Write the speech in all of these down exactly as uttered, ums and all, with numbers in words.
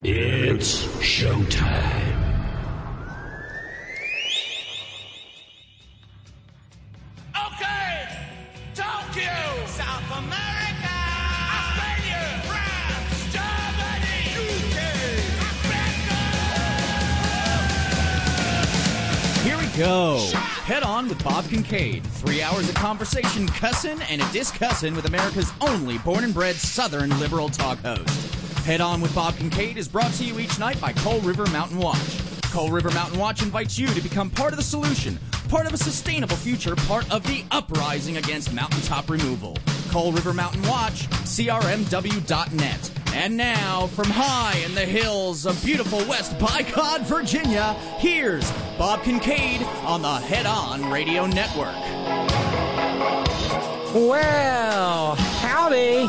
It's showtime. Okay, Tokyo, South America, Australia, France, Germany, U K, America. Here we go. Head On with Bob Kincaid. Three hours of conversation, cussin' and a discussin' with America's only born and bred Southern liberal talk host. Head On with Bob Kincaid is brought to you each night by Coal River Mountain Watch. Coal River Mountain Watch invites you to become part of the solution, part of a sustainable future, part of the uprising against mountaintop removal. Coal River Mountain Watch, C R M W dot net. And now, from high in the hills of beautiful West Bicod, Virginia, here's Bob Kincaid on the Head On Radio Network. Well, howdy.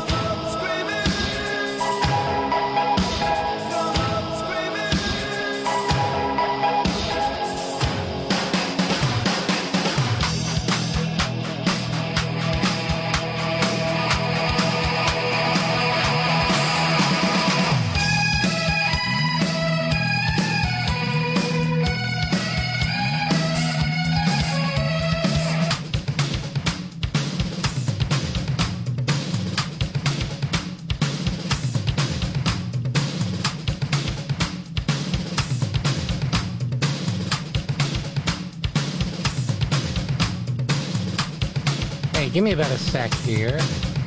Give me about a sec here.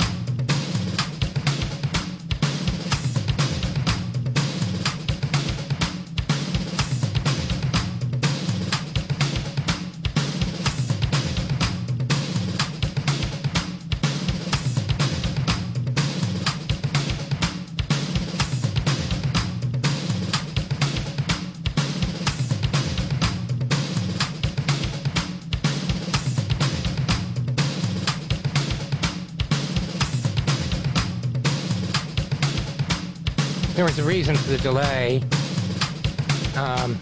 There was a reason for the delay. Um,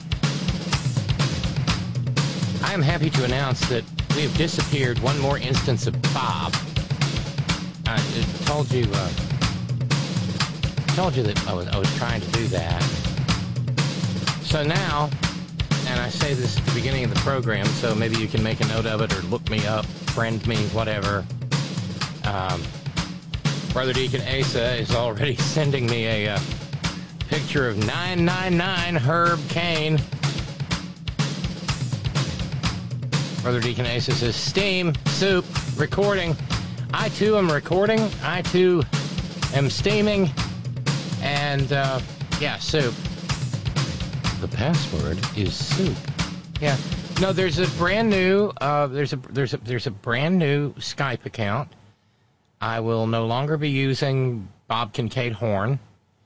I am happy to announce that we have disappeared one more instance of Bob. I told you, uh, told you that I was, I was trying to do that. So now, and I say this at the beginning of the program, so maybe you can make a note of it or look me up, friend me, whatever. Um, Brother Deacon Asa is already sending me a uh, picture of nine nine nine Herb Kane. Brother Deacon Asa says, Steam, soup, recording. I too am recording. I too am steaming. And, uh, yeah, soup. The password is soup. Yeah. No, there's a brand new, uh, there's a, there's a, there's a brand new Skype account. I will no longer be using Bob Kincaid Horn.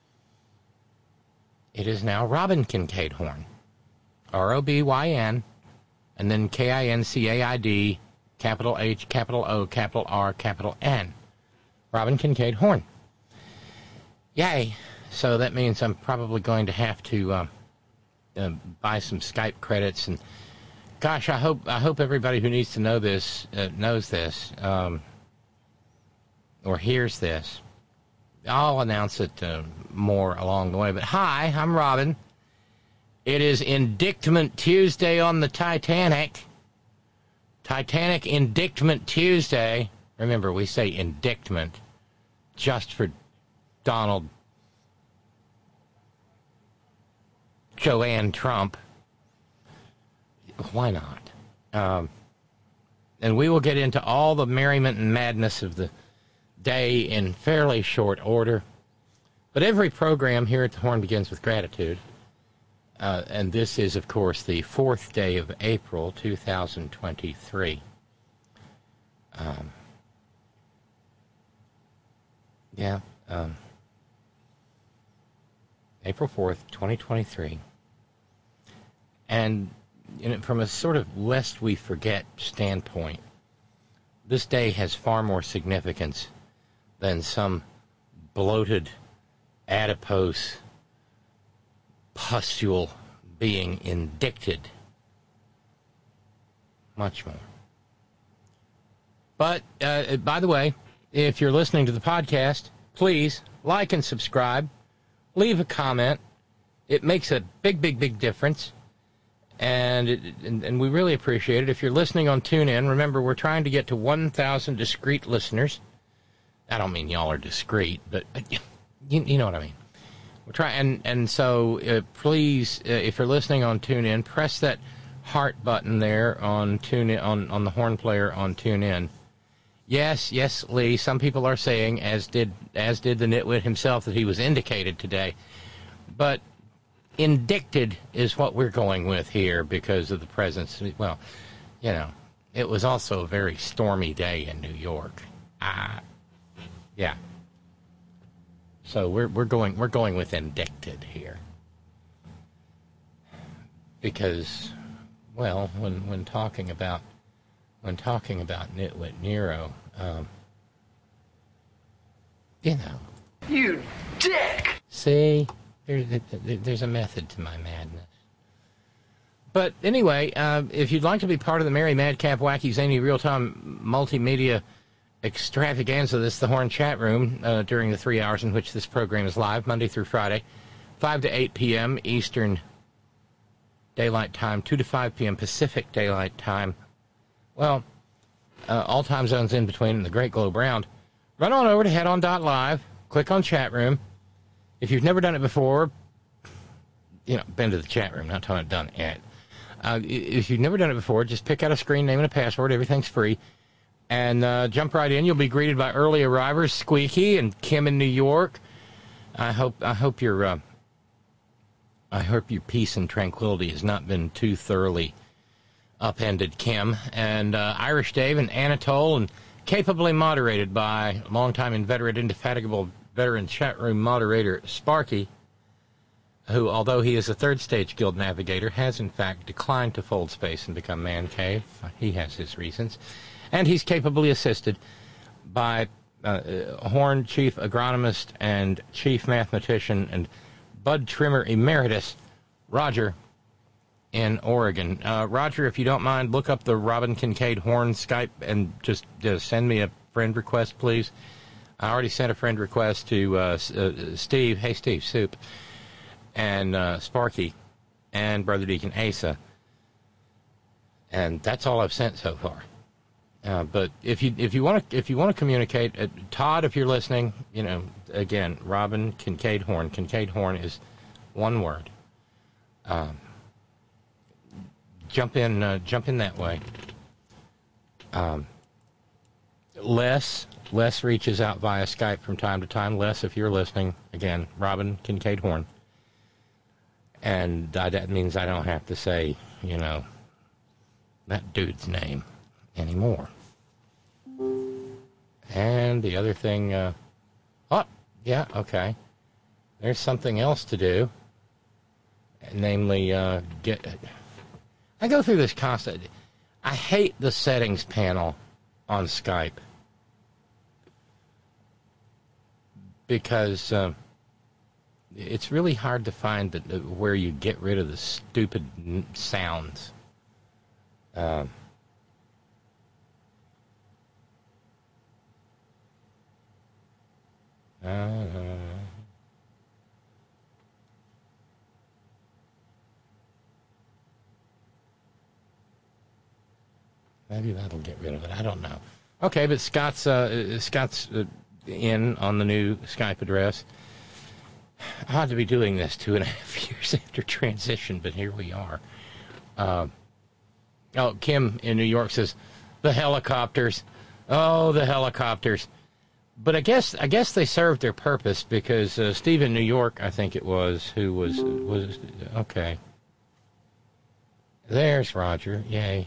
It is now Robin Kincaid Horn. R O B Y N, and then K I N C A I D, capital H, capital O, capital R, capital N. Robin Kincaid Horn. Yay. So that means I'm probably going to have to uh, uh, buy some Skype credits. And gosh, I hope I hope everybody who needs to know this uh, knows this, um, or hears this. I'll announce it uh, more along the way. But hi, I'm Robin. It is Indictment Tuesday on the Titanic. Titanic Indictment Tuesday. Remember, we say indictment just for Donald Joanne Trump. Why not? Um, and we will get into all the merriment and madness of the day in fairly short order. But every program here at the Horn begins with gratitude. Uh, and this is, of course, the fourth day of April, two thousand twenty-three. Um, yeah, um, April fourth, twenty twenty-three. And you know, from a sort of lest we forget standpoint, this day has far more significance than some bloated, adipose pustule being indicted. Much more. But, uh, by the way, if you're listening to the podcast, please like and subscribe, leave a comment, It makes a big, big, big difference. And, it, and and we really appreciate it. If you're listening on TuneIn, remember, we're trying to get to one thousand discreet listeners. I don't mean y'all are discreet, but you, you know what I mean. We're trying, and, and so uh, please, uh, if you're listening on TuneIn, press that heart button there on TuneIn, on, on the horn player on TuneIn. Yes, yes, Lee, some people are saying, as did as did the nitwit himself, that he was indicated today. But indicted is what we're going with here because of the presence. Well, you know, it was also a very stormy day in New York. Ah, yeah. So we're we're going we're going with indicted here because, well, when when talking about when talking about nitwit Nero, um, you know, You dick! see. There's, there's a method to my madness. But anyway, uh, if you'd like to be part of the Merry Madcap Wacky Zany real-time multimedia extravaganza, this is the Horn Chat Room uh, during the three hours in which this program is live, Monday through Friday, five to eight p.m. Eastern Daylight Time, two to five p.m. Pacific Daylight Time. Well, uh, all time zones in between in the Great Globe Round. Run on over to head on dot live, click on Chat Room. If you've never done it before, you know, been to the chat room, not talking about done it yet. Uh, if you've never done it before, just pick out a screen name and a password. Everything's free. And uh, jump right in. You'll be greeted by early arrivers, Squeaky and Kim in New York. I hope I hope your uh, I hope your peace and tranquility has not been too thoroughly upended, Kim. And uh, Irish Dave and Anatole, and capably moderated by longtime inveterate, indefatigable veteran chat room moderator Sparky, who, although he is a third stage guild navigator, has in fact declined to fold space and become man cave. He has his reasons. And he's capably assisted by uh, Horn chief agronomist and chief mathematician and bud trimmer emeritus Roger in Oregon. Uh, Roger, if you don't mind, look up the Robin Kincaid Horn Skype and just uh, send me a friend request, please. I already sent a friend request to uh, uh, Steve, hey Steve, Soup, and uh, Sparky, and Brother Deacon Asa. And that's all I've sent so far. Uh, but if you if you want to if you want to communicate, uh, Todd, if you're listening, you know, again, Robin Kincaid Horn. Kincaid Horn is one word. Um, jump in, uh, jump in that way. Um, Les. Les reaches out via Skype from time to time. Les, if you're listening, again, Robin Kincaid Horn. And uh, that means I don't have to say, you know, that dude's name anymore. And the other thing, uh, oh, yeah, okay. There's something else to do. Namely, uh, get, I go through this constant, I hate the settings panel on Skype. Because uh, it's really hard to find that uh, where you get rid of the stupid n- sounds. Uh, uh, maybe that'll get rid of it. I don't know. Okay, but Scott's uh, Scott's. Uh, in on the new Skype address. I ought to be doing this two and a half years after transition, but here we are. Uh, oh, Kim in New York says, the helicopters. Oh, the helicopters. But I guess I guess they served their purpose because uh, Steve in New York, I think it was, who was, was okay. There's Roger. Yay.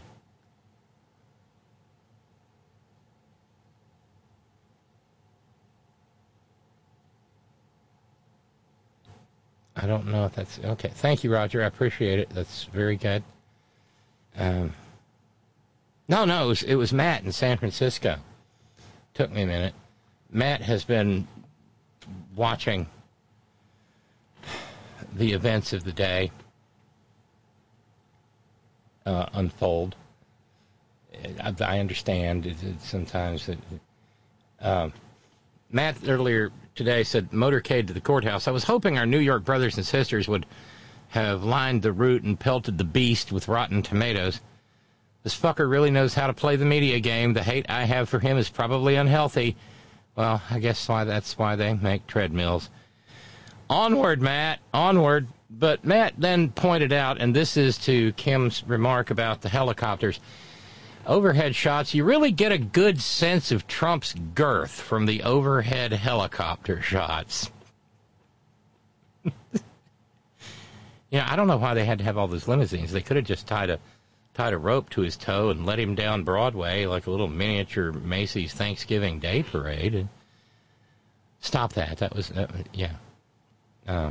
I don't know if that's... Okay, thank you, Roger. I appreciate it. That's very good. Um, no, no, it was, it was Matt in San Francisco. Took me a minute. Matt has been watching the events of the day uh, unfold. I, I understand it, it, sometimes... It, uh, Matt earlier today said motorcade to the courthouse. I was hoping our New York brothers and sisters would have lined the route and pelted the beast with rotten tomatoes. This fucker really knows how to play the media game. The hate I have for him is probably unhealthy. Well, I guess why that's why they make treadmills. Onward, Matt, onward. But Matt then pointed out, and this is to Kim's remark about the helicopters, overhead shots, you really get a good sense of Trump's girth from the overhead helicopter shots. You know, I don't know why they had to have all those limousines. They could have just tied a tied a rope to his toe and let him down Broadway like a little miniature Macy's Thanksgiving Day parade. And stop that. That was, uh, yeah. Uh,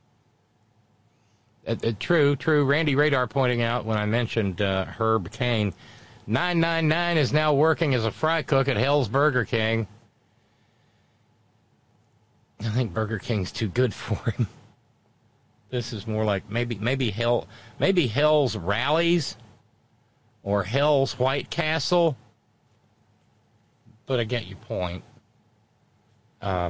uh, uh, true, true. Randy Radar pointing out when I mentioned uh, Herb Cain, nine nine nine is now working as a fry cook at Hell's Burger King. I think Burger King's too good for him. This is more like maybe maybe Hell maybe Hell's Rallies or Hell's White Castle. But I get your point. Uh,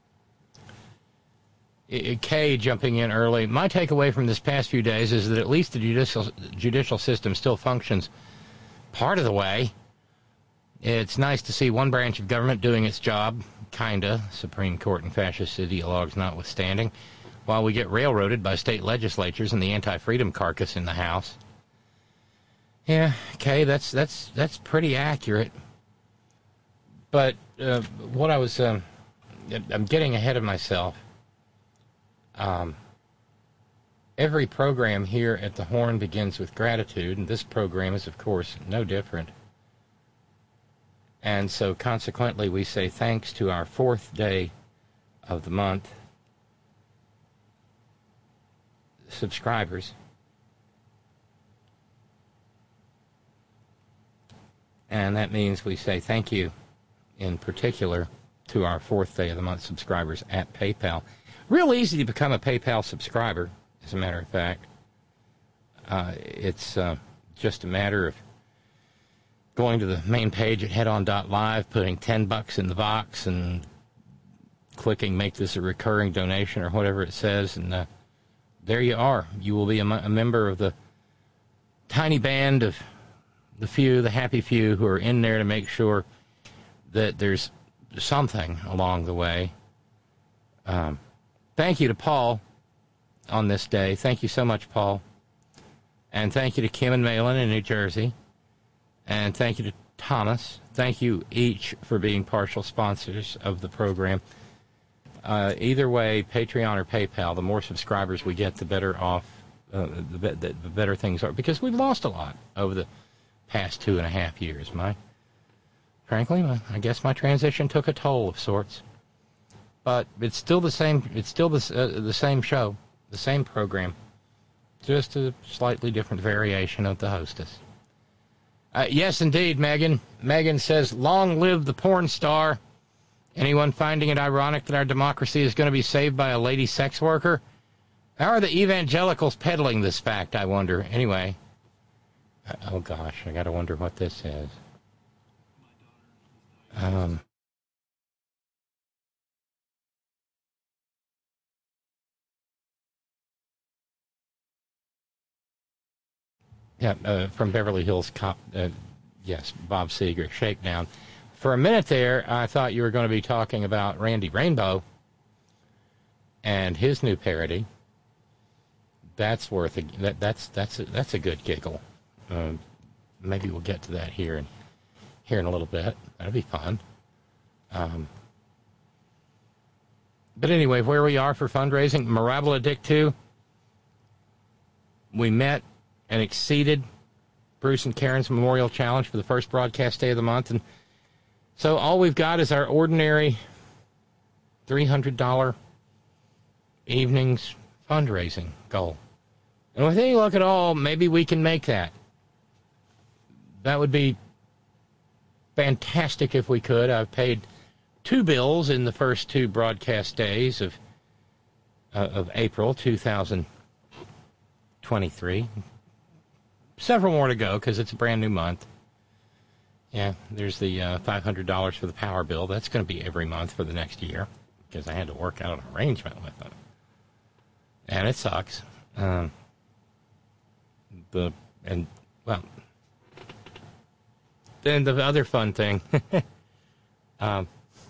Kay jumping in early. My takeaway from this past few days is that at least the judicial judicial system still functions part of the way. It's nice to see one branch of government doing its job, kinda, Supreme Court and fascist ideologues notwithstanding, while we get railroaded by state legislatures and the anti-freedom carcass in the House. Yeah, okay, that's that's that's pretty accurate. But uh, what I was, um, I'm getting ahead of myself. Um, every program here at the Horn begins with gratitude, and this program is, of course, no different. And so, consequently, we say thanks to our fourth day of the month subscribers. And that means we say thank you, in particular, to our fourth day of the month subscribers at PayPal. Real easy to become a PayPal subscriber, as a matter of fact. Uh, it's uh, just a matter of going to the main page at headon dot live, putting ten bucks in the box, and clicking make this a recurring donation or whatever it says, and uh, there you are. You will be a, a member of the tiny band of the few, the happy few, who are in there to make sure that there's something along the way. Um, thank you to Paul on this day. Thank you so much, Paul. And thank you to Kim and Malin in New Jersey. And thank you to Thomas. Thank you each for being partial sponsors of the program. Uh, either way, Patreon or PayPal, the more subscribers we get, the better off, uh, the, the, the better things are. Because we've lost a lot over the past two and a half years. My, frankly, my, I guess my transition took a toll of sorts. But it's still the same. It's still the uh, the same show, the same program, just a slightly different variation of the hostess. Uh, yes, indeed, Megan. Megan says, "Long live the porn star." Anyone finding it ironic that our democracy is going to be saved by a lady sex worker? How are the evangelicals peddling this fact, I wonder? Anyway. Uh, oh, gosh, I got to wonder what this is. Um... Yeah, uh, from Beverly Hills Cop, uh, yes, Bob Seger, Shakedown. For a minute there, I thought you were going to be talking about Randy Rainbow and his new parody. That's worth a, that. That's that's a, that's a good giggle. Uh, maybe we'll get to that here and here in a little bit. That'll be fun. Um, but anyway, where we are for fundraising, Mirabla Dick two. We met and exceeded Bruce and Karen's Memorial Challenge for the first broadcast day of the month. And so all we've got is our ordinary three hundred dollars evenings fundraising goal. And with any luck at all, maybe we can make that. That would be fantastic if we could. I've paid two bills in the first two broadcast days of, uh, of April two thousand twenty-three. Several more to go because it's a brand new month. Yeah, there's the uh, five hundred dollars for the power bill. That's going to be every month for the next year because I had to work out an arrangement with them. And it sucks. Um, the and well, then the other fun thing, um,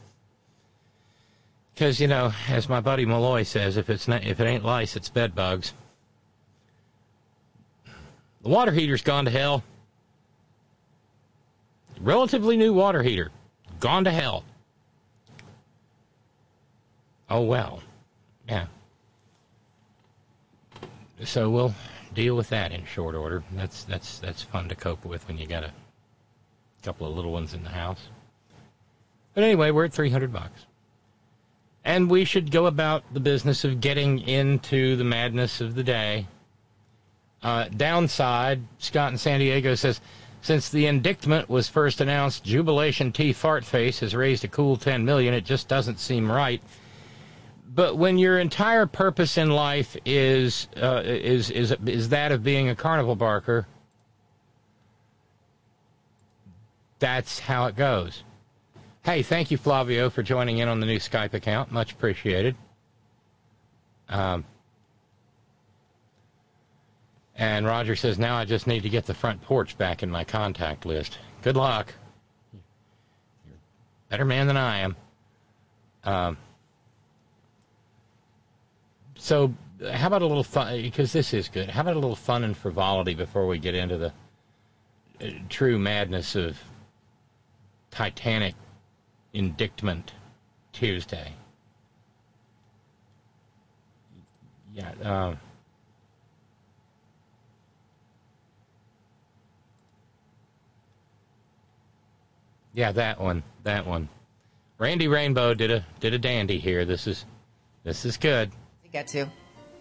because you know, as my buddy Malloy says, if it's not, if it ain't lice, it's bed bugs. The water heater's gone to hell. Relatively new water heater, gone to hell. Oh well, yeah. So we'll deal with that in short order. That's that's that's fun to cope with when you got a couple of little ones in the house. But anyway, we're at three hundred bucks. And we should go about the business of getting into the madness of the day. Uh, downside, Scott in San Diego says, since the indictment was first announced, Jubilation T. Fartface has raised a cool ten million dollars. It just doesn't seem right. But when your entire purpose in life is uh, is is is that of being a carnival barker, that's how it goes. Hey, thank you, Flavio, for joining in on the new Skype account. Much appreciated. Um, and Roger says, now I just need to get the front porch back in my contact list. Good luck. You're a better man than I am. Um, so how about a little fun, because this is good. How about a little fun and frivolity before we get into the uh, true madness of Titanic Indictment Tuesday? Yeah. Um, yeah, that one. That one. Randy Rainbow did a did a dandy here. This is this is good. I get to.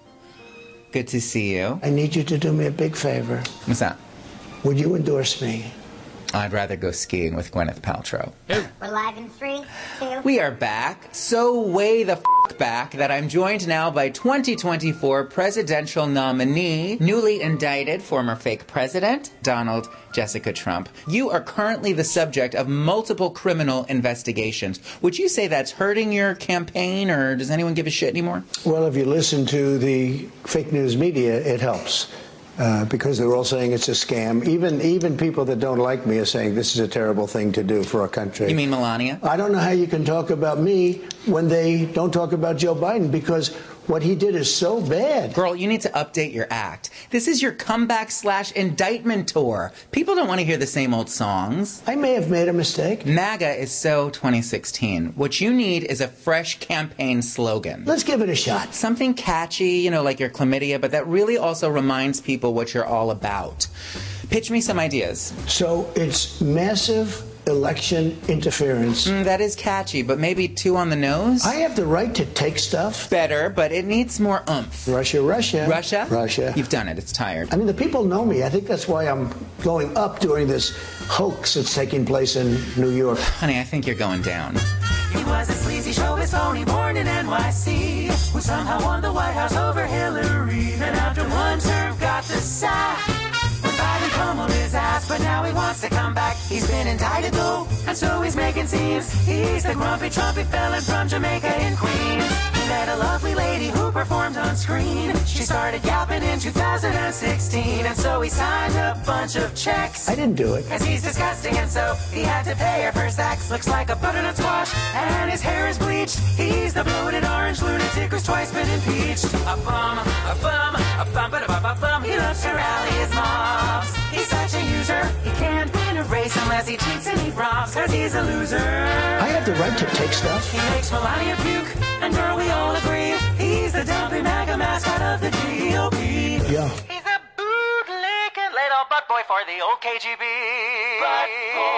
Good to see you. I need you to do me a big favor. What's that? Would you endorse me? I'd rather go skiing with Gwyneth Paltrow. We're live in three, two. We are back, so way the f*** back that I'm joined now by twenty twenty-four presidential nominee, newly indicted former fake president, Donald Jessica Trump. You are currently the subject of multiple criminal investigations. Would you say that's hurting your campaign, or does anyone give a shit anymore? Well, if you listen to the fake news media, it helps. Uh, because they're all saying it's a scam. Even even people that don't like me are saying this is a terrible thing to do for our country. You mean Melania? I don't know how you can talk about me when they don't talk about Joe Biden, because what he did is so bad. Girl, you need to update your act. This is your comeback slash indictment tour. People don't want to hear the same old songs. I may have made a mistake. MAGA is so twenty sixteen. What you need is a fresh campaign slogan. Let's give it a shot. Something catchy, you know, like your chlamydia, but that really also reminds people what you're all about. Pitch me some ideas. So it's massive election interference. Mm, that is catchy, but maybe too on the nose? I have the right to take stuff. Better, but it needs more oomph. Russia, Russia. Russia? Russia. You've done it. It's tired. I mean, the people know me. I think that's why I'm going up during this hoax that's taking place in New York. Honey, I think you're going down. He was a sleazy showbiz phony born in N Y C who somehow won the White House over Hillary. Then after one term got the sack when Biden pummeled his ass, but now he wants to come back. He's been indicted though, and so he's making scenes. He's the grumpy, trumpy felon from Jamaica in Queens. He met a lovely lady who performed on screen. She started yapping in two thousand sixteen, and so he signed a bunch of checks. I didn't do it. Cause he's disgusting, and so he had to pay her for sex. Looks like a butternut squash, and his hair is bleached. He's the bloated orange lunatic who's twice been impeached. A bum, a bum, a bum, ba da bum, bum, bum. He loves to rally his mobs. He's such a user, he can't win a race unless he cheats and he robs, cause he's a loser. I have the right to take stuff. He makes Melania puke, and girl, we all agree, he's the dumpy MAGA mascot of the G O P. Yeah. He's a bootlicking little butt boy for the old K G B. Butt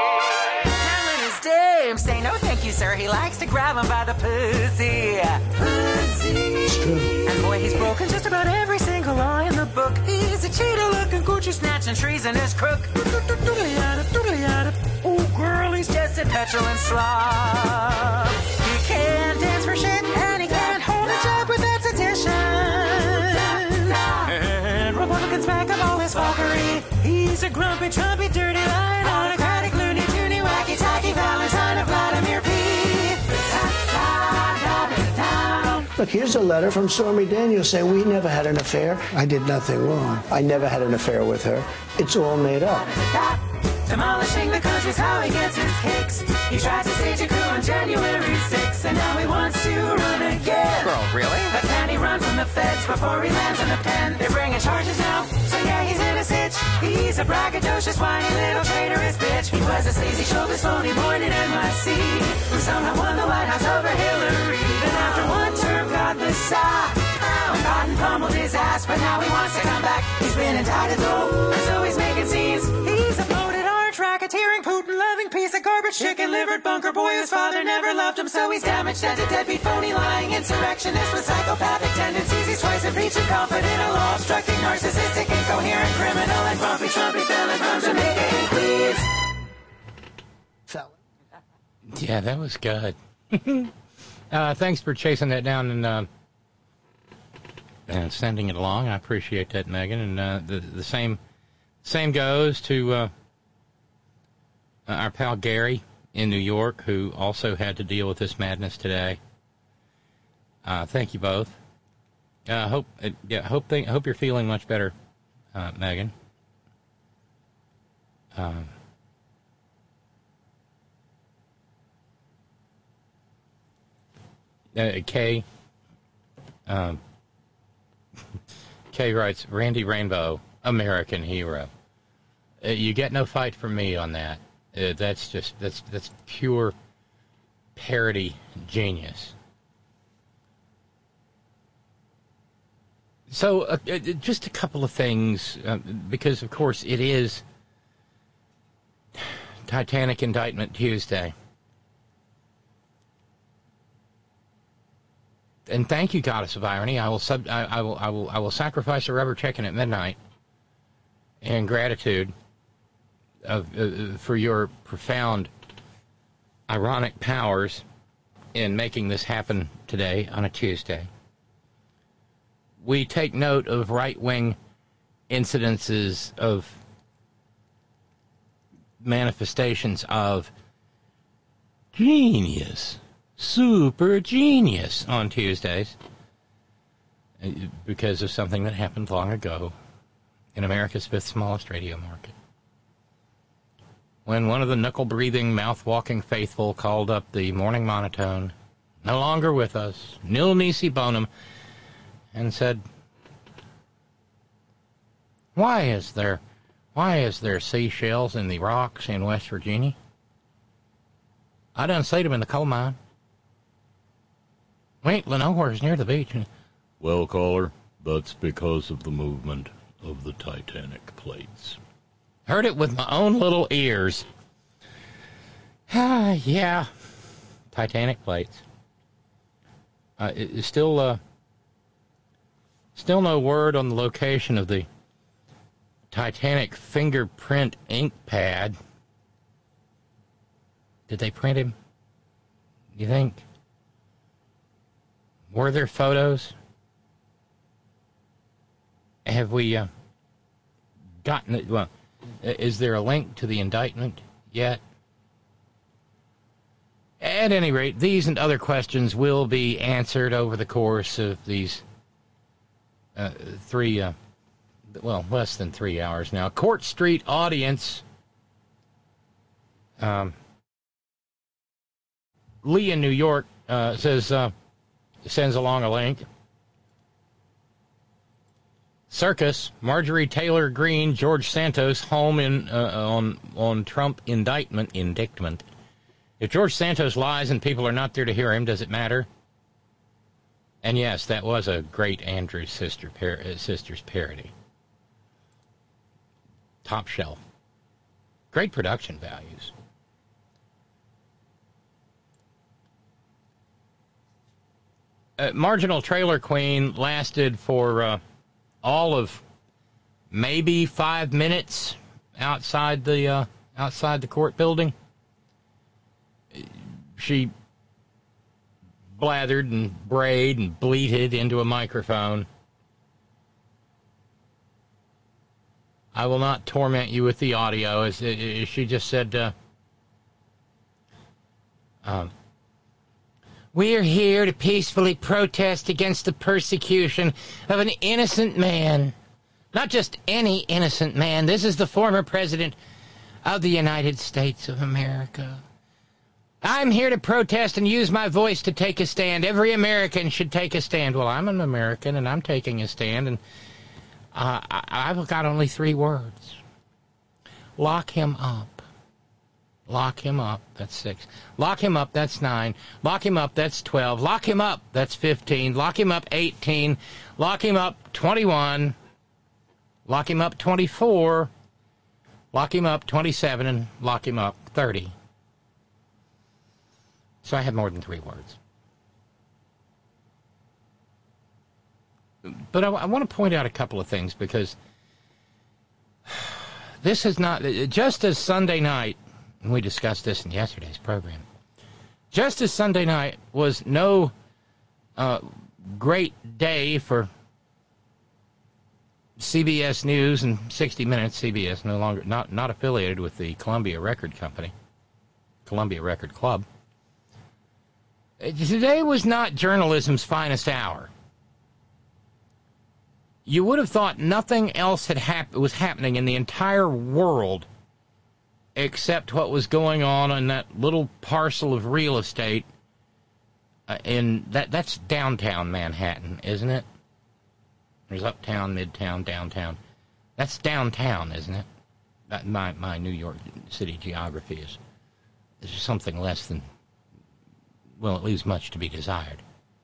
boy. Telling his dame, say no thank you, sir. He likes to grab him by the pussy. Pussy. It's true. And boy, he's broken just about every single law in the book. He's a cheetah-looking Gucci snatching trees in his crook. Oh, girl, he's just a petulant slob. He can't dance for shit, and he can't hold a job without sedition. And Republicans back up all his fuckery. He's a grumpy, trumpy, dirty, lying, autocratic, loony, toony, wacky, tacky Valentine of Vladimir P. Look, here's a letter from Stormy Daniels saying we never had an affair. I did nothing wrong. I never had an affair with her. It's all made up. Demolishing the country's how he gets his kicks. He tried to stage a coup on January sixth, and now he wants to run again. Girl, really? But can he run from the feds before he lands in the pen? They're bringing charges now, so yeah, he's in a stitch. He's a braggadocious, whiny little traitorous bitch. He was a sleazy, showbiz phony born in N Y C, who somehow won the White House over Hillary. Then after one term got the sack. When Cotton pummeled his ass, but now he wants to come back. He's been indicted though, and so he's making scenes. He's a bloated orange racketeering, Putin-loving piece of garbage, chicken-livered bunker boy whose father never loved him, so he's damaged and a deadbeat, phony, lying insurrectionist with psychopathic tendencies. He's twice impeached, incompetent, a law-obstructing, narcissistic, incoherent criminal, and grumpy, trumpy felon from Jamaica and Queens. Felon. Yeah, that was good. uh, thanks for chasing that down and uh, and sending it along. I appreciate that, Megan. And uh, the the same same goes to uh, our pal Gary in New York, who also had to deal with this madness today. Uh, thank you both. Uh, hope uh, yeah, hope they, hope you're feeling much better, uh, Megan. Um, uh, Kay. Um, Kay writes, Randy Rainbow, American hero. Uh, you get no fight from me on that. Uh, that's just, that's, that's pure parody genius. So, uh, uh, just a couple of things, uh, because, of course, it is Titanic Indictment Tuesday. And thank you, Goddess of Irony. I will sub. I, I will. I will. I will sacrifice a rubber chicken at midnight in gratitude of uh, for your profound ironic powers in making this happen today on a Tuesday. We take note of right-wing incidences of manifestations of genius. Super genius on Tuesdays because of something that happened long ago in America's fifth smallest radio market. When one of the knuckle-breathing, mouth-walking faithful called up the morning monotone, no longer with us, nil nisi bonum, and said, Why is there, why is there seashells in the rocks in West Virginia? I done seen them in the coal mine. Wait, Lenore's near the beach. Well, caller, that's because of the movement of the Titanic plates. Heard it with my own little ears. Ah, yeah. Titanic plates. Uh, it, it's still, uh, still no word on the location of the Titanic fingerprint ink pad. Did they print him? You think? Were there photos? Have we uh, gotten it? Well, is there a link to the indictment yet? At any rate, these and other questions will be answered over the course of these uh, three, uh, well, less than three hours now. Court Street audience. Um, Lee in New York uh, says, uh, sends along a link. Circus, Marjorie Taylor Greene, George Santos home in uh, on on Trump indictment indictment. If George Santos lies and people are not there to hear him, does it matter? And yes, that was a great Andrew sister par- uh, sisters parody. Top shelf. Great production values. Uh, Marginal Trailer Queen lasted for uh, all of maybe five minutes outside the uh, outside the court building. She blathered and brayed and bleated into a microphone. I will not torment you with the audio. As, as she just said, uh, um, We are here to peacefully protest against the persecution of an innocent man. Not just any innocent man. This is the former president of the United States of America. I'm here to protest and use my voice to take a stand. Every American should take a stand. Well, I'm an American, and I'm taking a stand, and uh, I, I've got only three words. Lock him up. Lock him up. That's six. Lock him up. That's nine. Lock him up. That's twelve. Lock him up. That's fifteen. Lock him up. eighteen. Lock him up. twenty-one. Lock him up. twenty-four. Lock him up. twenty-seven. And lock him up. thirty. So I have more than three words. But I, I want to point out a couple of things, because this is not, just as Sunday night, and we discussed this in yesterday's program, just as Sunday night was no uh, great day for C B S News and sixty minutes, C B S no longer, not, not affiliated with the Columbia Record Company, Columbia Record Club. Today was not journalism's finest hour. You would have thought nothing else had hap- was happening in the entire world except what was going on in that little parcel of real estate uh, in that that's downtown Manhattan, isn't it? There's uptown, midtown, downtown. That's downtown, isn't it? That, my my New York City geography is, is something less than, well, it leaves much to be desired.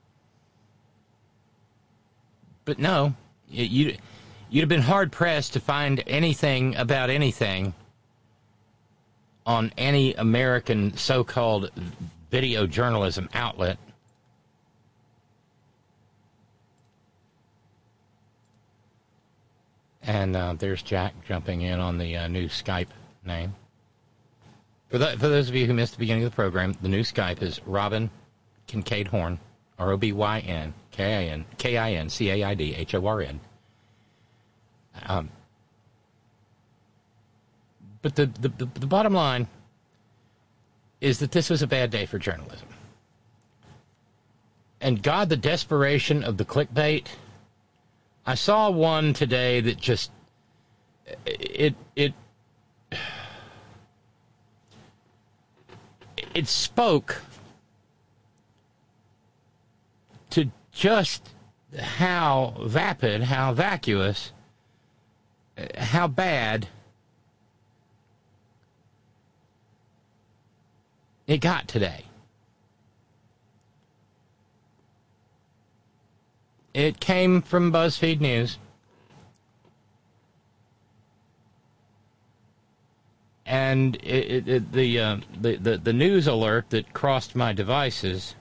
But no, you, you'd have been hard-pressed to find anything about anything on any American so-called video journalism outlet. And uh, there's Jack jumping in on the uh, new Skype name. For, the, for those of you who missed the beginning of the program, the new Skype is Robin Kincaid Horn, R O B Y N K I N K I N C A I D H O R N. Um, but the, the, the, the bottom line is that this was a bad day for journalism. And God, the desperation of the clickbait. I saw one today that just, it, it, it spoke to just how vapid, how vacuous, how bad it got today. It came from BuzzFeed News. And it, it, it, the, uh, the, the, the news alert that crossed my devices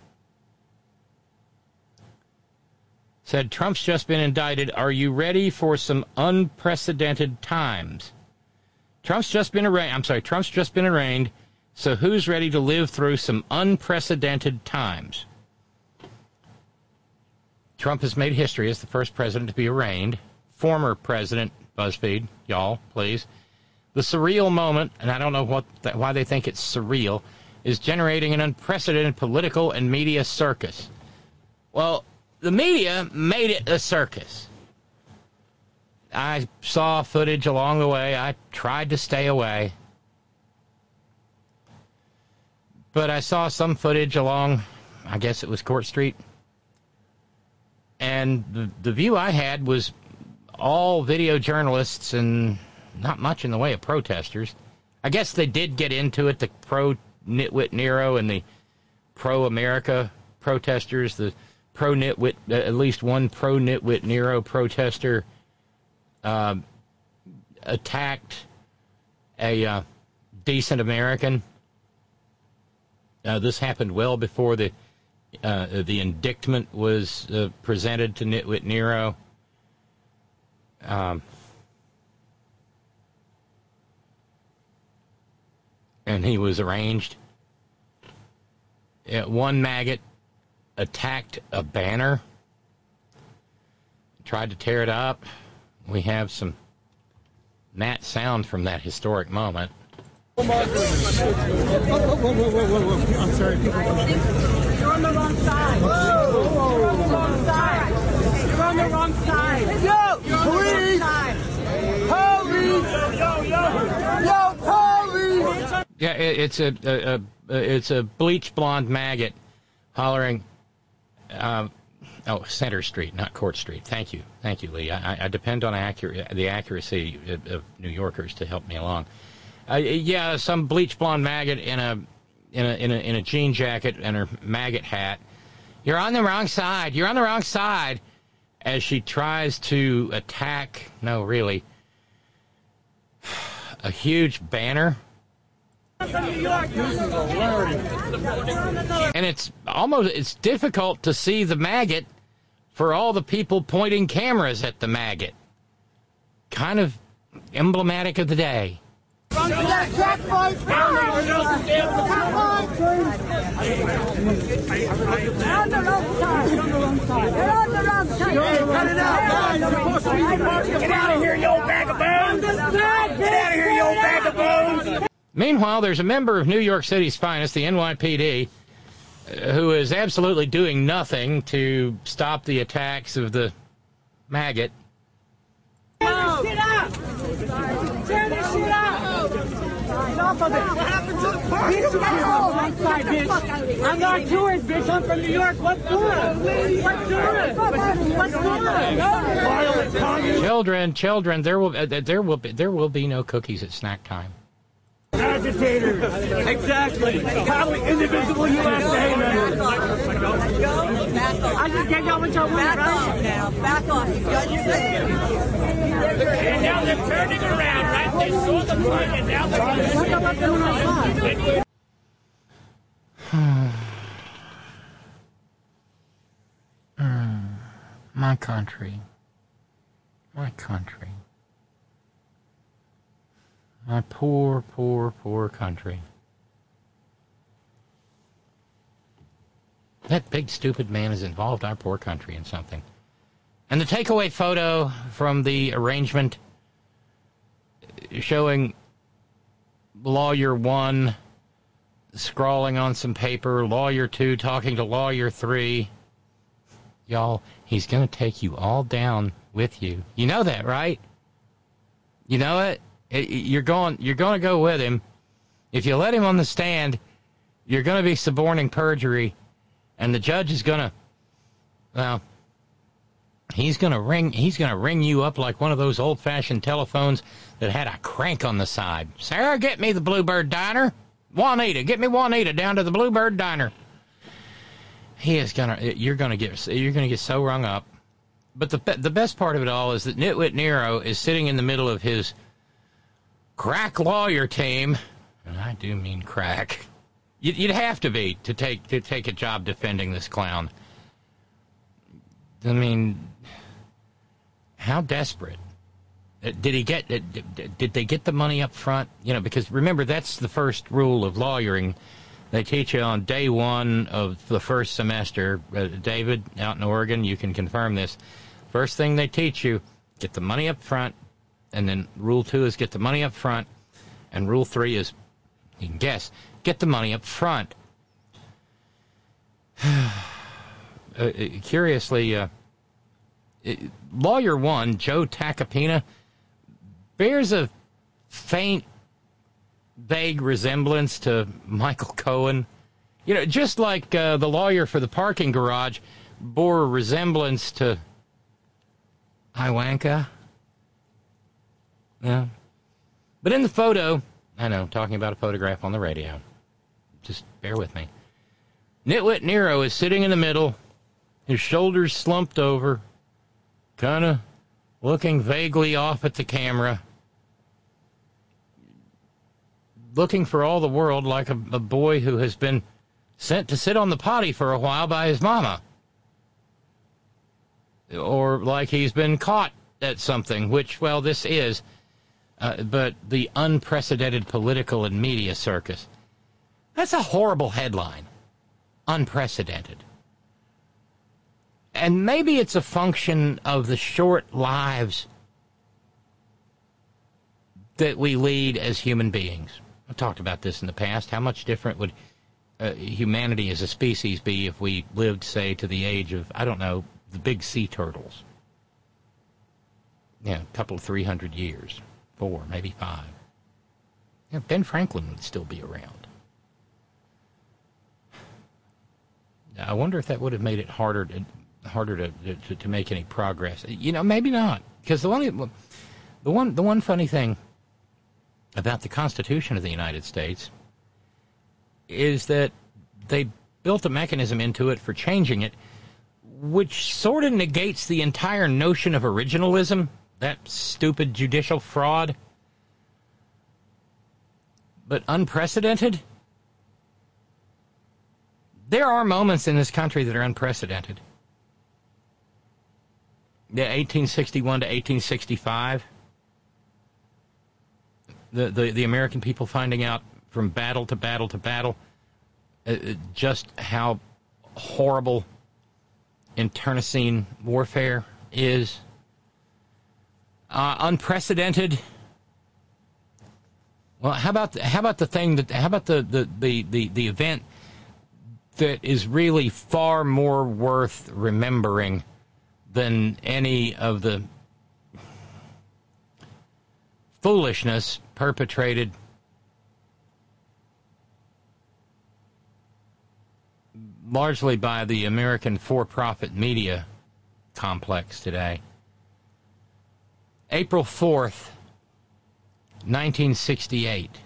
said, Trump's just been indicted. Are you ready for some unprecedented times? Trump's just been arraigned. I'm sorry, Trump's just been arraigned. So who's ready to live through some unprecedented times? Trump has made history as the first president to be arraigned. Former president, BuzzFeed, y'all, please. The surreal moment, and I don't know what th- why they think it's surreal, is generating an unprecedented political and media circus. Well, the media made it a circus. I saw footage along the way. I tried to stay away. But I saw some footage along, I guess it was Court Street. And the, the view I had was all video journalists and not much in the way of protesters. I guess they did get into it, the pro-Nitwit Nero and the pro-America protesters, the pro-Nitwit, at least one pro-Nitwit Nero protester uh, attacked a uh, decent American. Uh, this happened well before the uh, the indictment was uh, presented to Nitwit Nero. Um, and he was arraigned. Uh, one maggot attacked a banner, tried to tear it up. We have some Matt sound from that historic moment. Whoa, whoa, whoa, whoa, whoa, whoa, whoa. I'm sorry. on the wrong side. Whoa. You're on the wrong side. You're on the wrong side. Yo, police! Police! Yo, yo, yo, police! Yeah, it, it's a, a, a it's a bleach blonde maggot hollering. Uh, oh, Center Street, not Court Street. Thank you, thank you, Lee. I, I depend on accurate the accuracy of, of New Yorkers to help me along. Uh, yeah, some bleach blonde maggot in a in a in a in a jean jacket and her maggot hat. You're on the wrong side. You're on the wrong side. As she tries to attack, no, really, a huge banner. And it's almost, it's difficult to see the maggot for all the people pointing cameras at the maggot. Kind of emblematic of the day. Meanwhile, there's a member of New York City's finest, the N Y P D, uh, who is absolutely doing nothing to stop the attacks of the maggot. Turn this shit up! Turn this shit up! Enough of it! What happened to the party? Wrong side, bitch! I'm not tourist, bitch! I'm from New York! What's tourist? What's tourist? What's tourist? Children, children, there will uh, there will be there will be no cookies at snack time. Agitators. Exactly. Probably indivisible U S A members. I just gave y'all what y'all want, right? Now, back off. You've done your thing. And now they're turning around, right? They saw the fight, and now they're My country. My country. My poor, poor, poor country. That big, stupid man has involved our poor country in something. And the takeaway photo from the arrangement showing lawyer one scrawling on some paper, lawyer two talking to lawyer three. Y'all, he's going to take you all down with you. You know that, right? You know it? You're going, you're going to go with him. If you let him on the stand, you're going to be suborning perjury, and the judge is going to, well, he's going to ring, he's going to ring you up like one of those old-fashioned telephones that had a crank on the side. Sarah, get me the Bluebird Diner. Juanita, get me Juanita down to the Bluebird Diner. He is going to, you're going to get, you're going to get so rung up. But the the best part of it all is that Nitwit Nero is sitting in the middle of his crack lawyer team, and I do mean crack. You'd, you'd have to be to take to take a job defending this clown. I mean, how desperate? Did he get? Did, did they get the money up front? You know, because remember that's the first rule of lawyering. They teach you on day one of the first semester. Uh, David, out in Oregon, you can confirm this. First thing they teach you: get the money up front. And then rule two is get the money up front. And rule three is, you can guess, get the money up front. uh, curiously, uh, lawyer one, Joe Tacopina, bears a faint, vague resemblance to Michael Cohen. You know, just like uh, the lawyer for the parking garage bore a resemblance to Ivanka. Yeah. But in the photo, I know, talking about a photograph on the radio. Just bear with me. Nitwit Nero is sitting in the middle, his shoulders slumped over, kind of looking vaguely off at the camera, looking for all the world like a, a boy who has been sent to sit on the potty for a while by his mama. Or like he's been caught at something, which, well, this is. Uh, but the unprecedented political and media circus. That's a horrible headline. Unprecedented. And maybe it's a function of the short lives that we lead as human beings. I've talked about this in the past. How much different would uh, humanity as a species be if we lived, say, to the age of, I don't know, the big sea turtles? Yeah, a couple of three hundred years, four, maybe five. Yeah, Ben Franklin would still be around. I wonder if that would have made it harder to harder to to, to make any progress. You know, maybe not, because the one the one the one funny thing about the Constitution of the United States is that they built a mechanism into it for changing it, which sort of negates the entire notion of originalism, that stupid judicial fraud. But unprecedented? There are moments in this country that are unprecedented. The eighteen sixty-one to eighteen sixty-five, the, the, the American people finding out from battle to battle to battle uh, just how horrible internecine warfare is. Uh, unprecedented. Well, how about the, how about the thing that how about the, the, the, the, the event that is really far more worth remembering than any of the foolishness perpetrated largely by the American for-profit media complex today. April fourth, nineteen sixty-eight.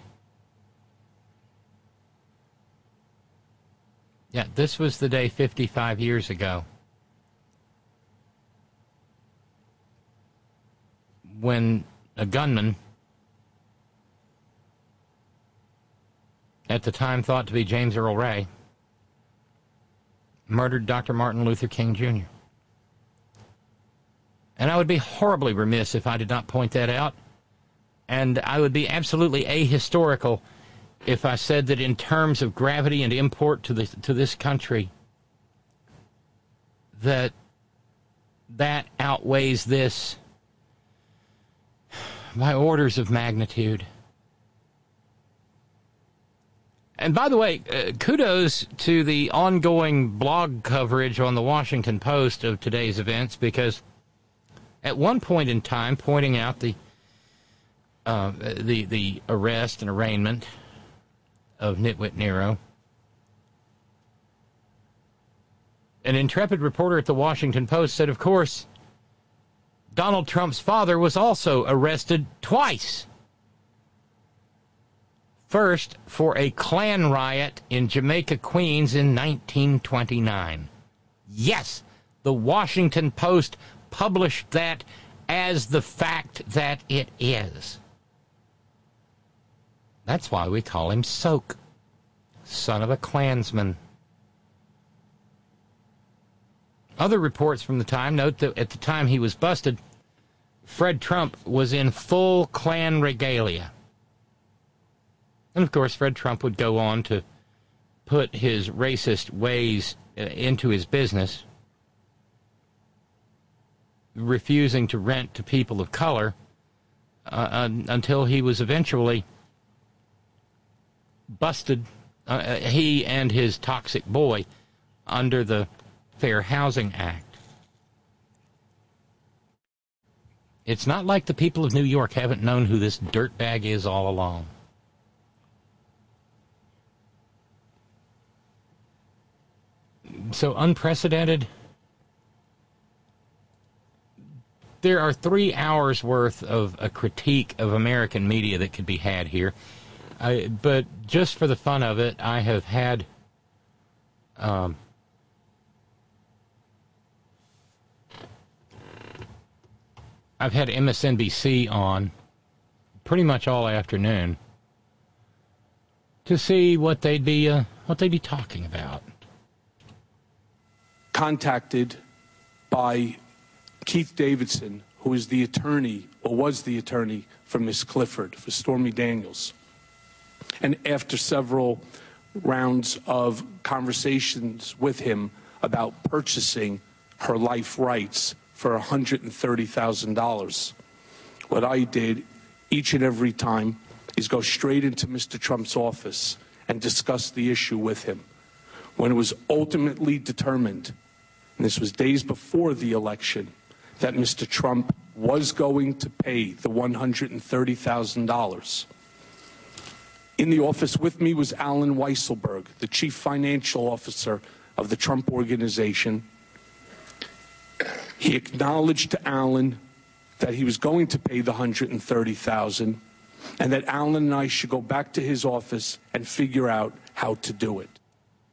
Yeah, this was the day fifty-five years ago when a gunman, at the time thought to be James Earl Ray, murdered Doctor Martin Luther King Junior And I would be horribly remiss if I did not point that out. And I would be absolutely ahistorical if I said that in terms of gravity and import to, the, to this country, that that outweighs this by orders of magnitude. And by the way, uh, kudos to the ongoing blog coverage on the Washington Post of today's events, because at one point in time, pointing out the uh, the the arrest and arraignment of Nitwit Nero, an intrepid reporter at the Washington Post said, of course, Donald Trump's father was also arrested twice. First, for a Klan riot in Jamaica, Queens in nineteen twenty-nine. Yes, the Washington Post published that as the fact that it is. That's why we call him Soak, son of a Klansman. Other reports from the time note that at the time he was busted, Fred Trump was in full Klan regalia. And, of course, Fred Trump would go on to put his racist ways into his business, refusing to rent to people of color uh, until he was eventually busted, uh, he and his toxic boy, under the Fair Housing Act. It's not like the people of New York haven't known who this dirtbag is all along. So unprecedented. There are three hours worth of a critique of American media that could be had here. I, but just for the fun of it, I have had um, I've had M S N B C on pretty much all afternoon to see what they'd be uh, what they'd be talking about. Contacted by Keith Davidson, who is the attorney, or was the attorney for Miss Clifford, for Stormy Daniels. And after several rounds of conversations with him about purchasing her life rights for one hundred thirty thousand dollars, what I did each and every time is go straight into Mister Trump's office and discuss the issue with him. when it was ultimately determined, and this was days before the election, that Mister Trump was going to pay the one hundred thirty thousand dollars. In the office with me was Alan Weisselberg, the chief financial officer of the Trump Organization. He acknowledged to Alan that he was going to pay the one hundred thirty thousand dollars and that Alan and I should go back to his office and figure out how to do it.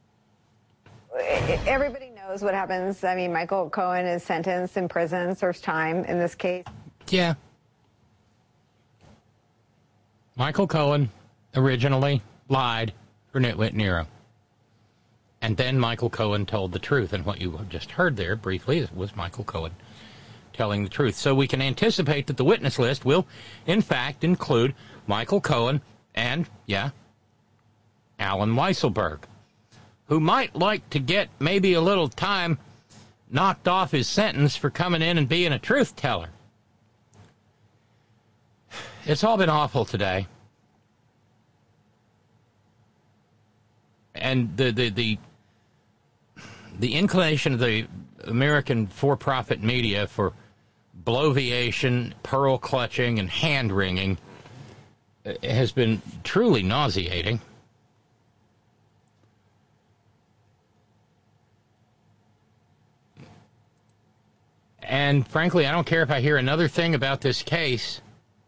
Everybody knows what happens. I mean, Michael Cohen is sentenced in prison, serves time in this case. Yeah. Michael Cohen originally lied for Nitwit Nero. And then Michael Cohen told the truth. And what you just heard there briefly was Michael Cohen telling the truth. So we can anticipate that the witness list will, in fact, include Michael Cohen and, yeah, Alan Weisselberg, who might like to get maybe a little time knocked off his sentence for coming in and being a truth teller. It's all been awful today. And the, the, the, the inclination of the American for-profit media for bloviation, pearl clutching, and hand-wringing has been truly nauseating. And frankly, I don't care if I hear another thing about this case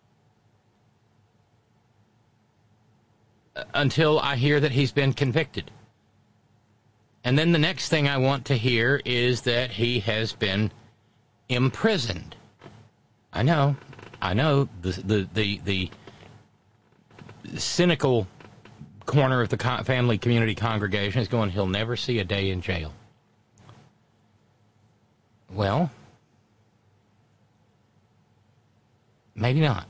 until I hear that he's been convicted. And then the next thing I want to hear is that he has been imprisoned. I know, I know, the the the, the cynical corner of the co- family community congregation is going, he'll never see a day in jail. Well, maybe not.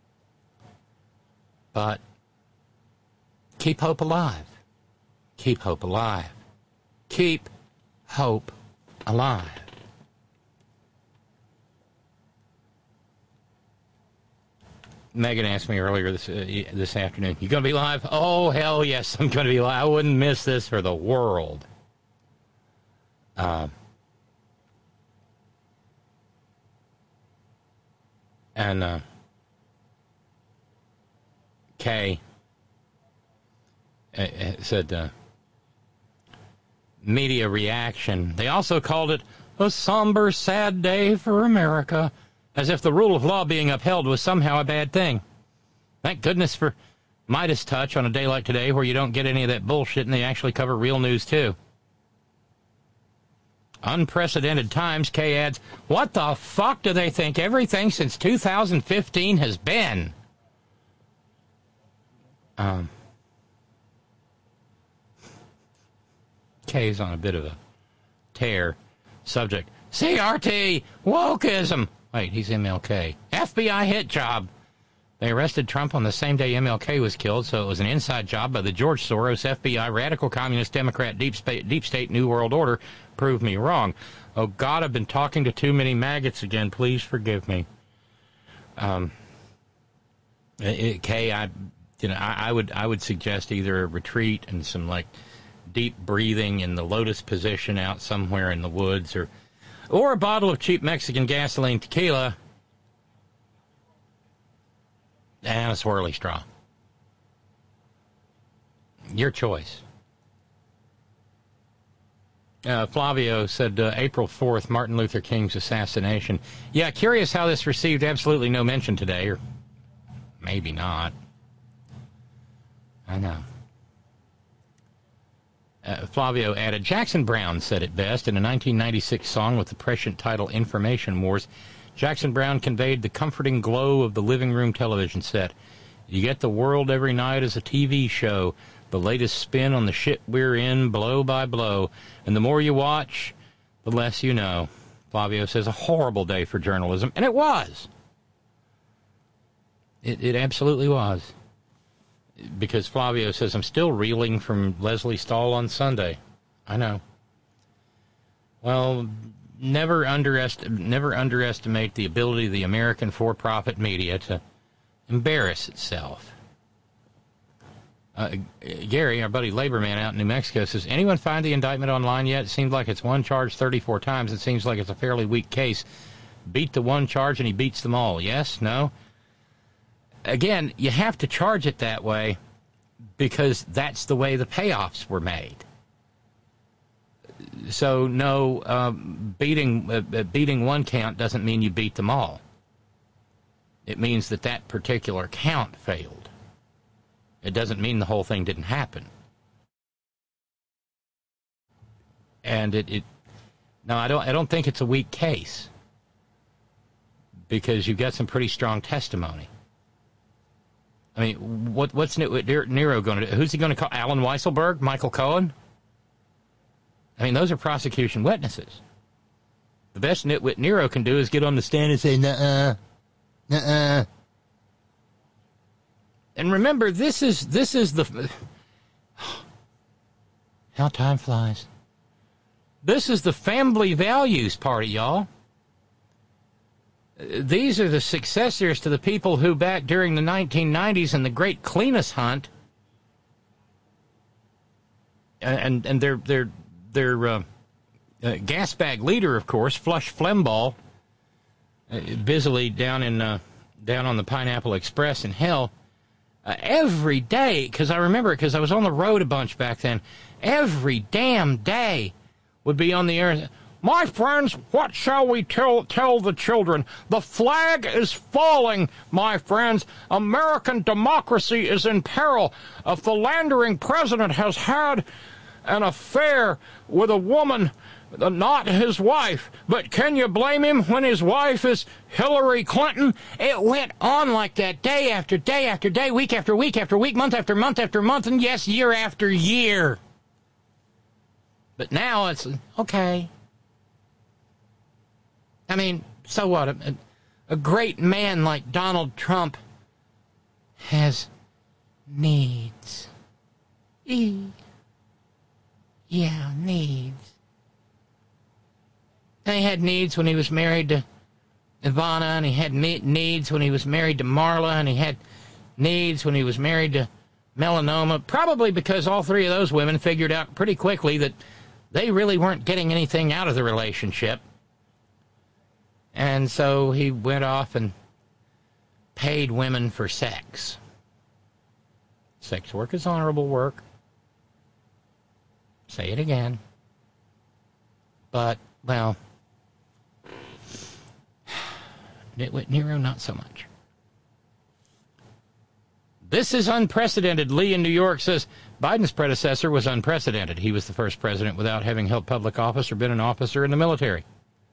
But keep hope alive. Keep hope alive. Keep hope alive. Megan asked me earlier this uh, this afternoon, you going to be live? Oh, hell yes, I'm going to be live. I wouldn't miss this for the world. Uh, and uh, Kay uh, said, uh, media reaction. They also called it a somber, sad day for America, as if the rule of law being upheld was somehow a bad thing. Thank goodness for Midas Touch on a day like today where you don't get any of that bullshit and they actually cover real news, too. Unprecedented times, Kay adds, what the fuck do they think everything since two thousand fifteen has been? Um... Kay's on a bit of a tear. Subject, C R T, wokeism. Wait, he's M L K. F B I hit job. They arrested Trump on the same day M L K was killed, so it was an inside job by the George Soros, F B I, radical communist, Democrat, deep state, deep state New World Order. Prove me wrong. Oh, God, I've been talking to too many maggots again. Please forgive me. Um, it, Kay, I, you know, I, I would, I would suggest either a retreat and some, like, deep breathing in the lotus position out somewhere in the woods, or or a bottle of cheap Mexican gasoline tequila and a swirly straw. Your choice. Uh, Flavio said uh, April fourth, Martin Luther King's assassination. Yeah, curious how this received absolutely no mention today, or maybe not. I know. Uh, Flavio added, Jackson Browne said it best in a nineteen ninety-six song with the prescient title Information Wars. Jackson Browne conveyed the comforting glow of the living room television set. You get the world every night as a T V show, the latest spin on the shit we're in, blow by blow. And the more you watch, the less you know. Flavio says, a horrible day for journalism. And it was. It, it absolutely was. Because Flavio says, I'm still reeling from Leslie Stahl on Sunday. I know. Well, never, underest- never underestimate the ability of the American for-profit media to embarrass itself. Uh, Gary, our buddy labor man out in New Mexico, says, anyone find the indictment online yet? It seems like it's one charge thirty-four times. It seems like it's a fairly weak case. Beat the one charge and he beats them all. Yes? No? Again, you have to charge it that way because that's the way the payoffs were made. So, no, um, beating uh, beating one count doesn't mean you beat them all. It means that that particular count failed. It doesn't mean the whole thing didn't happen. And it, it no, I don't. I don't think it's a weak case because you've got some pretty strong testimony. I mean, what what's Nero going to do? Who's he going to call? Alan Weisselberg, Michael Cohen? I mean, those are prosecution witnesses. The best nitwit Nero can do is get on the stand and say, nuh-uh, nuh-uh. And remember, this is this is the... How time flies. This is the family values party, y'all. These are the successors to the people who, back during the nineteen nineties and the Great Cleanus Hunt, and and they're they're... Their uh, uh, gas bag leader, of course, Flush Flembaugh, uh, busily down in uh, down on the Pineapple Express in hell, uh, every day, because I remember it because I was on the road a bunch back then, every damn day would be on the air. My friends, what shall we tell, tell the children? The flag is falling, my friends. American democracy is in peril. A philandering president has had an affair with a woman, not his wife. But can you blame him when his wife is Hillary Clinton? It went on like that day after day after day, week after week after week, month after month after month, and yes, year after year. But now it's, okay. I mean, so what? A, a great man like Donald Trump has needs. E. Yeah, needs. And he had needs when he was married to Ivana, and he had needs when he was married to Marla, and he had needs when he was married to Melanoma, probably because all three of those women figured out pretty quickly that they really weren't getting anything out of the relationship. And so he went off and paid women for sex. Sex work is honorable work. Say it again. But, well, Nitwit Nero, not so much. This is unprecedented. Lee in New York says Biden's predecessor was unprecedented. He was the first president without having held public office or been an officer in the military.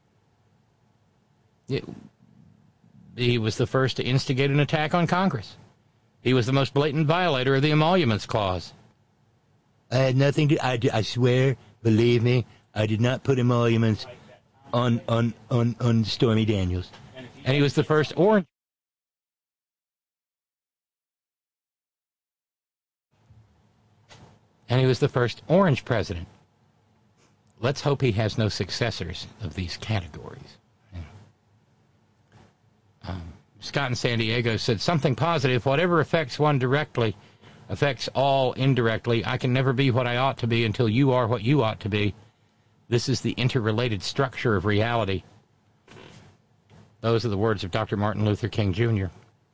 It, he was the first to instigate an attack on Congress. He was the most blatant violator of the Emoluments Clause. I had nothing to... I, I swear, believe me, I did not put emoluments on, on, on, on Stormy Daniels. And he was the first orange... And he was the first orange president. Let's hope he has no successors of these categories. Um, Scott in San Diego said, something positive, whatever affects one directly affects all indirectly. I can never be what I ought to be until you are what you ought to be. This is the interrelated structure of reality. Those are the words of Doctor Martin Luther King Junior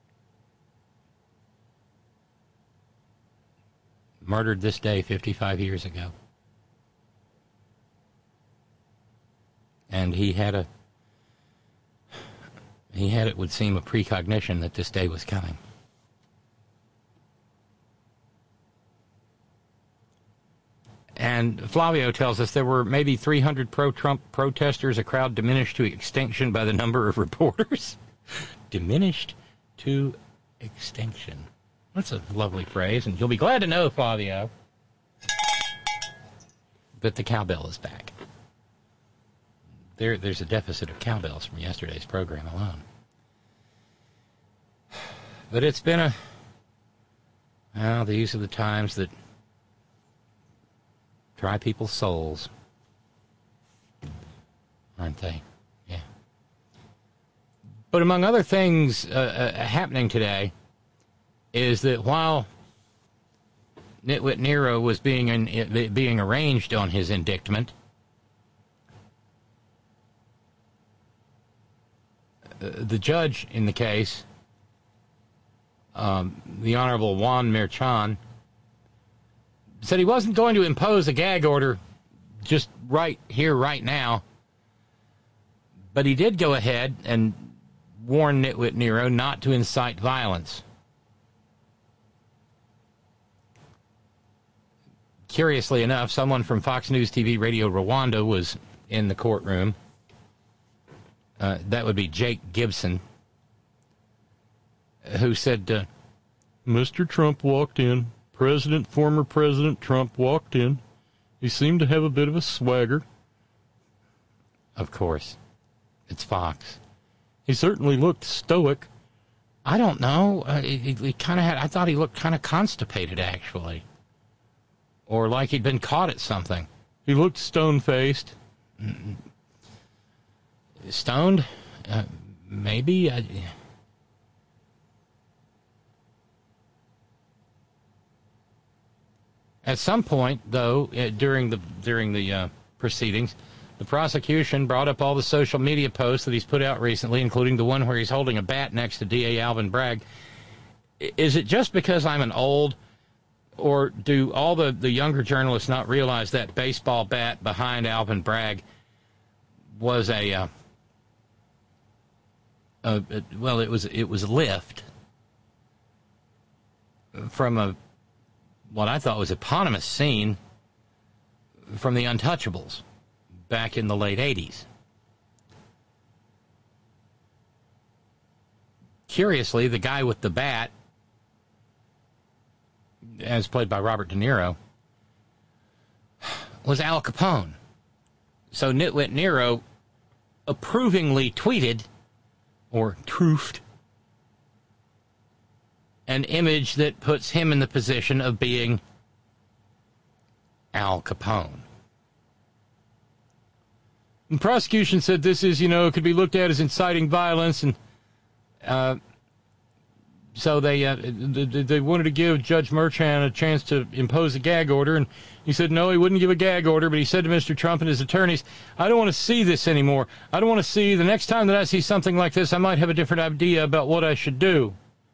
Murdered this day fifty-five years ago. And he had a, he had, it would seem, a precognition that this day was coming. And Flavio tells us there were maybe three hundred pro-Trump protesters, a crowd diminished to extinction by the number of reporters. Diminished to extinction. That's a lovely phrase, and you'll be glad to know, Flavio, that the cowbell is back. There, there's a deficit of cowbells from yesterday's program alone. But it's been a... Well, these are the times that try people's souls, aren't they? Yeah. But among other things uh, uh, happening today is that while Nitwit Nero was being in, being arraigned on his indictment, uh, the judge in the case, um, the Honorable Juan Merchan, said he wasn't going to impose a gag order just right here, right now, but he did go ahead and warn Nitwit Nero not to incite violence. Curiously enough, someone from Fox News T V Radio Rwanda was in the courtroom. Uh, that would be Jake Gibson, who said, uh, Mister Trump walked in. President, former President Trump walked in. He seemed to have a bit of a swagger. Of course. It's Fox. He certainly looked stoic. I don't know. Uh, he he kind of had, I thought he looked kind of constipated, actually. Or like he'd been caught at something. He looked stone-faced. Stoned? Uh, maybe. I... At some point, though, uh, during the during the uh, proceedings, the prosecution brought up all the social media posts that he's put out recently, including the one where he's holding a bat next to D A Alvin Bragg. Is it just because I'm an old... Or do all the, the younger journalists not realize that baseball bat behind Alvin Bragg was a, uh, a, a well, it was it was a lift from a what I thought was eponymous scene from The Untouchables back in the late eighties. Curiously, the guy with the bat, as played by Robert De Niro, was Al Capone. So Nitwit Nero approvingly tweeted, or truthed, an image that puts him in the position of being Al Capone. The prosecution said this is, you know, could be looked at as inciting violence, and uh, So they, uh, they they wanted to give Judge Merchan a chance to impose a gag order, and he said no, he wouldn't give a gag order, but he said to Mister Trump and his attorneys, I don't want to see this anymore. I don't want to see, the next time that I see something like this, I might have a different idea about what I should do.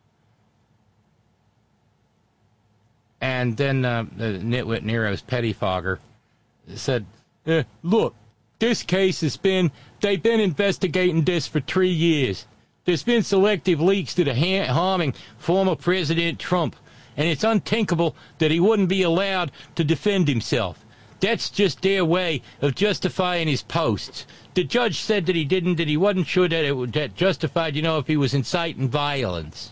And then uh, the Nitwit Nero's pettifogger said, eh, look, this case has been, they've been investigating this for three years. There's been selective leaks that are harming former President Trump, and it's unthinkable that he wouldn't be allowed to defend himself. That's just their way of justifying his posts. The judge said that he didn't, that he wasn't sure that it that justified, you know, if he was inciting violence.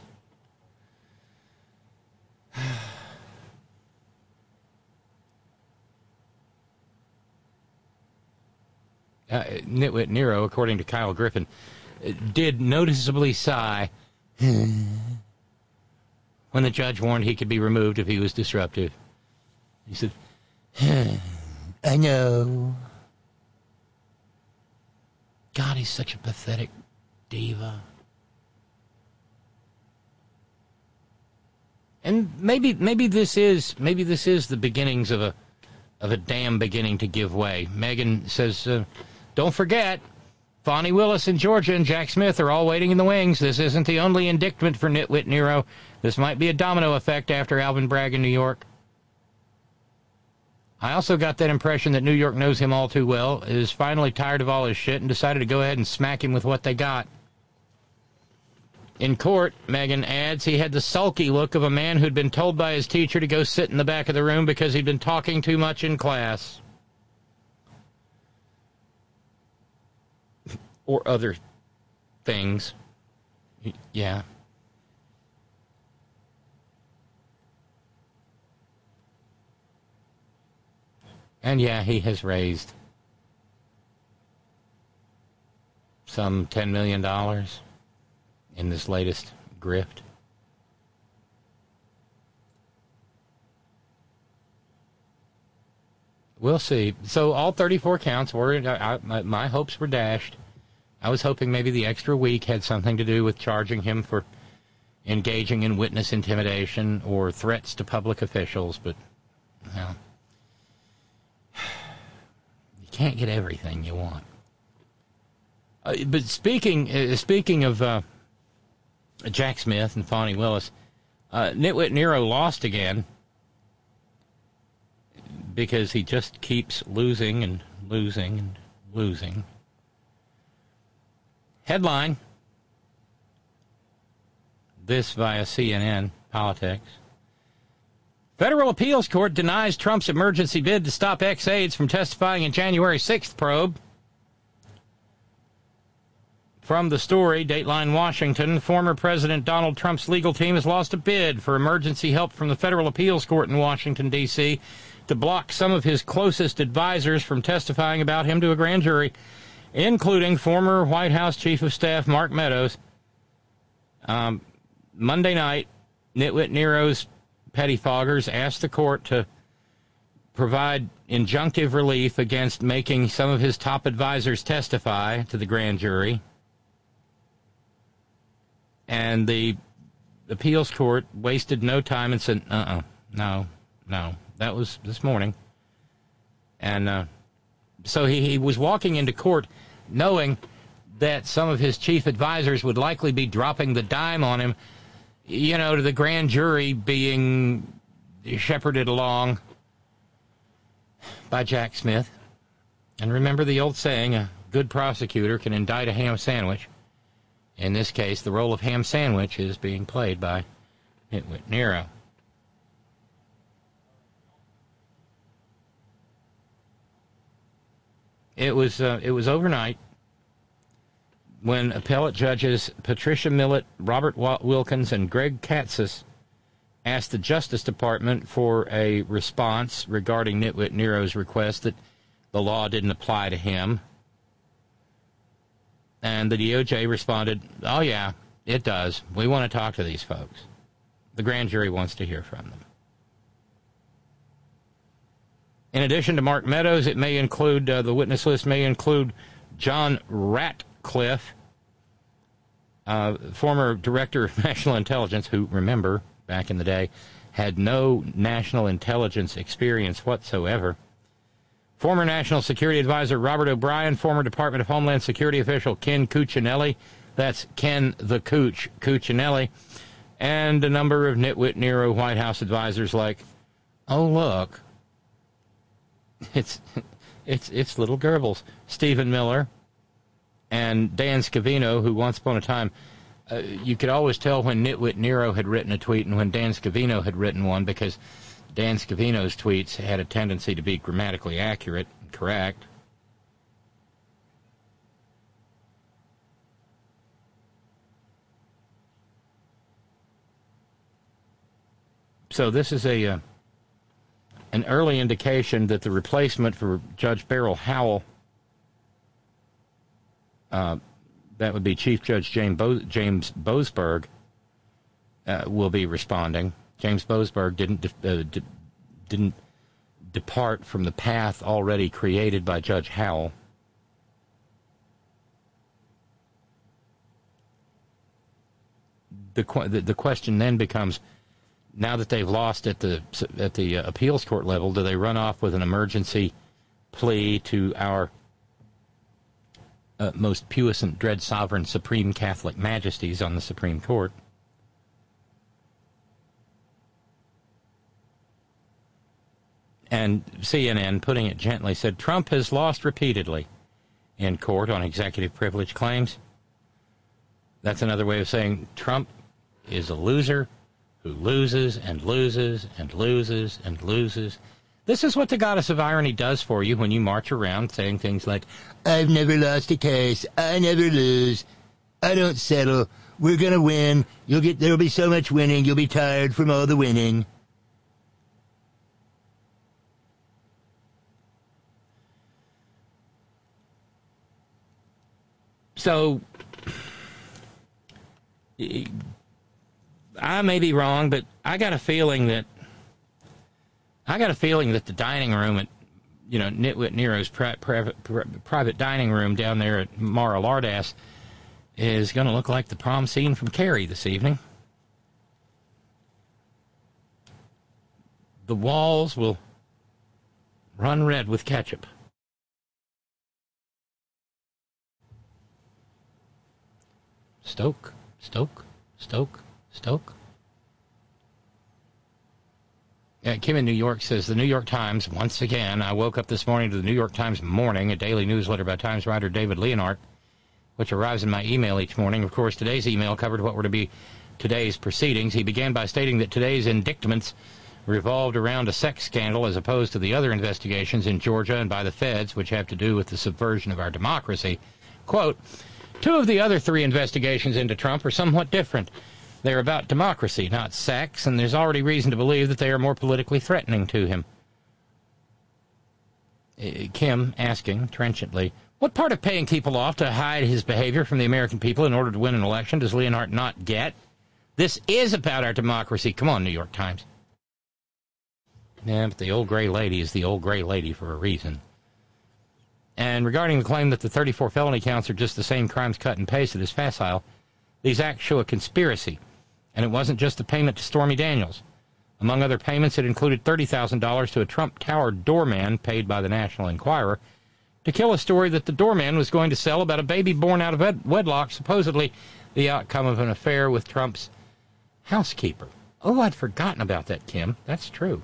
Uh, Nitwit Nero, according to Kyle Griffin, did noticeably sigh when the judge warned he could be removed if he was disruptive. He said, I know. God, he's such a pathetic diva. And maybe maybe this is maybe this is the beginnings of a of a dam beginning to give way. Megan says, uh, don't forget, Fonnie Willis in Georgia and Jack Smith are all waiting in the wings. This isn't the only indictment for Nitwit Nero. This might be a domino effect after Alvin Bragg in New York. I also got that impression that New York knows him all too well, is finally tired of all his shit, and decided to go ahead and smack him with what they got. In court, Megan adds, he had the sulky look of a man who'd been told by his teacher to go sit in the back of the room because he'd been talking too much in class. Or other things. Yeah. And yeah, he has raised some ten million dollars in this latest grift. We'll see. So all thirty-four counts were, I, my, my hopes were dashed. I was hoping maybe the extra week had something to do with charging him for engaging in witness intimidation or threats to public officials, but well, you can't get everything you want. Uh, but speaking uh, speaking of uh, Jack Smith and Fani Willis, uh, Nitwit Nero lost again because he just keeps losing and losing and losing. Headline, this via C N N Politics. Federal Appeals Court denies Trump's emergency bid to stop ex-aides from testifying in January sixth probe. From the story, Dateline Washington, former President Donald Trump's legal team has lost a bid for emergency help from the Federal Appeals Court in Washington, D C to block some of his closest advisors from testifying about him to a grand jury, including former White House Chief of Staff Mark Meadows. Um, Monday night, Nitwit Nero's pettifoggers asked the court to provide injunctive relief against making some of his top advisors testify to the grand jury. And the appeals court wasted no time and said, uh-uh, no, no. That was this morning. And uh, so he, he was walking into court knowing that some of his chief advisors would likely be dropping the dime on him, you know, to the grand jury being shepherded along by Jack Smith. And remember the old saying, a good prosecutor can indict a ham sandwich. In this case, the role of ham sandwich is being played by Nitwit Nero. It was uh, it was overnight when appellate judges Patricia Millett, Robert Wilkins, and Greg Katsas asked the Justice Department for a response regarding Nitwit Nero's request that the law didn't apply to him. And the D O J responded, oh, yeah, it does. We want to talk to these folks. The grand jury wants to hear from them. In addition to Mark Meadows, it may include, uh, the witness list may include John Ratcliffe, uh, former director of national intelligence, who, remember, back in the day, had no national intelligence experience whatsoever. Former National Security Advisor Robert O'Brien, former Department of Homeland Security official Ken Cuccinelli, that's Ken the Cooch Cuccinelli, and a number of Nitwit Nero White House advisors like, oh, look, it's it's it's little Goebbels, Stephen Miller, and Dan Scavino, who once upon a time, uh, you could always tell when Nitwit Nero had written a tweet and when Dan Scavino had written one, because Dan Scavino's tweets had a tendency to be grammatically accurate and correct. So this is a uh, an early indication that the replacement for Judge Beryl Howell, uh, that would be Chief Judge James, Bo- James Boasberg, uh, will be responding. James Boasberg didn't de- uh, de- didn't depart from the path already created by Judge Howell. The qu- the, the question then becomes, now that they've lost at the at the uh, appeals court level, do they run off with an emergency plea to our uh, most puissant, dread, sovereign, supreme Catholic majesties on the Supreme Court? And C N N, putting it gently, said Trump has lost repeatedly in court on executive privilege claims. That's another way of saying Trump is a loser who loses and loses and loses and loses. This is what the goddess of irony does for you when you march around saying things like, I've never lost a case, I never lose, I don't settle, we're going to win, you'll get, there'll be so much winning, you'll be tired from all the winning. So, I may be wrong, but I got a feeling that I got a feeling that the dining room at, you know, Nitwit Nero's pri- private, private dining room down there at Mar-a-Lardas is going to look like the prom scene from Carrie this evening. The walls will Run red with ketchup. Stoke, Stoke, Stoke, Stoke. Yeah, Kim in New York says, the New York Times, once again, I woke up this morning to the New York Times Morning, a daily newsletter by Times writer David Leonhardt, which arrives in my email each morning. Of course, today's email covered what were to be today's proceedings. He began by stating that today's indictments revolved around a sex scandal as opposed to the other investigations in Georgia and by the feds, which have to do with the subversion of our democracy. Quote, two of the other three investigations into Trump are somewhat different. They're about democracy, not sex, and there's already reason to believe that they are more politically threatening to him. Uh, Kim asking, trenchantly, what part of paying people off to hide his behavior from the American people in order to win an election does Leonhardt not get? This is about our democracy. Come on, New York Times. Yeah, but the old gray lady is the old gray lady for a reason. And regarding the claim that the thirty-four felony counts are just the same crimes cut and pasted as facile, these acts show a conspiracy. And it wasn't just the payment to Stormy Daniels. Among other payments, it included thirty thousand dollars to a Trump Tower doorman paid by the National Enquirer to kill a story that the doorman was going to sell about a baby born out of wed- wedlock, supposedly the outcome of an affair with Trump's housekeeper. Oh, I'd forgotten about that, Kim. That's true.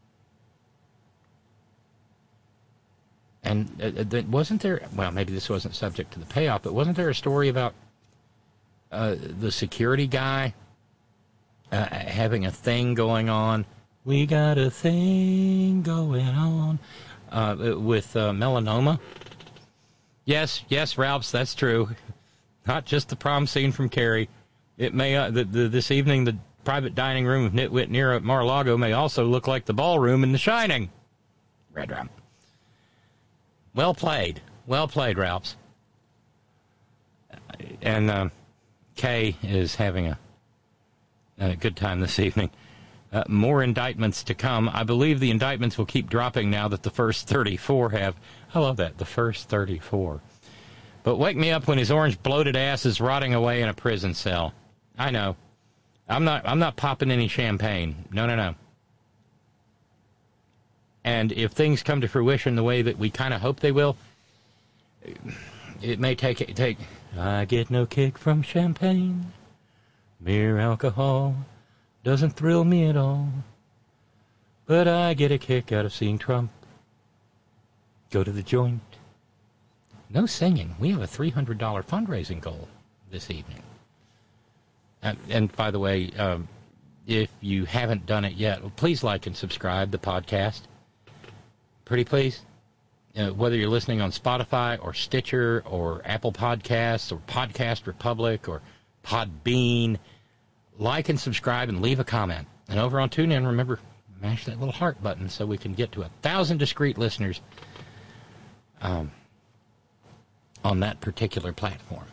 And uh, wasn't there, well, maybe this wasn't subject to the payoff, but wasn't there a story about uh, the security guy uh, having a thing going on? We got a thing going on uh, with uh, melanoma. Yes, yes, Ralphs, that's true. Not just the prom scene from Carrie. It may, uh, the, the, this evening, the private dining room of Nitwit near Mar-a-Lago may also look like the ballroom in The Shining. Red Rum. Well played. Well played, Ralphs. And uh, Kay is having a, a good time this evening. Uh, more indictments to come. I believe the indictments will keep dropping now that the first thirty-four have. I love that, the first thirty-four. But wake me up when his orange bloated ass is rotting away in a prison cell. I know. I'm not I'm not popping any champagne. No, no, no. And if things come to fruition the way that we kind of hope they will, it may take take. I get no kick from champagne. Mere alcohol doesn't thrill me at all. But I get a kick out of seeing Trump go to the joint. No singing. We have a three hundred dollars fundraising goal this evening. And, and by the way, um, if you haven't done it yet, well, please like and subscribe the podcast. Pretty please. Uh, whether you're listening on Spotify or Stitcher or Apple Podcasts or Podcast Republic or Podbean, like and subscribe and leave a comment. And over on TuneIn, remember, mash that little heart button so we can get to a thousand discreet listeners um, on that particular platform.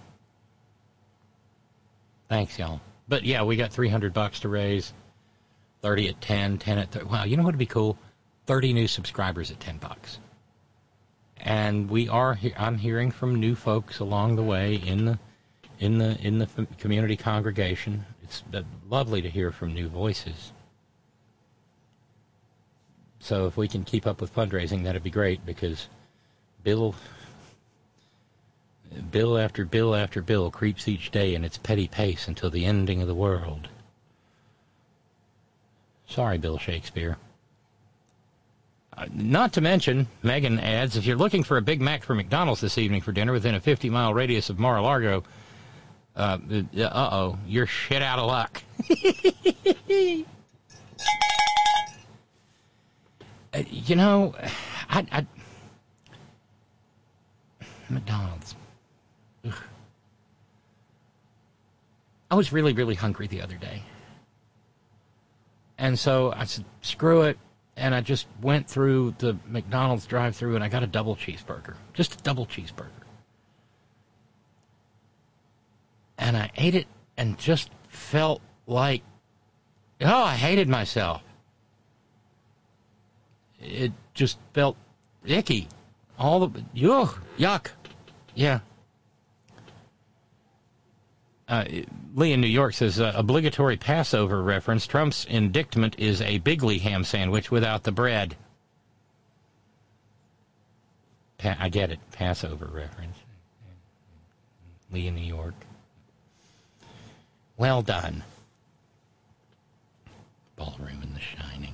Thanks, y'all. But yeah, we got three hundred bucks to raise. thirty at ten, ten at thirty. Wow, you know what would be cool? thirty new subscribers at ten bucks. And we are he- I'm hearing from new folks along the way in the in the in the f- community congregation. It's uh, lovely to hear from new voices. So if we can keep up with fundraising, that'd be great, because Bill bill after bill after bill creeps each day in its petty pace until the ending of the world. Sorry, Bill Shakespeare. Uh, not to mention, Megan adds, if you're looking for a Big Mac for McDonald's this evening for dinner within a fifty-mile radius of Mar-a-Lago, uh, uh-oh, you're shit out of luck. uh, you know, I, I McDonald's. Ugh. I was really, really hungry the other day. And so I said, screw it. And I just went through the McDonald's drive-thru and I got a double cheeseburger. Just a double cheeseburger. And I ate it and just felt like, oh, I hated myself. It just felt icky. All the, yuck, yuck. Yeah. Uh, Lee in New York says, uh, obligatory Passover reference. Trump's indictment is a Bigley ham sandwich without the bread. Pa- I get it. Passover reference. Lee in New York. Well done. Ballroom in The Shining.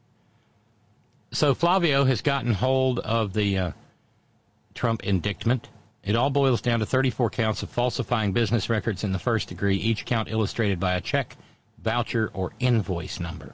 So Flavio has gotten hold of the uh, Trump indictment. It all boils down to thirty-four counts of falsifying business records in the first degree, each count illustrated by a check, voucher, or invoice number.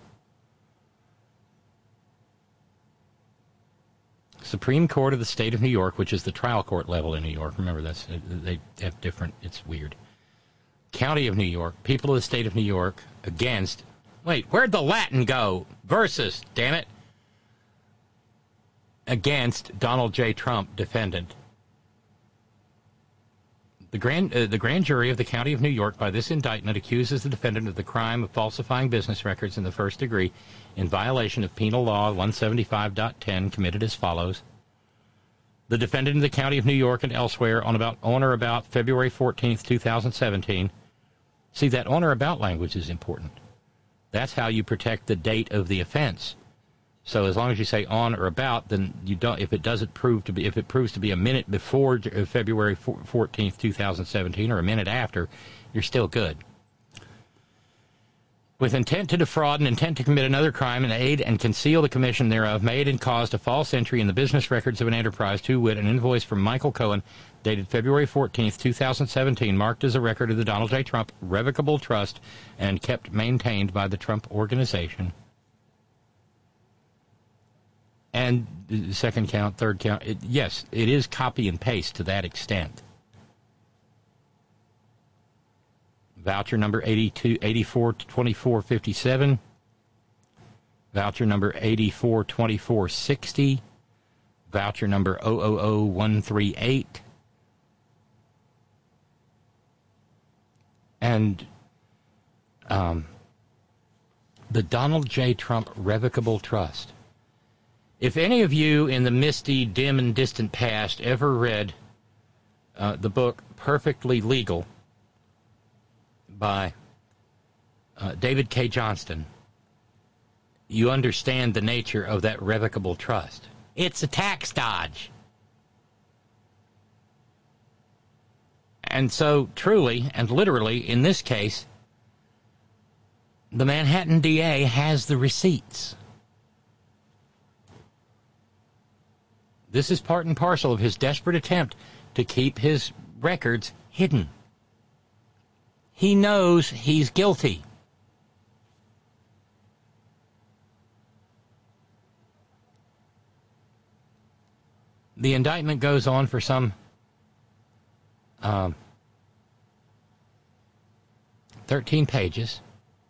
Supreme Court of the State of New York, which is the trial court level in New York. Remember, that's they have different, it's weird. County of New York, people of the State of New York, against, wait, where'd the Latin go? Versus, damn it. Against Donald J. Trump, defendant. The grand, uh, the grand jury of the County of New York, by this indictment, accuses the defendant of the crime of falsifying business records in the first degree in violation of Penal Law one seventy-five point ten, committed as follows. The defendant in the County of New York and elsewhere on about on or about February fourteenth, two thousand seventeen. See, that on or about language is important. That's how you protect the date of the offense. So as long as you say on or about, then you don't. If it doesn't prove to be, if it proves to be a minute before February fourteenth, two thousand seventeen, or a minute after, you're still good. With intent to defraud and intent to commit another crime and aid and conceal the commission thereof, made and caused a false entry in the business records of an enterprise, to wit, an invoice from Michael Cohen, dated February fourteenth, two thousand seventeen, marked as a record of the Donald J. Trump Revocable Trust and kept maintained by the Trump Organization. And second count, third count, it, yes, it is copy and paste to that extent. Voucher number eighty-two, eighty-four, twenty-four, fifty-seven. Voucher number eighty-four, twenty-four, sixty. Voucher number zero zero zero one three eight. And um, the Donald J. Trump Revocable Trust. If any of you in the misty, dim, and distant past ever read uh, the book Perfectly Legal by uh, David K. Johnston, you understand the nature of that revocable trust. It's a tax dodge. And so, truly and literally, in this case, the Manhattan D A has the receipts. This is part and parcel of his desperate attempt to keep his records hidden. He knows he's guilty. The indictment goes on for some um, thirteen pages.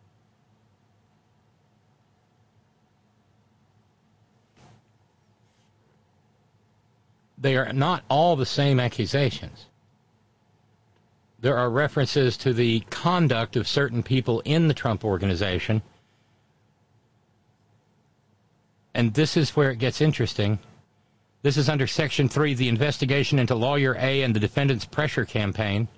They are not all the same accusations. There are references to the conduct of certain people in the Trump Organization. And this is where it gets interesting. This is under Section three, the investigation into Lawyer A and the defendant's pressure campaign.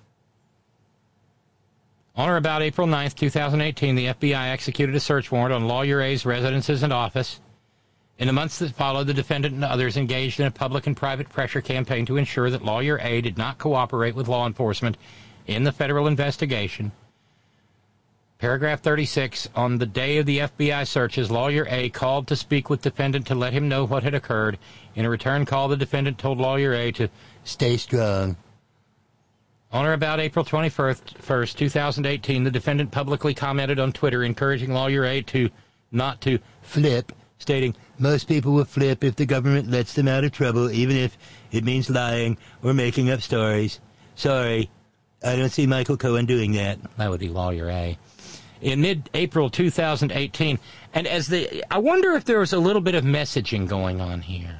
On or about April ninth, two thousand eighteen, the F B I executed a search warrant on Lawyer A's residences and office. In the months that followed, the defendant and others engaged in a public and private pressure campaign to ensure that Lawyer A did not cooperate with law enforcement in the federal investigation. Paragraph thirty-six, on the day of the F B I searches, Lawyer A called to speak with defendant to let him know what had occurred. In a return call, the defendant told Lawyer A to stay strong. On or about April twenty-first, two thousand eighteen, the defendant publicly commented on Twitter encouraging Lawyer A to not to flip, stating, "Most people will flip if the government lets them out of trouble, even if it means lying or making up stories. Sorry, I don't see Michael Cohen doing that." That would be Lawyer A. In mid-April two thousand eighteen, and as the, I wonder if there was a little bit of messaging going on here.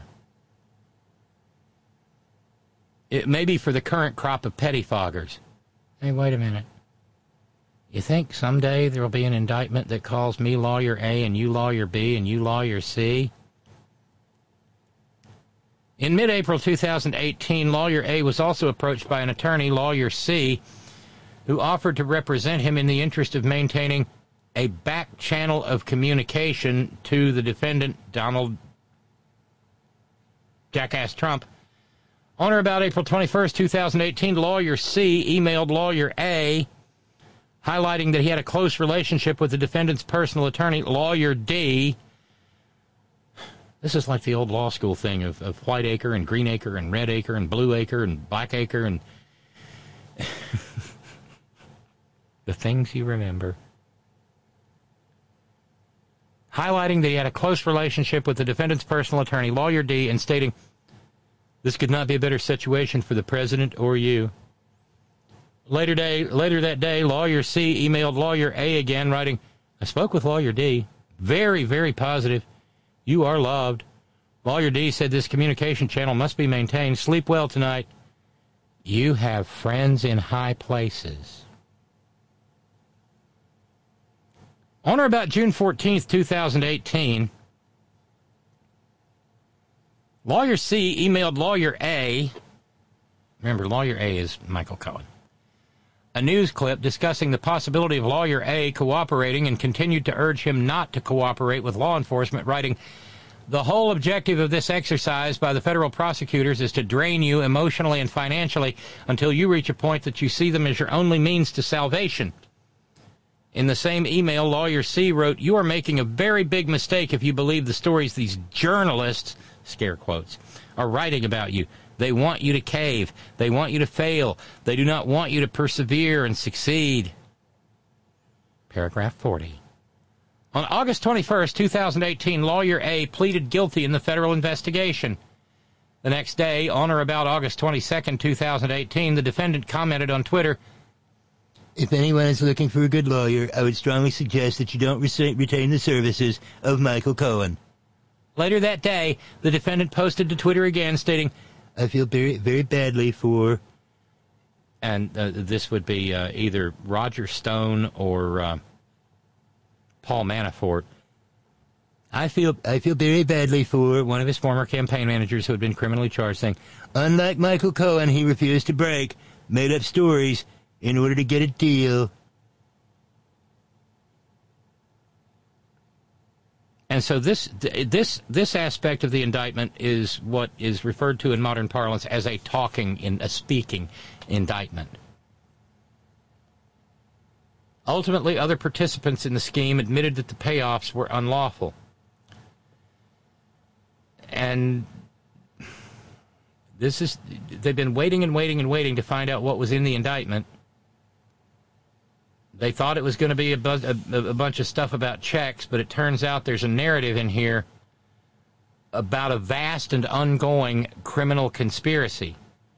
It may be for the current crop of pettifoggers. Hey, wait a minute. You think someday there will be an indictment that calls me Lawyer A and you Lawyer B and you Lawyer C? In mid-April two thousand eighteen, Lawyer A was also approached by an attorney, Lawyer C, who offered to represent him in the interest of maintaining a back channel of communication to the defendant, Donald Jackass Trump, On or about April twenty-first, twenty eighteen, Lawyer C emailed Lawyer A, highlighting that he had a close relationship with the defendant's personal attorney, Lawyer D. This is like the old law school thing of, of white acre and green acre and red acre and blue acre and black acre and the things you remember. Highlighting that he had a close relationship with the defendant's personal attorney, Lawyer D, and stating, this could not be a better situation for the president or you. Later day, later that day, Lawyer C emailed Lawyer A again, writing, I spoke with Lawyer D. Very, very positive. You are loved. Lawyer D said this communication channel must be maintained. Sleep well tonight. You have friends in high places. On or about June fourteenth, twenty eighteen, Lawyer C emailed Lawyer A, remember, Lawyer A is Michael Cohen, a news clip discussing the possibility of Lawyer A cooperating and continued to urge him not to cooperate with law enforcement, writing, the whole objective of this exercise by the federal prosecutors is to drain you emotionally and financially until you reach a point that you see them as your only means to salvation. In the same email, Lawyer C wrote, you are making a very big mistake if you believe the stories these journalists, scare quotes, are writing about you. They want you to cave. They want you to fail. They do not want you to persevere and succeed. Paragraph forty. On August twenty-first, twenty eighteen, Lawyer A pleaded guilty in the federal investigation. The next day, on or about August twenty-second, twenty eighteen, the defendant commented on Twitter, if anyone is looking for a good lawyer, I would strongly suggest that you don't retain the services of Michael Cohen. Later that day, the defendant posted to Twitter again, stating, I feel very, very badly for... And uh, this would be uh, either Roger Stone or uh, Paul Manafort. I feel I feel very badly for one of his former campaign managers who had been criminally charged, saying, unlike Michael Cohen, he refused to break, made up stories in order to get a deal. And so this this this aspect of the indictment is what is referred to in modern parlance as a talking, in a speaking indictment. Ultimately, other participants in the scheme admitted that the payoffs were unlawful. And this is, they've been waiting and waiting and waiting to find out what was in the indictment. They thought it was going to be a, buzz, a, a bunch of stuff about checks, but it turns out there's a narrative in here about a vast and ongoing criminal conspiracy.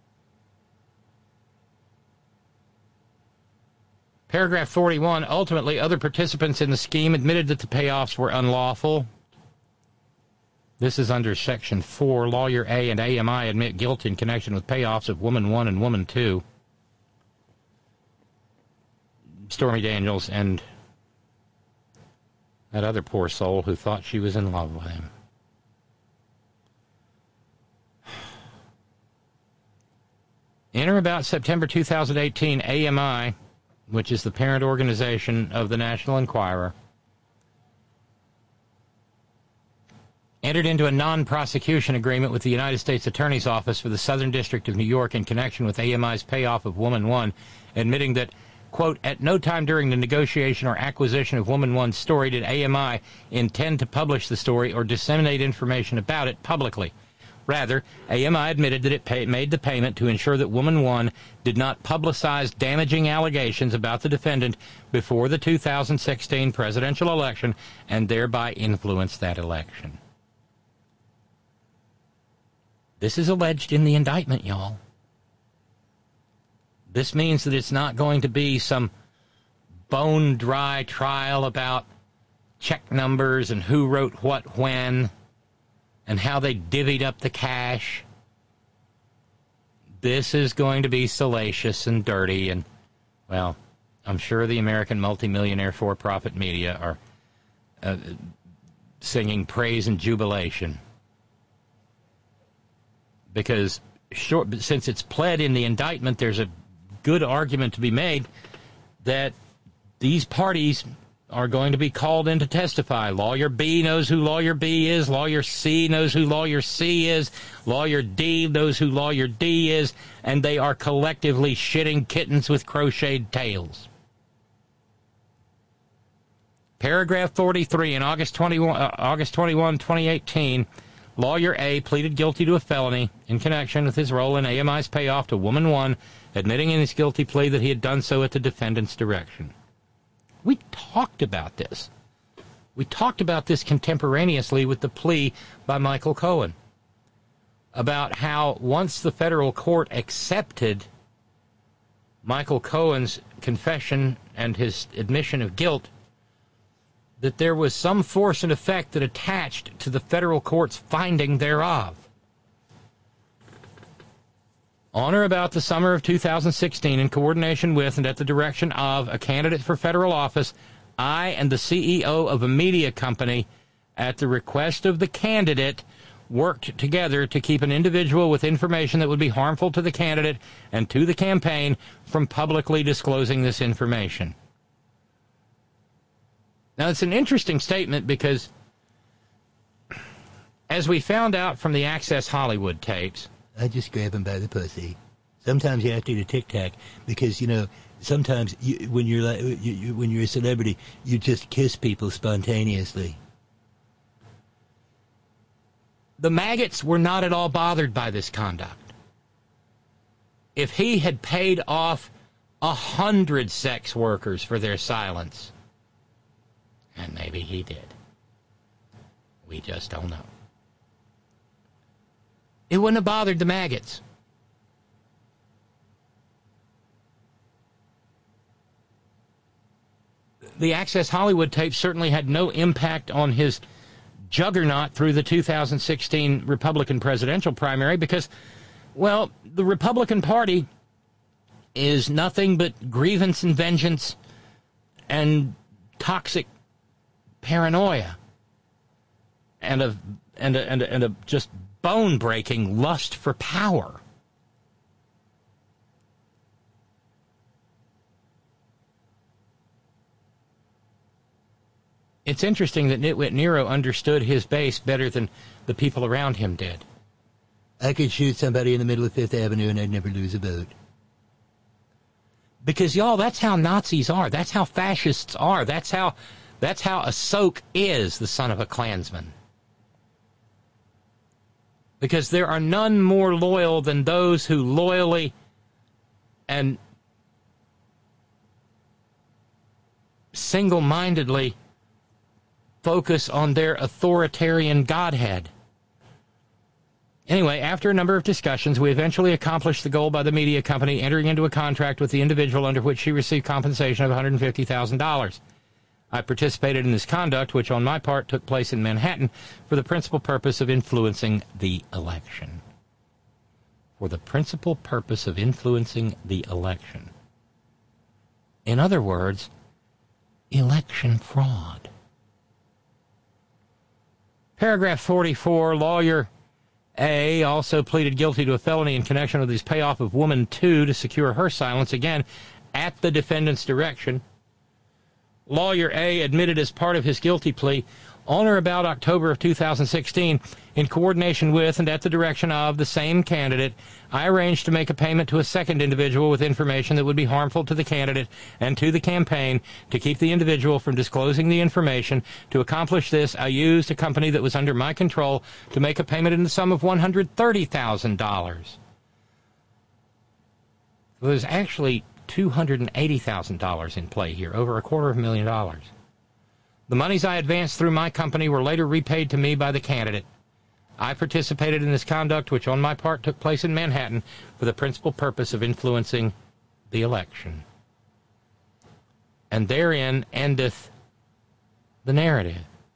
Paragraph forty-one, ultimately, other participants in the scheme admitted that the payoffs were unlawful. This is under Section four. Lawyer A and A M I admit guilt in connection with payoffs of Woman one and Woman two. Stormy Daniels and that other poor soul who thought she was in love with him. In or about September two thousand eighteen, A M I, which is the parent organization of the National Enquirer, entered into a non-prosecution agreement with the United States Attorney's Office for the Southern District of New York in connection with A M I's payoff of Woman one, admitting that, quote, at no time during the negotiation or acquisition of Woman one's story did A M I intend to publish the story or disseminate information about it publicly. Rather, A M I admitted that it pay, made the payment to ensure that Woman one did not publicize damaging allegations about the defendant before the two thousand sixteen presidential election and thereby influence that election. This is alleged in the indictment, y'all. This means that it's not going to be some bone-dry trial about check numbers and who wrote what when and how they divvied up the cash. This is going to be salacious and dirty, and, well, I'm sure the American multimillionaire for-profit media are uh, singing praise and jubilation. Because short, since it's pled in the indictment, there's a good argument to be made that these parties are going to be called in to testify. Lawyer B knows who Lawyer B is. Lawyer C knows who Lawyer C is. Lawyer D knows who Lawyer D is. And they are collectively shitting kittens with crocheted tails. Paragraph forty-three, in August twenty-first, uh, August twenty-first, twenty eighteen, Lawyer A pleaded guilty to a felony in connection with his role in A M I's payoff to Woman One, admitting in his guilty plea that he had done so at the defendant's direction. We talked about this. We talked about this contemporaneously with the plea by Michael Cohen about how once the federal court accepted Michael Cohen's confession and his admission of guilt, that there was some force and effect that attached to the federal court's finding thereof. On or about the summer of two thousand sixteen, in coordination with and at the direction of a candidate for federal office, I and the C E O of a media company, at the request of the candidate, worked together to keep an individual with information that would be harmful to the candidate and to the campaign from publicly disclosing this information. Now, it's an interesting statement because, as we found out from the Access Hollywood tapes, I just grab them by the pussy. Sometimes you have to do a tic-tac because, you know, sometimes you, when you're like, you, you, when you're a celebrity, you just kiss people spontaneously. The maggots were not at all bothered by this conduct. If he had paid off a hundred sex workers for their silence, and maybe he did, we just don't know, it wouldn't have bothered the maggots. The Access Hollywood tape certainly had no impact on his juggernaut through the two thousand sixteen Republican presidential primary because, well, the Republican Party is nothing but grievance and vengeance and toxic paranoia and a and a, and a, and a just bone-breaking lust for power. It's interesting that Nitwit Nero understood his base better than the people around him did. I could shoot somebody in the middle of Fifth Avenue and I'd never lose a vote. Because, y'all, that's how Nazis are. That's how fascists are. That's how that's how a soak is, the son of a Klansman. Because there are none more loyal than those who loyally and single-mindedly focus on their authoritarian godhead. Anyway, after a number of discussions, we eventually accomplished the goal by the media company entering into a contract with the individual under which she received compensation of one hundred fifty thousand dollars. I participated in this conduct, which on my part took place in Manhattan, for the principal purpose of influencing the election. For the principal purpose of influencing the election. In other words, election fraud. Paragraph forty-four, Lawyer A also pleaded guilty to a felony in connection with his payoff of Woman two to secure her silence, again, at the defendant's direction. Lawyer A admitted as part of his guilty plea, on or about October of two thousand sixteen, in coordination with and at the direction of the same candidate, I arranged to make a payment to a second individual with information that would be harmful to the candidate and to the campaign to keep the individual from disclosing the information. To accomplish this, I used a company that was under my control to make a payment in the sum of one hundred thirty thousand dollars. It was actually two hundred eighty thousand dollars in play here, over a quarter of a million dollars. The monies I advanced through my company were later repaid to me by the candidate. I participated in this conduct, which on my part took place in Manhattan, for the principal purpose of influencing the election. And therein endeth the narrative.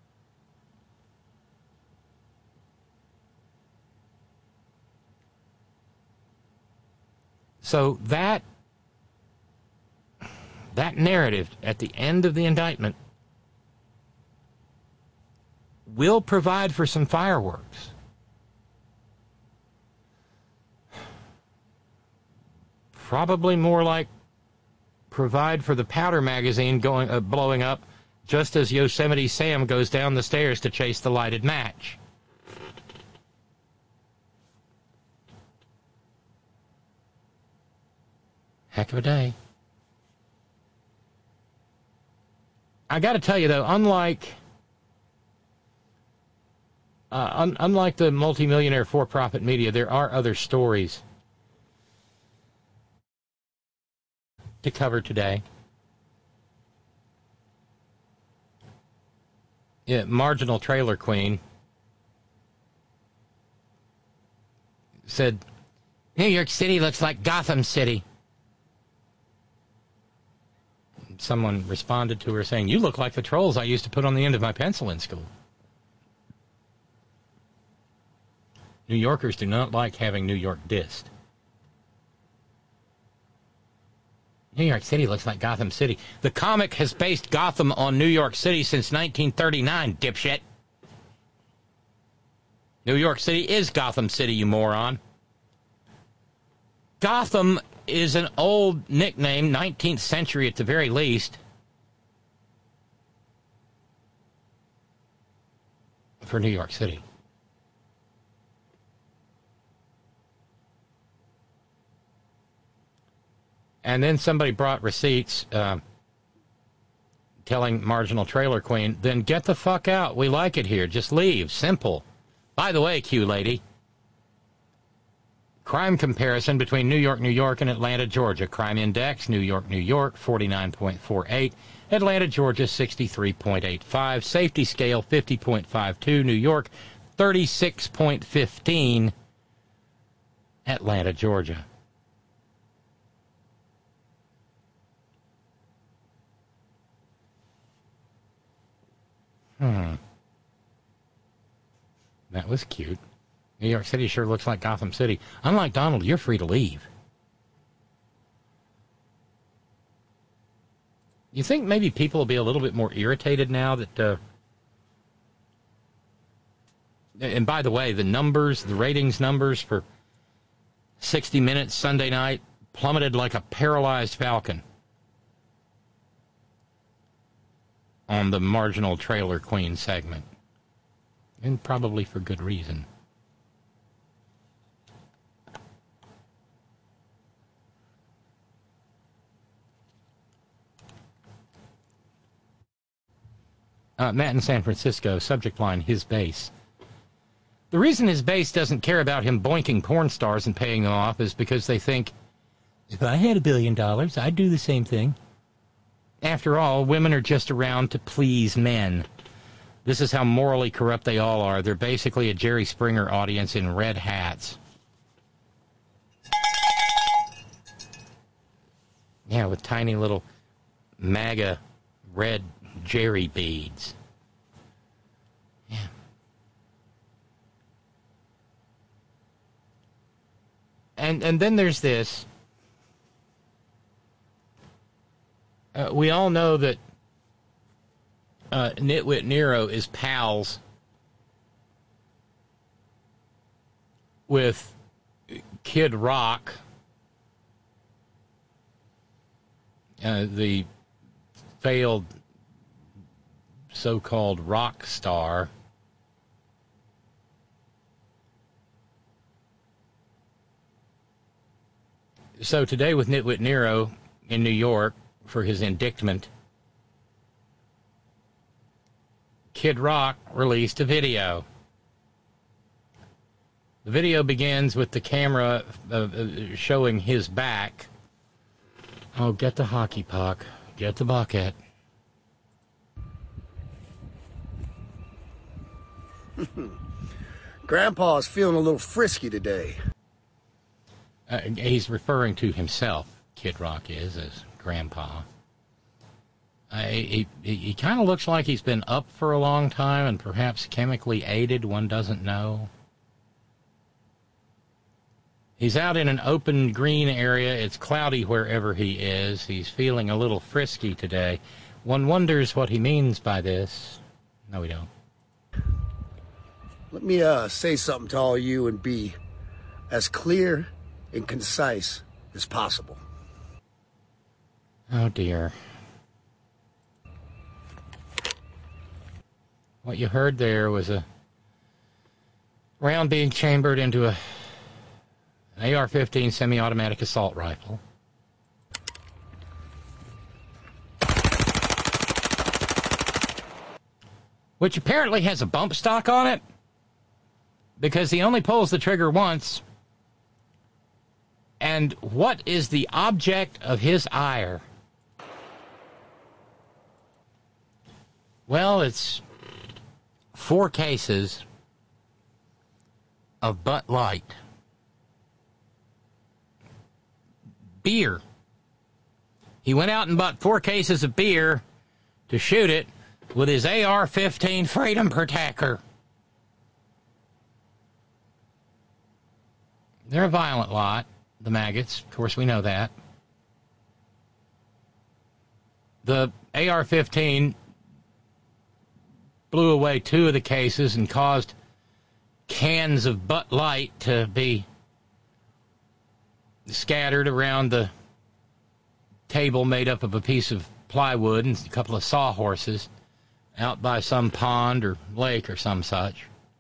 So that that narrative at the end of the indictment will provide for some fireworks. Probably more like provide for the powder magazine going uh, blowing up just as Yosemite Sam goes down the stairs to chase the lighted match. Heck of a day. I got to tell you, though, unlike uh, un- unlike the multimillionaire for-profit media, there are other stories to cover today. Yeah, marginal trailer queen said, New York City looks like Gotham City. Someone responded to her saying, you look like the trolls I used to put on the end of my pencil in school. New Yorkers do not like having New York dissed. New York City looks like Gotham City. The comic has based Gotham on New York City since nineteen thirty-nine, dipshit. New York City is Gotham City, you moron. Gotham is an old nickname, nineteenth century at the very least, for New York City. And then somebody brought receipts uh, telling Marginal Trailer Queen, then get the fuck out. We like it here. Just leave. Simple. By the way, Q lady, crime comparison between New York, New York, and Atlanta, Georgia. Crime index, New York, New York, forty-nine point four eight. Atlanta, Georgia, sixty-three point eight five. Safety scale, fifty point five two. New York, thirty-six point one five. Atlanta, Georgia. Hmm. That was cute. New York City sure looks like Gotham City. Unlike Donald, you're free to leave. You think maybe people will be a little bit more irritated now that... Uh... And by the way, the numbers, the ratings numbers for sixty minutes Sunday night plummeted like a paralyzed falcon on the Marginal Trailer Queen segment. And probably for good reason. Uh, Matt in San Francisco, subject line, his base. The reason his base doesn't care about him boinking porn stars and paying them off is because they think, if I had a billion dollars, I'd do the same thing. After all, women are just around to please men. This is how morally corrupt they all are. They're basically a Jerry Springer audience in red hats. Yeah, with tiny little MAGA red Jerry beads. Yeah. And and then there's this. Uh, we all know that uh, Nitwit Nero is pals with Kid Rock, uh, the failed so-called rock star. So today with Nitwit Nero in New York for his indictment, Kid Rock released a video. The video begins with the camera uh, showing his back. Oh, get the hockey puck. Get the bucket. Grandpa's feeling a little frisky today. Uh, he's referring to himself, Kid Rock is, as Grandpa. Uh, he he, he kind of looks like he's been up for a long time and perhaps chemically aided, one doesn't know. He's out in an open green area. It's cloudy wherever he is. He's feeling a little frisky today. One wonders what he means by this. No, we don't. Let me uh, say something to all you and be as clear and concise as possible. Oh, dear. What you heard there was a round being chambered into a, an A R fifteen semi-automatic assault rifle. Which apparently has a bump stock on it, because he only pulls the trigger once. And what is the object of his ire? Well, it's four cases of Bud Light. Beer. He went out and bought four cases of beer to shoot it with his A R fifteen Freedom Protector. They're a violent lot, the maggots. Of course, we know that. The A R fifteen blew away two of the cases and caused cans of Bud Light to be scattered around the table made up of a piece of plywood and a couple of sawhorses out by some pond or lake or some such.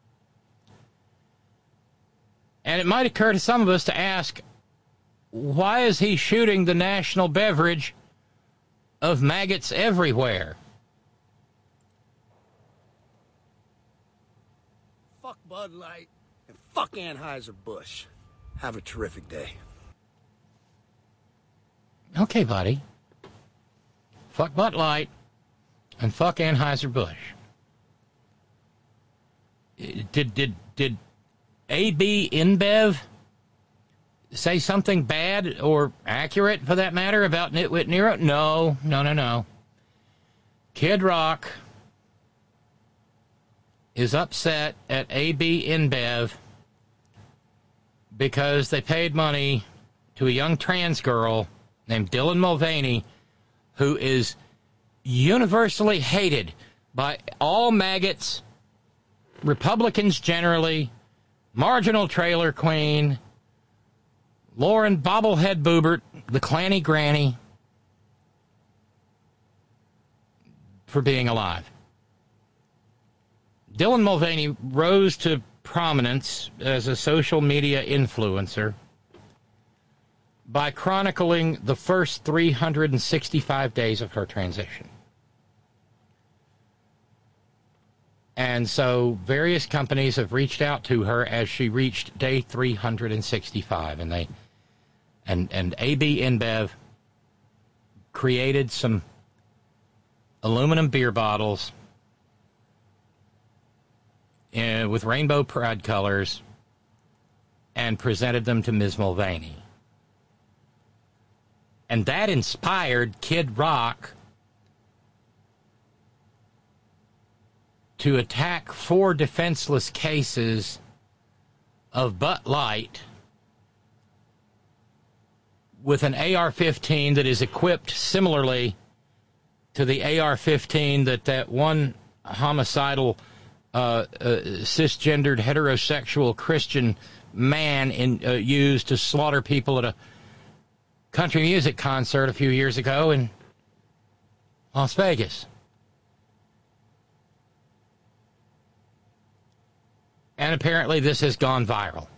And it might occur to some of us to ask, why is he shooting the national beverage of maggots everywhere? Fuck Bud Light and fuck Anheuser-Busch. Have a terrific day. Okay, buddy. Fuck Bud Light and fuck Anheuser-Busch. Did did did A B InBev say something bad or accurate, for that matter, about Nitwit Nero? No, no, no, no. Kid Rock is upset at A B InBev because they paid money to a young trans girl named Dylan Mulvaney, who is universally hated by all maggots, Republicans generally, Marginal Trailer Queen, Lauren Bobblehead Boobert, the Clanny Granny, for being alive. Dylan Mulvaney rose to prominence as a social media influencer by chronicling the first three hundred sixty-five days of her transition. And so various companies have reached out to her as she reached day three hundred sixty-five, and they and and A B InBev created some aluminum beer bottles uh, with rainbow pride colors and presented them to Miz Mulvaney. And that inspired Kid Rock to attack four defenseless cases of Bud Light with an A R fifteen that is equipped similarly to the A R fifteen that that one homicidal, uh, uh, cisgendered, heterosexual Christian man in, uh, used to slaughter people at a country music concert a few years ago in Las Vegas. And apparently this has gone viral.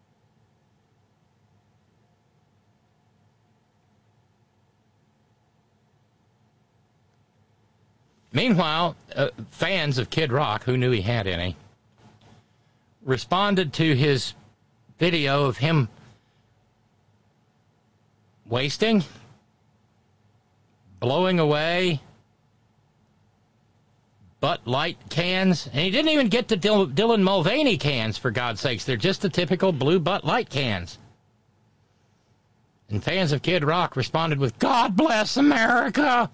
Meanwhile, uh, fans of Kid Rock, who knew he had any, responded to his video of him wasting, blowing away Bud Light cans. And he didn't even get the Dil- Dylan Mulvaney cans, for God's sakes. They're just the typical blue Bud Light cans. And fans of Kid Rock responded with, "God bless America!"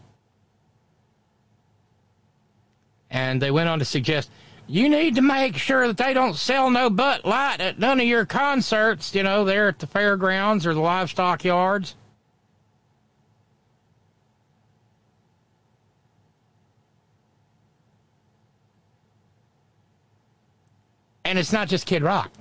And they went on to suggest, you need to make sure that they don't sell no Bud Light at none of your concerts, you know, there at the fairgrounds or the livestock yards. And it's not just Kid Rock.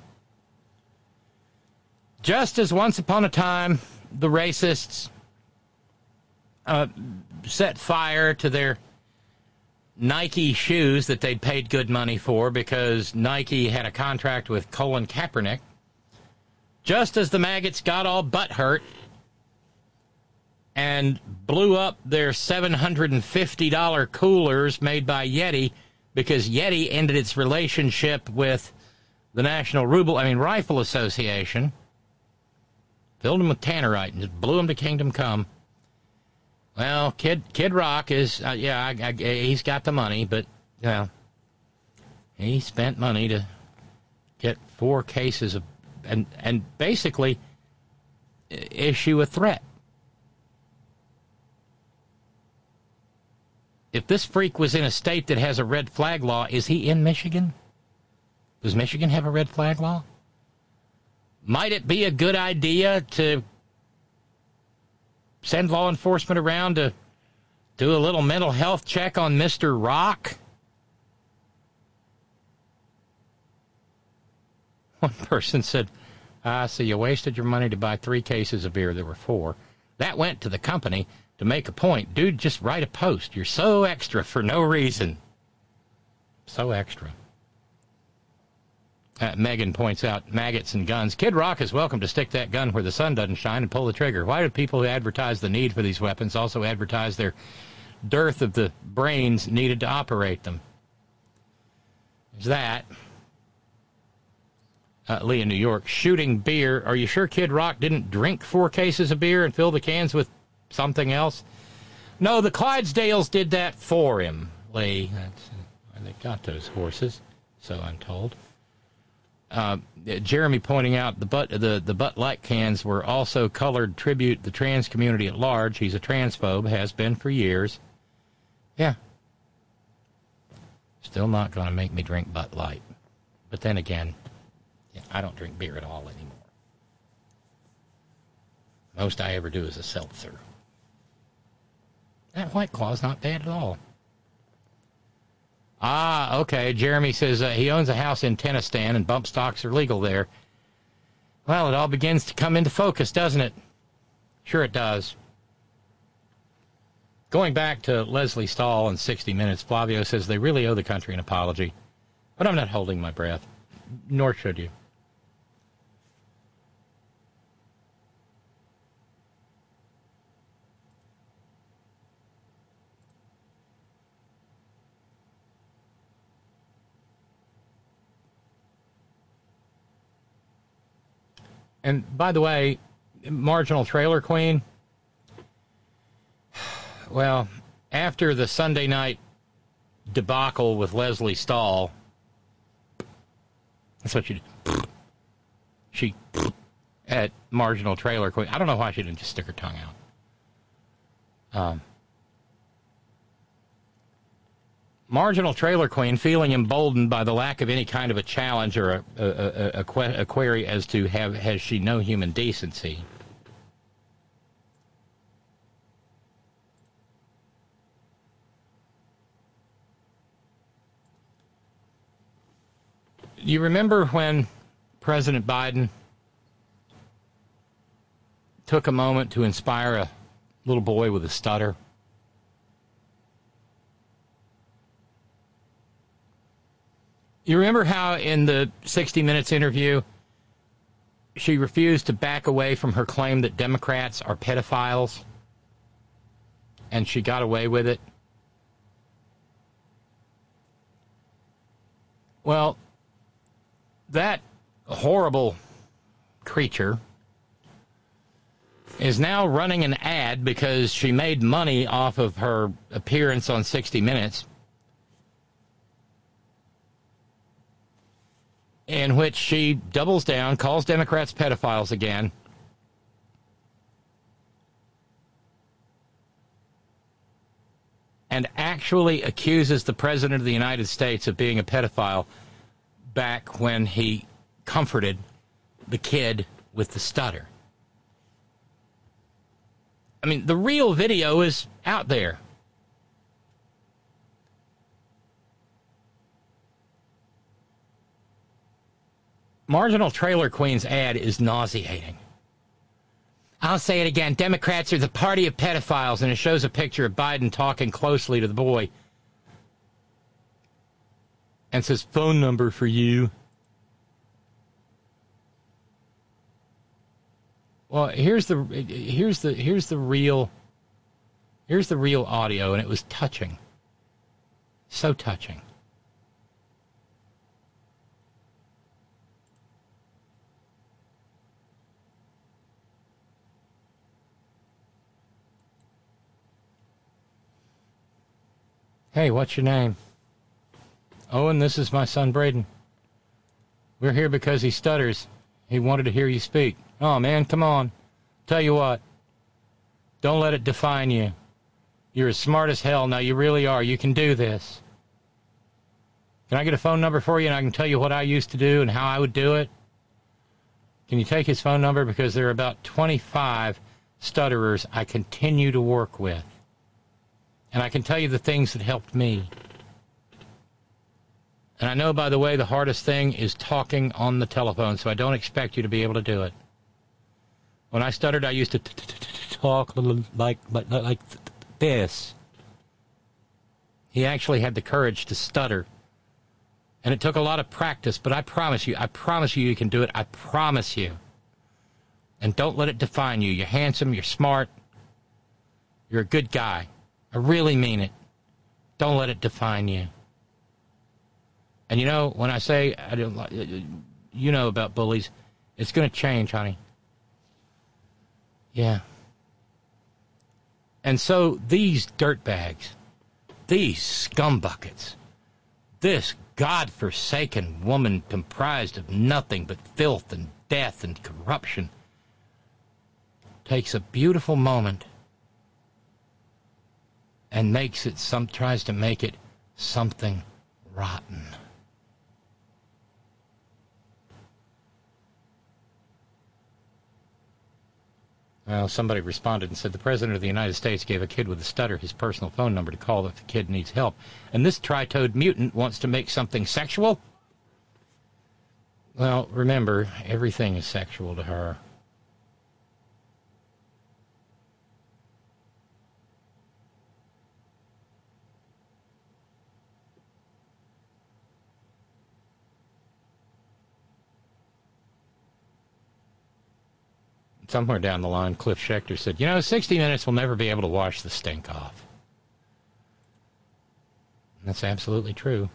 Just as once upon a time, the racists uh, set fire to their Nike shoes that they'd paid good money for because Nike had a contract with Colin Kaepernick. Just as the maggots got all butthurt and blew up their seven hundred fifty dollars coolers made by Yeti because Yeti ended its relationship with the National Ruble, I mean Rifle Association, filled them with tannerite and just blew them to kingdom come. Well, Kid Kid Rock is, uh, yeah, I, I, he's got the money, but, you know, he spent money to get four cases of, and, and basically issue a threat. If this freak was in a state that has a red flag law, is he in Michigan? Does Michigan have a red flag law? Might it be a good idea to send law enforcement around to do a little mental health check on Mister Rock? One person said, ah, so you wasted your money to buy three cases of beer. There were four. That went to the company to make a point. Dude, just write a post. You're so extra for no reason. So extra. Uh, Megan points out, maggots and guns. Kid Rock is welcome to stick that gun where the sun doesn't shine and pull the trigger. Why do people who advertise the need for these weapons also advertise their dearth of the brains needed to operate them? There's that. Uh, Lee in New York, shooting beer. Are you sure Kid Rock didn't drink four cases of beer and fill the cans with something else? No, the Clydesdales did that for him, Lee. That's why they got those horses, so I'm told. Uh, Jeremy pointing out the butt the the Butt Light cans were also colored tribute the trans community at large. He's a transphobe, has been for years. Yeah. Still not going to make me drink Butt Light. But then again, yeah, I don't drink beer at all anymore. Most I ever do is a seltzer. That White Claw's not bad at all. Ah, okay. Jeremy says uh, he owns a house in Tennistan and bump stocks are legal there. Well, it all begins to come into focus, doesn't it? Sure it does. Going back to Leslie Stahl in sixty minutes, Flavio says they really owe the country an apology. But I'm not holding my breath. Nor should you. And by the way, Marginal Trailer Queen, well, after the Sunday night debacle with Leslie Stahl, that's what she did. She, at Marginal Trailer Queen, I don't know why she didn't just stick her tongue out. Um, Marginal Trailer Queen, feeling emboldened by the lack of any kind of a challenge or a, a, a, a, a query as to have has she no human decency. You remember when President Biden took a moment to inspire a little boy with a stutter? You remember how in the sixty minutes interview, she refused to back away from her claim that Democrats are pedophiles, and she got away with it? Well, that horrible creature is now running an ad because she made money off of her appearance on sixty minutes, in which she doubles down, calls Democrats pedophiles again, and actually accuses the President of the United States of being a pedophile back when he comforted the kid with the stutter. I mean, the real video is out there. Marginal Trailer Queen's ad is nauseating. I'll say it again. Democrats are the party of pedophiles, and it shows a picture of Biden talking closely to the boy. and says phone number for you. Well, here's the here's the here's the real here's the real audio, and it was touching. So touching. Hey, what's your name? Owen, this is my son Braden. We're here because he stutters. He wanted to hear you speak. Oh, man, come on. Tell you what. Don't let it define you. You're as smart as hell. Now, you really are. You can do this. Can I get a phone number for you, and I can tell you what I used to do and how I would do it? Can you take his phone number? Because there are about twenty-five stutterers I continue to work with. And I can tell you the things that helped me. And I know, by the way, the hardest thing is talking on the telephone, so I don't expect you to be able to do it. When I stuttered, I used to talk like like this. He actually had the courage to stutter. And it took a lot of practice, but I promise you, I promise you you can do it. I promise you. And don't let it define you. You're handsome, you're smart, you're a good guy. I really mean it. Don't let it define you. And you know, when I say, I don't, you know about bullies, it's going to change, honey. Yeah. And so these dirtbags, these scumbuckets, this godforsaken woman comprised of nothing but filth and death and corruption, takes a beautiful moment and makes it some tries to make it something rotten. Well, somebody responded and said the President of the United States gave a kid with a stutter his personal phone number to call if the kid needs help. And this tri-toed mutant wants to make something sexual? Well, remember, everything is sexual to her. Somewhere down the line, Cliff Schechter said, you know, sixty minutes will never be able to wash the stink off. And that's absolutely true.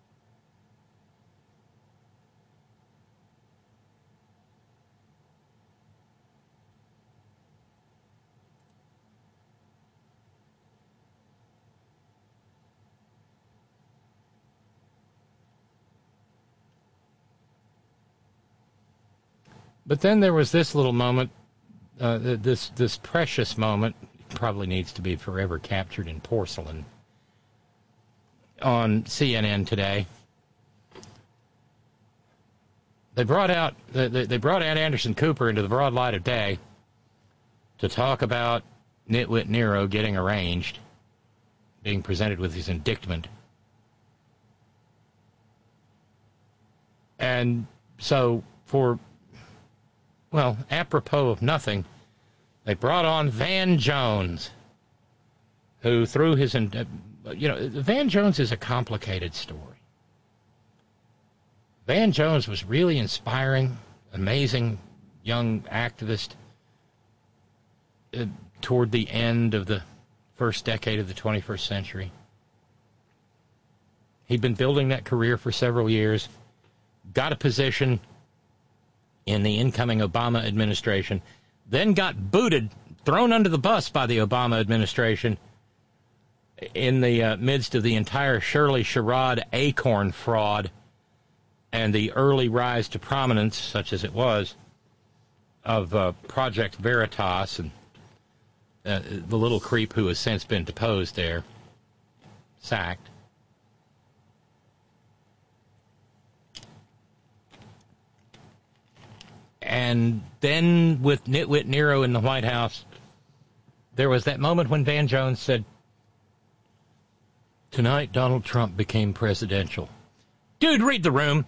But then there was this little moment, uh, this this precious moment, probably needs to be forever captured in porcelain, on C N N today. They brought out they, they brought out Anderson Cooper into the broad light of day to talk about Nitwit Nero getting arraigned, being presented with his indictment. And so for... well, apropos of nothing, they brought on Van Jones, who threw his, uh, you know, Van Jones is a complicated story. Van Jones was really inspiring, amazing young activist uh, toward the end of the first decade of the twenty-first century. He'd been building that career for several years, got a position in the incoming Obama administration, then got booted, thrown under the bus by the Obama administration in the uh, midst of the entire Shirley Sherrod Acorn fraud and the early rise to prominence, such as it was, of uh, Project Veritas and uh, the little creep who has since been deposed there, sacked. And then with Nitwit Nero in the White House, there was that moment when Van Jones said, tonight Donald Trump became presidential. Dude, read the room.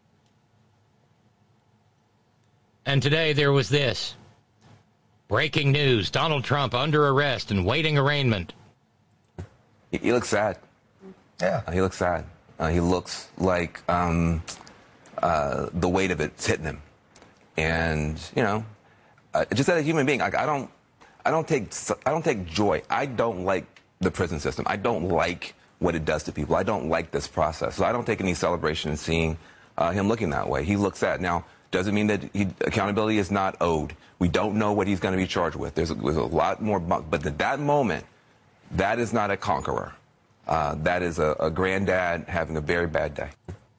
And today there was this. Breaking news, Donald Trump under arrest and waiting arraignment. He looks sad. Yeah. He looks sad. Uh, he looks like um, uh, the weight of it's hitting him. And, you know, uh, just as a human being, like, I don't, I don't take, I don't take joy. I don't like the prison system. I don't like what it does to people. I don't like this process. So I don't take any celebration in seeing uh, him looking that way. He looks at now. Doesn't mean that he, accountability is not owed. We don't know what he's going to be charged with. There's a, there's a lot more, but at that moment, that is not a conqueror. Uh, that is a, a granddad having a very bad day.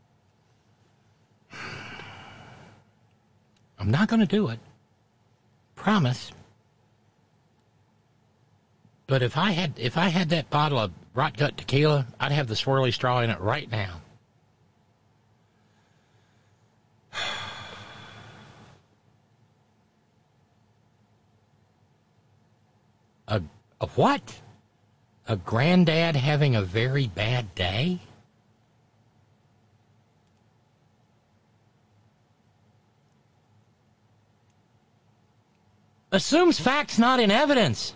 I'm not going to do it. Promise. But if I had if I had that bottle of rot gut tequila, I'd have the swirly straw in it right now. A, a what? A granddad having a very bad day? Assumes facts not in evidence.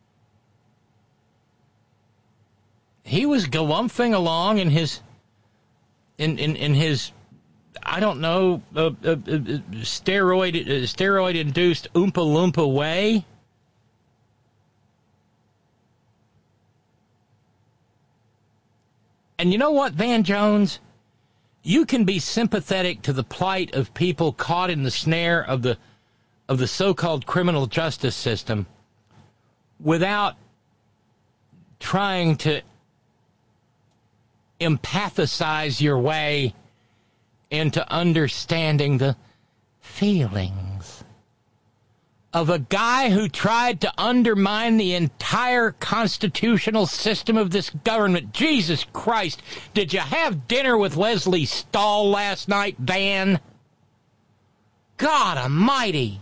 He was galumphing along in his, in in, in his, I don't know, uh, uh, uh, steroid uh, steroid induced oompa loompa way. And you know what, Van Jones? You can be sympathetic to the plight of people caught in the snare of the of the so-called criminal justice system without trying to empathize your way into understanding the feelings of a guy who tried to undermine the entire constitutional system of this government. Jesus Christ, did you have dinner with Leslie Stahl last night, Van? God almighty.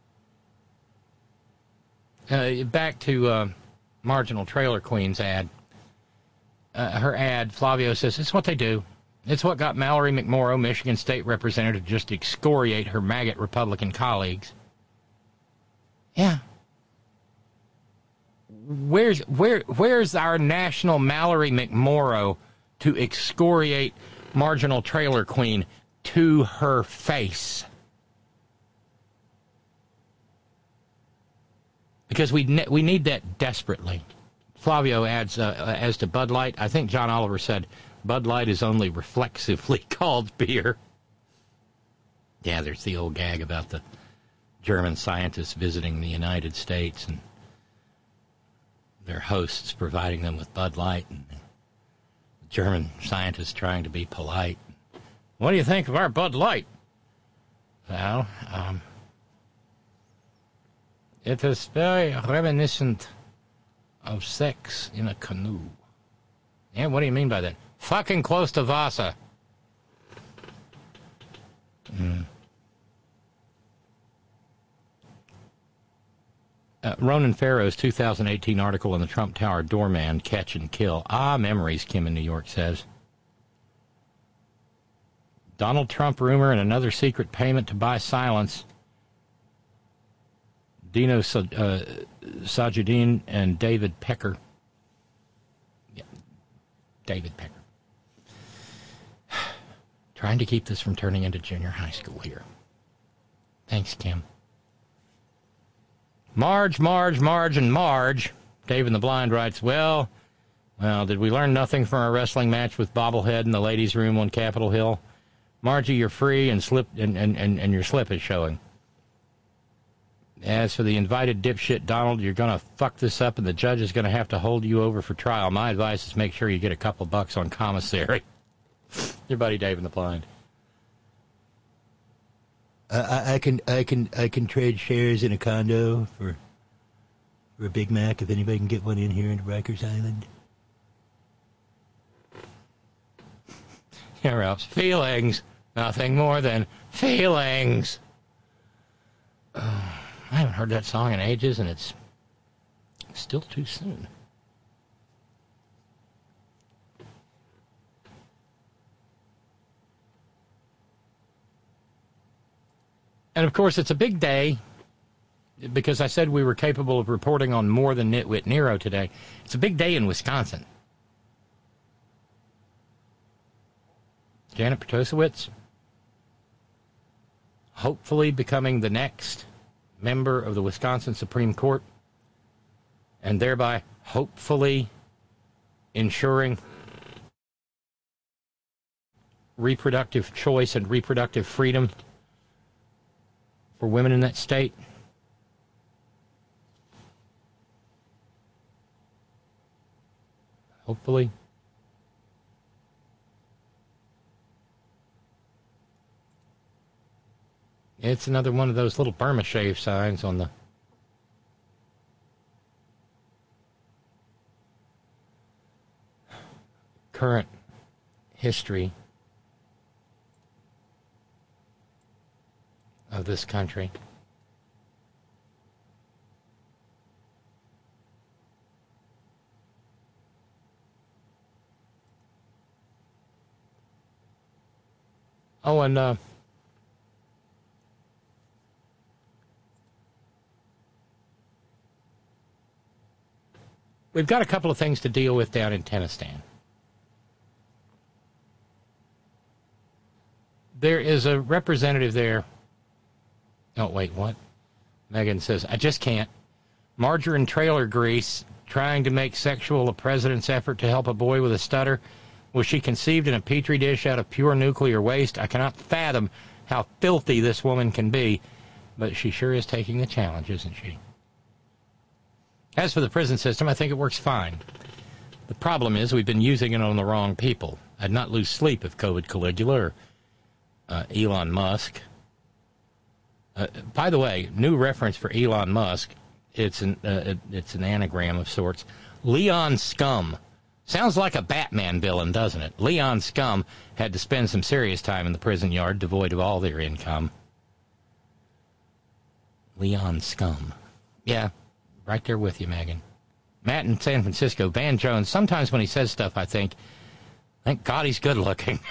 Uh, back to uh, Marginal Trailer Queen's ad. Uh, her ad, Flavio says, it's what they do. It's what got Mallory McMorrow, Michigan State Representative, just to excoriate her maggot Republican colleagues. Yeah. Where's where where's our national Mallory McMorrow to excoriate Marginal Trailer Queen to her face? Because we ne- we need that desperately. Flavio adds, uh, as to Bud Light, I think John Oliver said, Bud Light is only reflexively called beer. Yeah, there's the old gag about the German scientists visiting the United States and their hosts providing them with Bud Light, and the German scientists trying to be polite. What do you think of our Bud Light? Well, um, it is very reminiscent of sex in a canoe. Yeah, what do you mean by that? Fucking close to Vasa. Mm. Uh, Ronan Farrow's two thousand eighteen article in the Trump Tower Doorman, Catch and Kill. Ah, memories, Kim in New York says. Donald Trump rumor and another secret payment to buy silence. Dino uh, Sajidin and David Pecker. Yeah, David Pecker. Trying to keep this from turning into junior high school here. Thanks, Kim. Marge, Marge, Marge, and Marge. Dave in the Blind writes, well, well, did we learn nothing from our wrestling match with Bobblehead in the ladies' room on Capitol Hill? Margie, you're free and slip and, and, and, and your slip is showing. As for the invited dipshit Donald, you're going to fuck this up and the judge is going to have to hold you over for trial. My advice is make sure you get a couple bucks on commissary. Your buddy Dave in the Blind. Uh, I, I can I can I can trade shares in a condo for for a Big Mac if anybody can get one in here in Rikers Island. Yeah, Ralph's feelings, nothing more than feelings. Oh, I haven't heard that song in ages, and it's still too soon. And, of course, it's a big day because I said we were capable of reporting on more than Nitwit Nero today. It's a big day in Wisconsin. Janet Protasiewicz, hopefully becoming the next member of the Wisconsin Supreme Court, and thereby hopefully ensuring reproductive choice and reproductive freedom for women in that state. Hopefully. It's another one of those little Burma shave signs on the current history of this country. Oh, and uh, we've got a couple of things to deal with down in Tennessee. There is a representative there. Oh, wait, what? Megan says, I just can't. Margarine trailer grease trying to make sexual a president's effort to help a boy with a stutter. Was she conceived in a petri dish out of pure nuclear waste? I cannot fathom how filthy this woman can be, but she sure is taking the challenge, isn't she? As for the prison system, I think it works fine. The problem is we've been using it on the wrong people. I'd not lose sleep if COVID Caligula or uh, Elon Musk. Uh, by the way, new reference for Elon Musk. It's an uh, it's an anagram of sorts. Leon Scum. Sounds like a Batman villain, doesn't it? Leon Scum had to spend some serious time in the prison yard, devoid of all their income. Leon Scum. Yeah, right there with you, Megan. Matt in San Francisco, Van Jones, sometimes when he says stuff, I think, thank God he's good looking.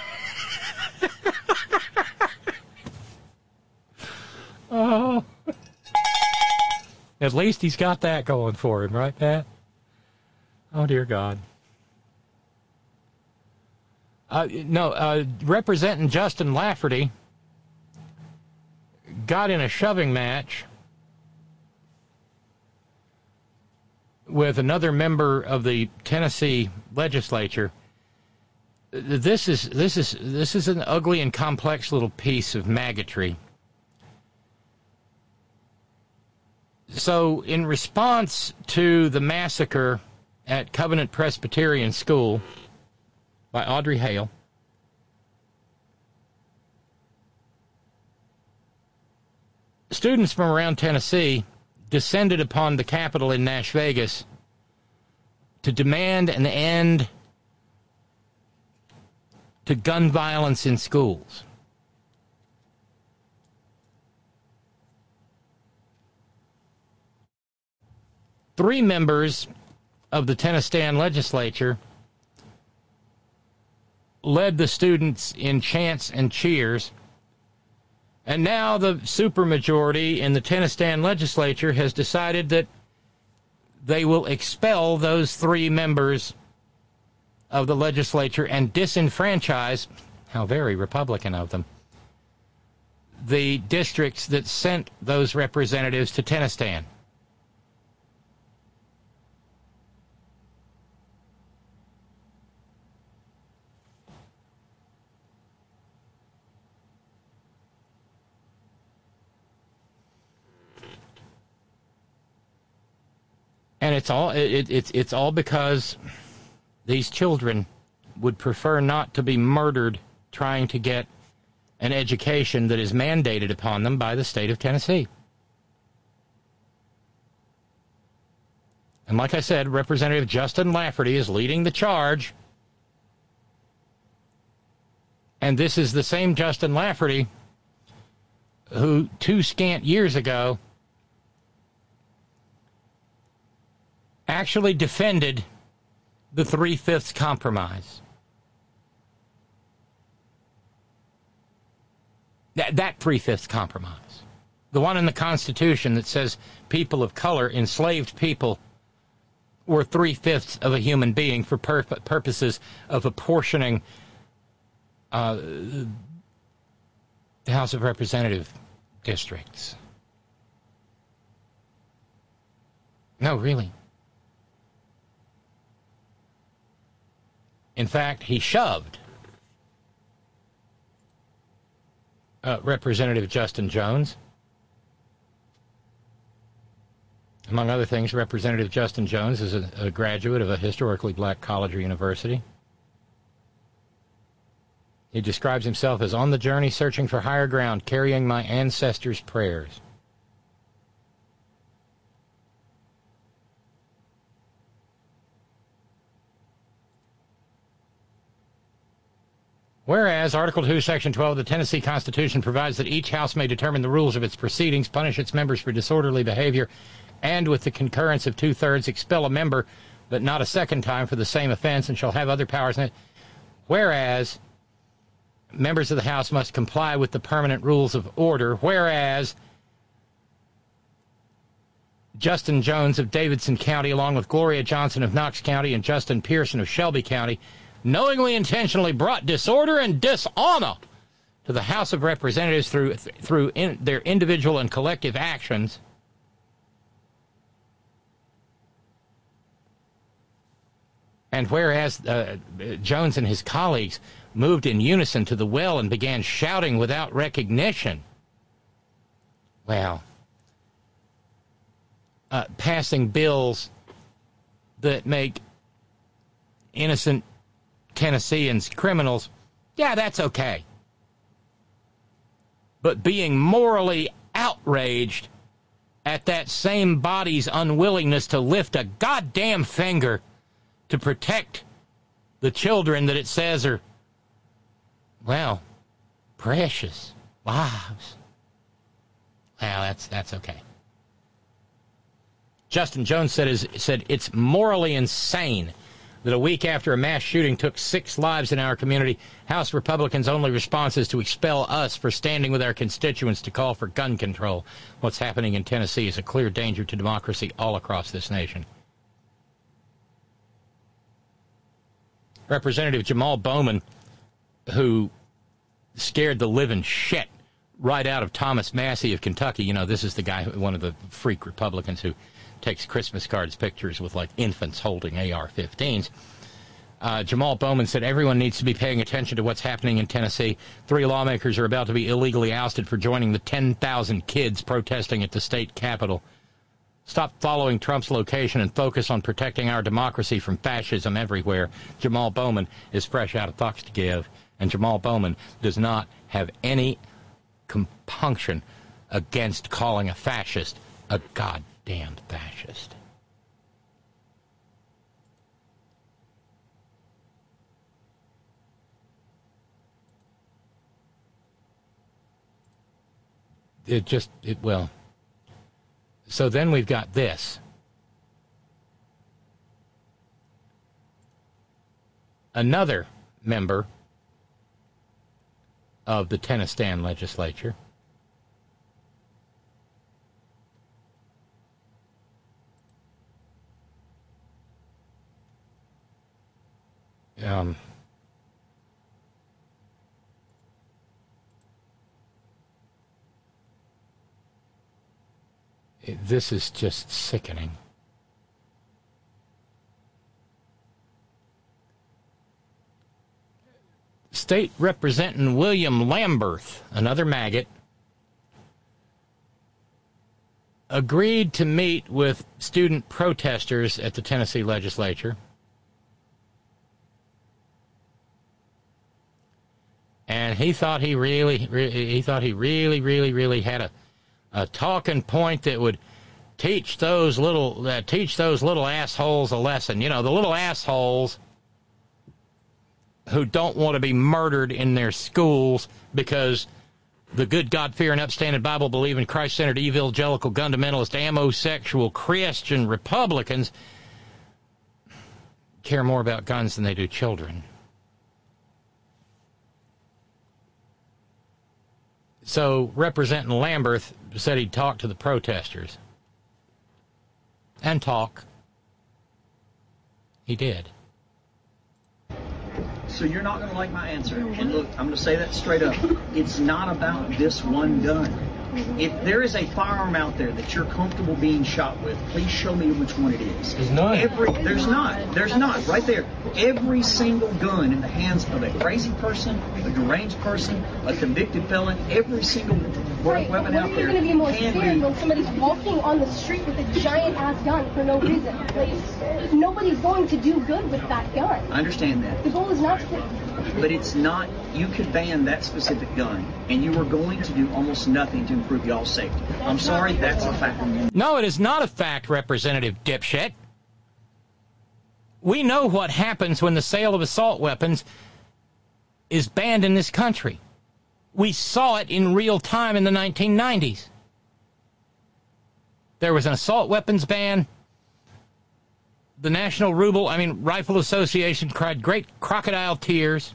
Oh. At least he's got that going for him, right, Pat? Oh, dear God. Uh, no, uh, Representing Justin Lafferty got in a shoving match with another member of the Tennessee legislature. This is this is this is an ugly and complex little piece of maggotry. So, in response to the massacre at Covenant Presbyterian School by Audrey Hale, students from around Tennessee descended upon the Capitol in Nash Vegas to demand an end to gun violence in schools. Three members of the Tennessee legislature led the students in chants and cheers, and now the supermajority in the Tennessee legislature has decided that they will expel those three members of the legislature and disenfranchise, how very Republican of them, the districts that sent those representatives to Tennessee. And it's all it, it's it's all because these children would prefer not to be murdered trying to get an education that is mandated upon them by the state of Tennessee. And like I said, Representative Justin Lafferty is leading the charge. And this is the same Justin Lafferty who two scant years ago actually defended the Three-Fifths Compromise. That, that Three-Fifths Compromise. The one in the Constitution that says people of color, enslaved people, were three-fifths of a human being for pur- purposes of apportioning uh, the House of Representative districts. No, really. In fact, he shoved uh, Representative Justin Jones. Among other things, Representative Justin Jones is a, a graduate of a historically black college or university. He describes himself as on the journey searching for higher ground, carrying my ancestors' prayers. Whereas Article two, Section twelve of the Tennessee Constitution provides that each House may determine the rules of its proceedings, punish its members for disorderly behavior, and with the concurrence of two-thirds expel a member, but not a second time for the same offense, and shall have other powers. Whereas members of the House must comply with the permanent rules of order, whereas Justin Jones of Davidson County, along with Gloria Johnson of Knox County and Justin Pearson of Shelby County, knowingly, intentionally brought disorder and dishonor to the House of Representatives through through in, their individual and collective actions. And whereas uh, Jones and his colleagues moved in unison to the well and began shouting without recognition, well, uh, passing bills that make innocent Tennesseans criminals, yeah, that's okay. But being morally outraged at that same body's unwillingness to lift a goddamn finger to protect the children that it says are, well, precious lives. Well, that's that's okay. Justin Jones said, is, said it's morally insane that a week after a mass shooting took six lives in our community, House Republicans' only response is to expel us for standing with our constituents to call for gun control. What's happening in Tennessee is a clear danger to democracy all across this nation. Representative Jamal Bowman, who scared the living shit right out of Thomas Massey of Kentucky. You know, this is the guy, who, one of the freak Republicans who takes Christmas cards pictures with, like, infants holding A R fifteens. Uh, Jamal Bowman said everyone needs to be paying attention to what's happening in Tennessee. Three lawmakers are about to be illegally ousted for joining the ten thousand kids protesting at the state capitol. Stop following Trump's location and focus on protecting our democracy from fascism everywhere. Jamal Bowman is fresh out of Fox to Give, and Jamal Bowman does not have any compunction against calling a fascist a goddamn fascist. It just, it, well, so then we've got this. Another member of the Tennessee legislature um, this is just sickening. State Representative William Lamberth, another maggot, agreed to meet with student protesters at the Tennessee legislature. And he thought he really, really he thought he really, really, really had a a talking point that would teach those little uh, teach those little assholes a lesson. You know, the little assholes who don't want to be murdered in their schools because the good, God-fearing, upstanding, Bible-believing, Christ-centered, evangelical, fundamentalist, amosexual, Christian Republicans care more about guns than they do children. So Representative Lamberth said he'd talk to the protesters. And talk. He did. So you're not going to like my answer. And look, I'm going to say that straight up. It's not about this one gun. If there is a firearm out there that you're comfortable being shot with, please show me which one it is. There's not. Every, there's not. There's not. Right there. Every single gun in the hands of a crazy person, a deranged person, a convicted felon, every single right, weapon out there are you going to be more can scared be. when somebody's walking on the street with a giant-ass gun for no reason? Like, nobody's going to do good with that gun. I understand that. The goal is not to... But it's not, you could ban that specific gun, and you are going to do almost nothing to improve y'all's safety. I'm sorry, that's a fact. No, it is not a fact, Representative Dipshit. We know what happens when the sale of assault weapons is banned in this country. We saw it in real time in the nineteen nineties. There was an assault weapons ban. The National Ruble, I mean, Rifle Association cried great crocodile tears.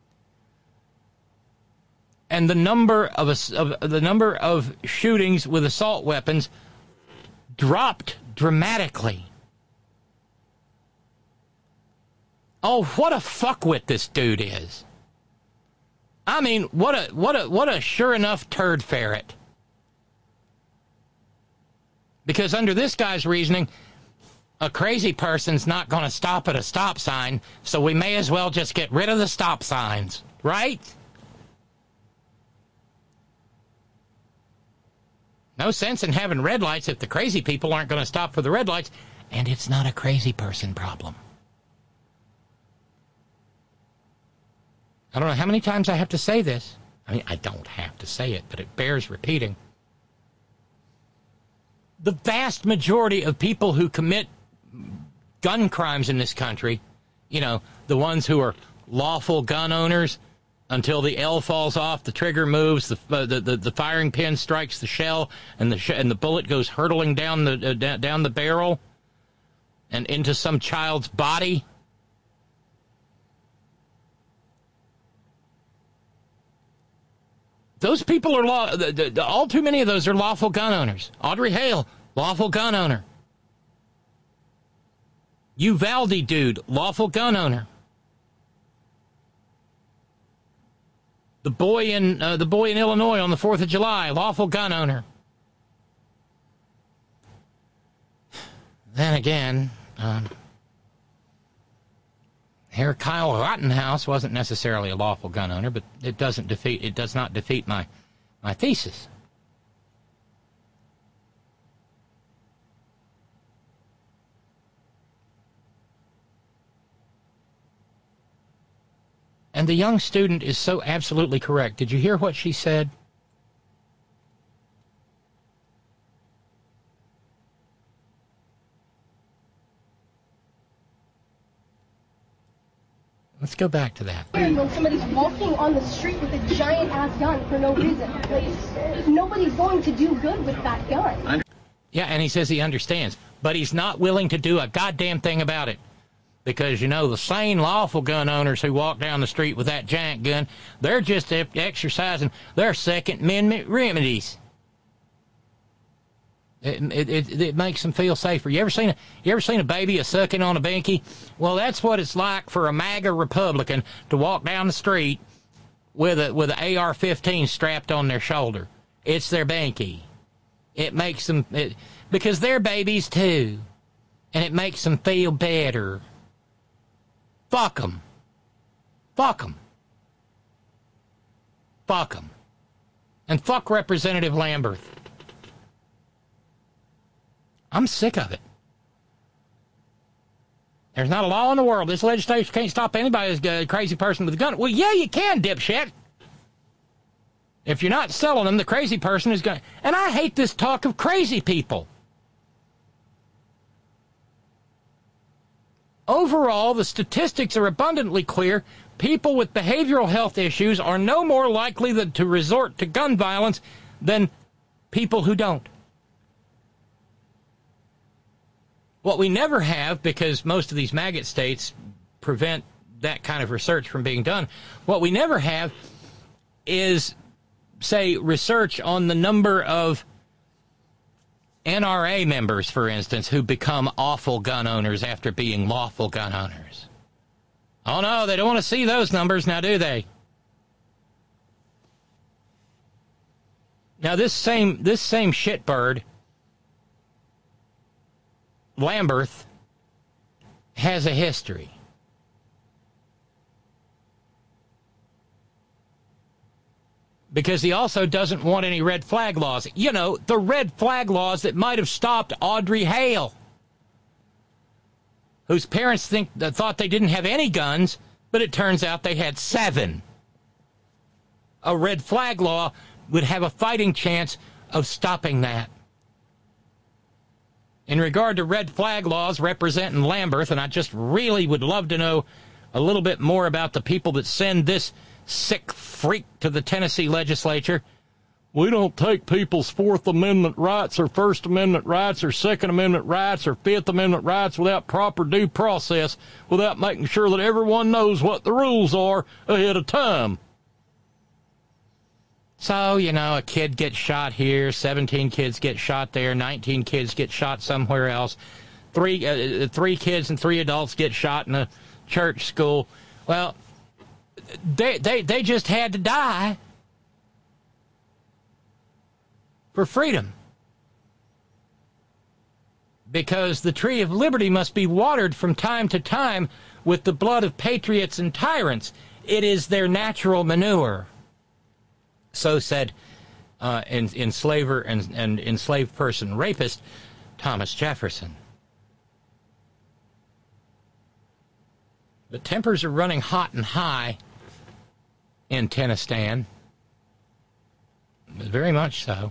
And the number of, of the number of shootings with assault weapons dropped dramatically. Oh, what a fuckwit this dude is. I mean, what a what a what a sure enough turd ferret. Because under this guy's reasoning, a crazy person's not going to stop at a stop sign, so we may as well just get rid of the stop signs, right? No sense in having red lights if the crazy people aren't going to stop for the red lights, and it's not a crazy person problem. I don't know how many times I have to say this. I mean, I don't have to say it, but it bears repeating. The vast majority of people who commit gun crimes in this country, you know, the ones who are lawful gun owners, until the L falls off, the trigger moves, the uh, the, the the firing pin strikes the shell, and the sh and the bullet goes hurtling down the uh, down the barrel and into some child's body. Those people are law. The, the, the, all too many of those are lawful gun owners. Audrey Hale, lawful gun owner. Uvalde dude, lawful gun owner. The boy in uh, the boy in Illinois on the Fourth of July, lawful gun owner. Then again, um, here Kyle Rittenhouse wasn't necessarily a lawful gun owner, but it doesn't defeat it does not defeat my my thesis. And the young student is so absolutely correct. Did you hear what she said? Let's go back to that. When somebody's walking on the street with a giant-ass gun for no reason. Like, nobody's going to do good with that gun. Yeah, and he says he understands, but he's not willing to do a goddamn thing about it. Because, you know, the sane, lawful gun owners who walk down the street with that giant gun, they're just exercising their Second Amendment remedies. It, it, it, it makes them feel safer. You ever seen a, you ever seen a baby a sucking on a binky? Well, that's what it's like for a MAGA Republican to walk down the street with a with an A R fifteen strapped on their shoulder. It's their binky. It makes them, it, because they're babies too, and it makes them feel better. Fuck them. Fuck them. Fuck them. And fuck Representative Lamberth. I'm sick of it. There's not a law in the world. This legislation can't stop anybody who's a crazy person with a gun. Well, yeah, you can, dipshit. If you're not selling them, the crazy person is going. And I hate this talk of crazy people. Overall, the statistics are abundantly clear. People with behavioral health issues are no more likely than to resort to gun violence than people who don't. What we never have, because most of these maggot states prevent that kind of research from being done, what we never have is, say, research on the number of N R A members, for instance, who become awful gun owners after being lawful gun owners. Oh, no, they don't want to see those numbers now, do they? Now, this same this same shitbird, Lamberth, has a history. Because he also doesn't want any red flag laws. You know, the red flag laws that might have stopped Audrey Hale, whose parents think thought they didn't have any guns, but it turns out they had seven. A red flag law would have a fighting chance of stopping that. In regard to red flag laws representing Lamberth, and I just really would love to know a little bit more about the people that send this sick freak to the Tennessee legislature. We don't take people's Fourth Amendment rights or First Amendment rights or Second Amendment rights or Fifth Amendment rights without proper due process, without making sure that everyone knows what the rules are ahead of time. So, you know, a kid gets shot here, seventeen kids get shot there, nineteen kids get shot somewhere else, three uh, three kids and three adults get shot in a church school. Well, they they they just had to die for freedom, because the tree of liberty must be watered from time to time with the blood of patriots and tyrants. It is their natural manure. So said uh, en- enslaver and, and enslaved person rapist Thomas Jefferson. The tempers are running hot and high in Tennistan. Very much so.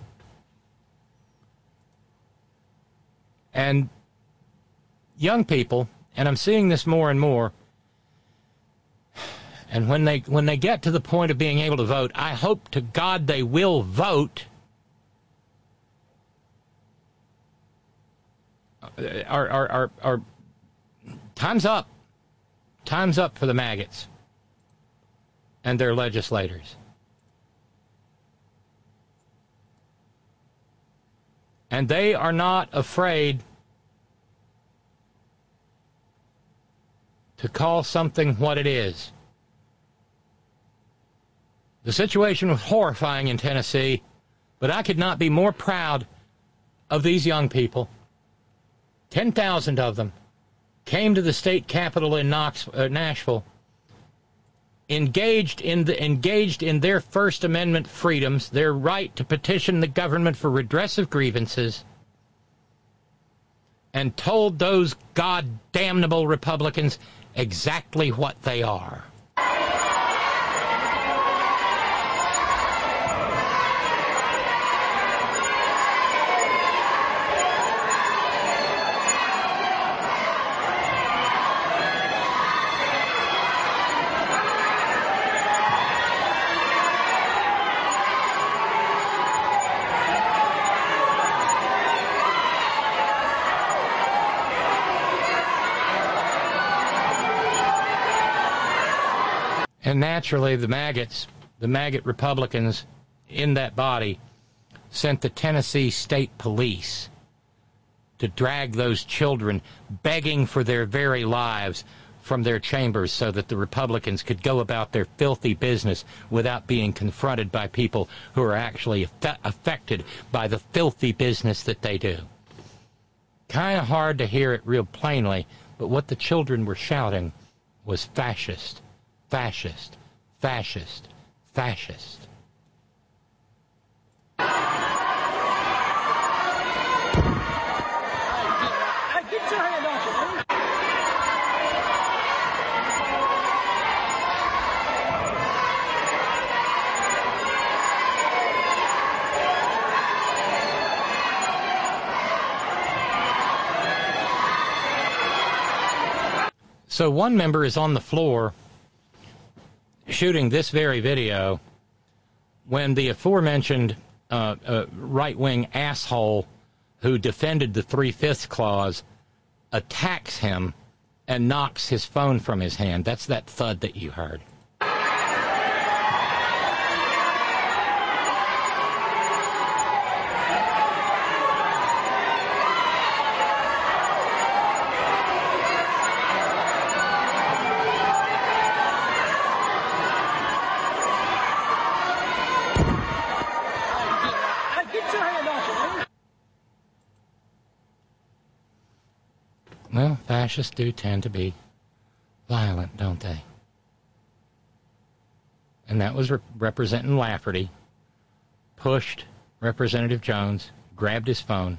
And young people, and I'm seeing this more and more, and when they when they get to the point of being able to vote, I hope to God they will vote. Our, our, our, our, time's up. Time's up for the maggots and their legislators. And they are not afraid to call something what it is. The situation was horrifying in Tennessee, but I could not be more proud of these young people. ten thousand of them came to the state capitol in Knox, uh, Nashville, engaged in the engaged in their First Amendment freedoms, their right to petition the government for redress of grievances, and told those goddamnable Republicans exactly what they are. And naturally, the maggots, the maggot Republicans in that body, sent the Tennessee State Police to drag those children, begging for their very lives, from their chambers so that the Republicans could go about their filthy business without being confronted by people who are actually aff- affected by the filthy business that they do. Kind of hard to hear it real plainly, but what the children were shouting was fascist. Fascist, fascist, fascist. Get your hand off it. So one member is on the floor shooting this very video when the aforementioned uh, uh, right-wing asshole who defended the Three-Fifths Clause attacks him and knocks his phone from his hand. That's that thud that you heard. Well, fascists do tend to be violent, don't they? And that was re- representing Lafferty. Pushed Representative Jones, grabbed his phone.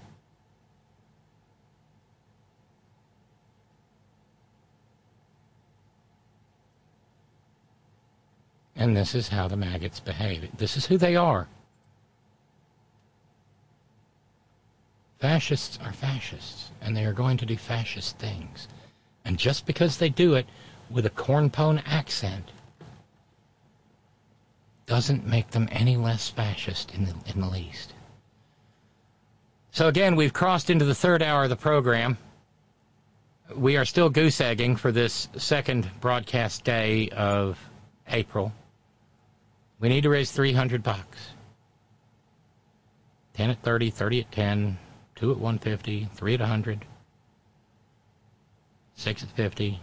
And this is how the maggots behave. This is who they are. Fascists are fascists, and they are going to do fascist things. And just because they do it with a cornpone accent doesn't make them any less fascist in the, in the least. So again, we've crossed into the third hour of the program. We are still goose egging for this second broadcast day of April. We need to raise three hundred bucks. ten at thirty, thirty at ten, two at one fifty, three at one hundred, six at fifty,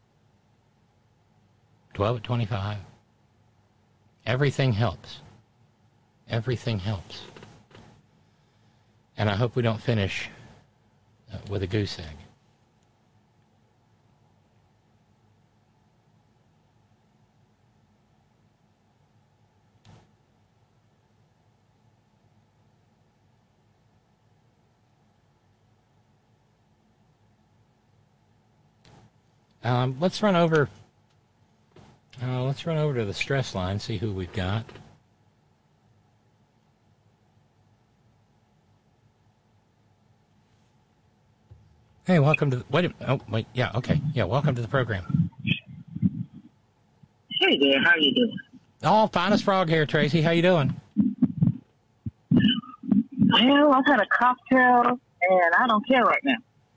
twelve at twenty-five. Everything helps. Everything helps. And I hope we don't finish uh, with a goose egg. Um, let's run over. Uh, let's run over to the stress line, see who we've got. Hey, welcome to the, wait a, oh wait yeah okay yeah welcome to the program. Hey there, how you doing? Oh, finest frog here, Tracy. How you doing? Well, I've had a cocktail and I don't care right now.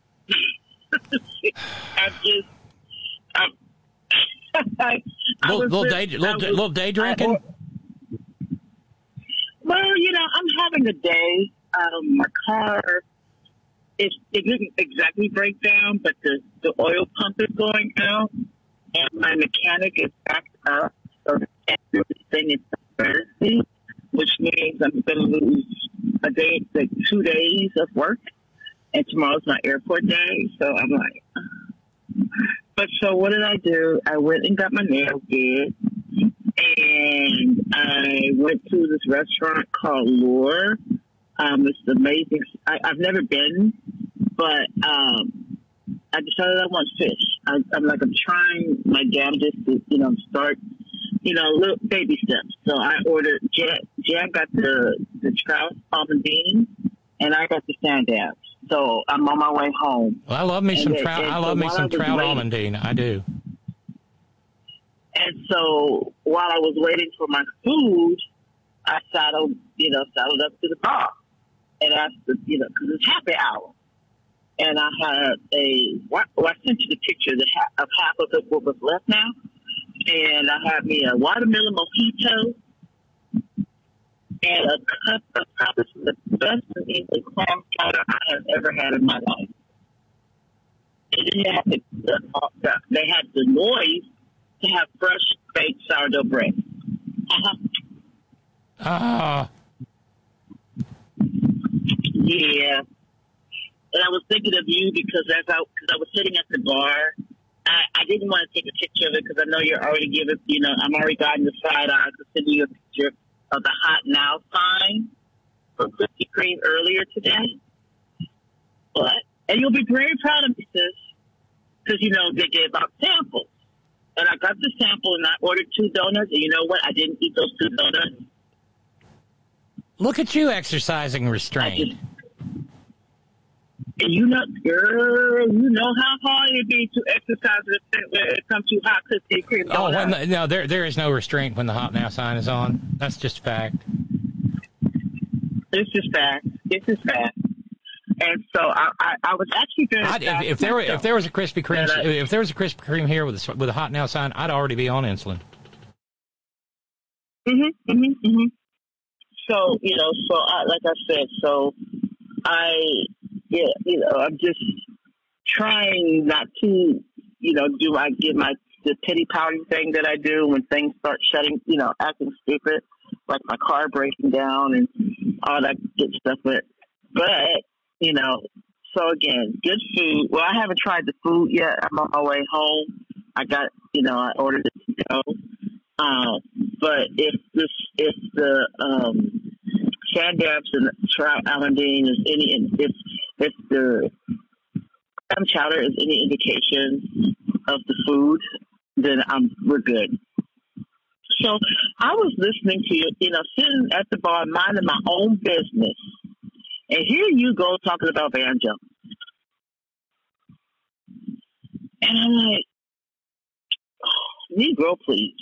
I'm just I'm, I, I little, little, just, day, little, was, little day drinking? I, well, you know, I'm having a day. Um, my car, it, it didn't exactly break down, but the, the oil pump is going out, and my mechanic is backed up, so everything is Thursday, which means I'm going to lose a day, like two days of work, and tomorrow's my airport day, so I'm like... But so what did I do? I went and got my nails did, and I went to this restaurant called Lure. Um, it's amazing. I, I've never been, but um, I decided I want fish. I, I'm like, I'm trying my damnedest to, you know, start, you know, little baby steps. So I ordered, Jan, Jan got the, the trout almondine, and I got the sandabs. So I'm on my way home. Well, I love me some and, trout. and I love so me some trout waiting, almondine. I do. And so while I was waiting for my food, I saddled, you know, saddled up to the bar and asked, the, you know, because it's happy hour. And I had a, well, I sent you the picture of, the, of half of it, what was left now. And I had me a watermelon mojito and a cup of probably the best English clam chowder I have ever had in my life. And then they had the, the, they had the noise to have fresh baked sourdough bread. Uh-huh. Ah. Yeah. And I was thinking of you because as I, cause I was sitting at the bar, I, I didn't want to take a picture of it because I know you're already giving, you know, I'm already gotten the side eye to send you a picture of the hot now sign for Krispy Kreme earlier today. But, and you'll be very proud of me, sis, because, you know, they gave out samples. And I got the sample and I ordered two donuts, and you know what? I didn't eat those two donuts. Look at you exercising restraint. Just, and you know, girl, you know how hard it be to exercise restraint when it comes to hot Krispy Kreme donuts. Oh, when the, no, there there is no restraint when the hot now sign is on. That's just fact. This is fact. This is fact. And so I, I, I was actually very. I'd, if, if there were if there was a Krispy Kreme I, if there was a Krispy Kreme here with a, with a hot now sign, I'd already be on insulin. Mhm, mhm, mhm. So you know, so I, like I said, so I, yeah, you know, I'm just trying not to, you know, do I get my the pity pouty thing that I do when things start shutting, you know, acting stupid, like my car breaking down and all that good stuff. But, but, you know, so again, good food. Well, I haven't tried the food yet. I'm on my way home. I got, you know, I ordered it to go. Uh, but if this, if the um, sand dabs and trout allandine is any, if if the clam chowder is any indication of the food, then I'm we're good. So I was listening to you, you know, sitting at the bar, minding my own business, and here you go talking about banjo, and I'm like, oh, Negro, please.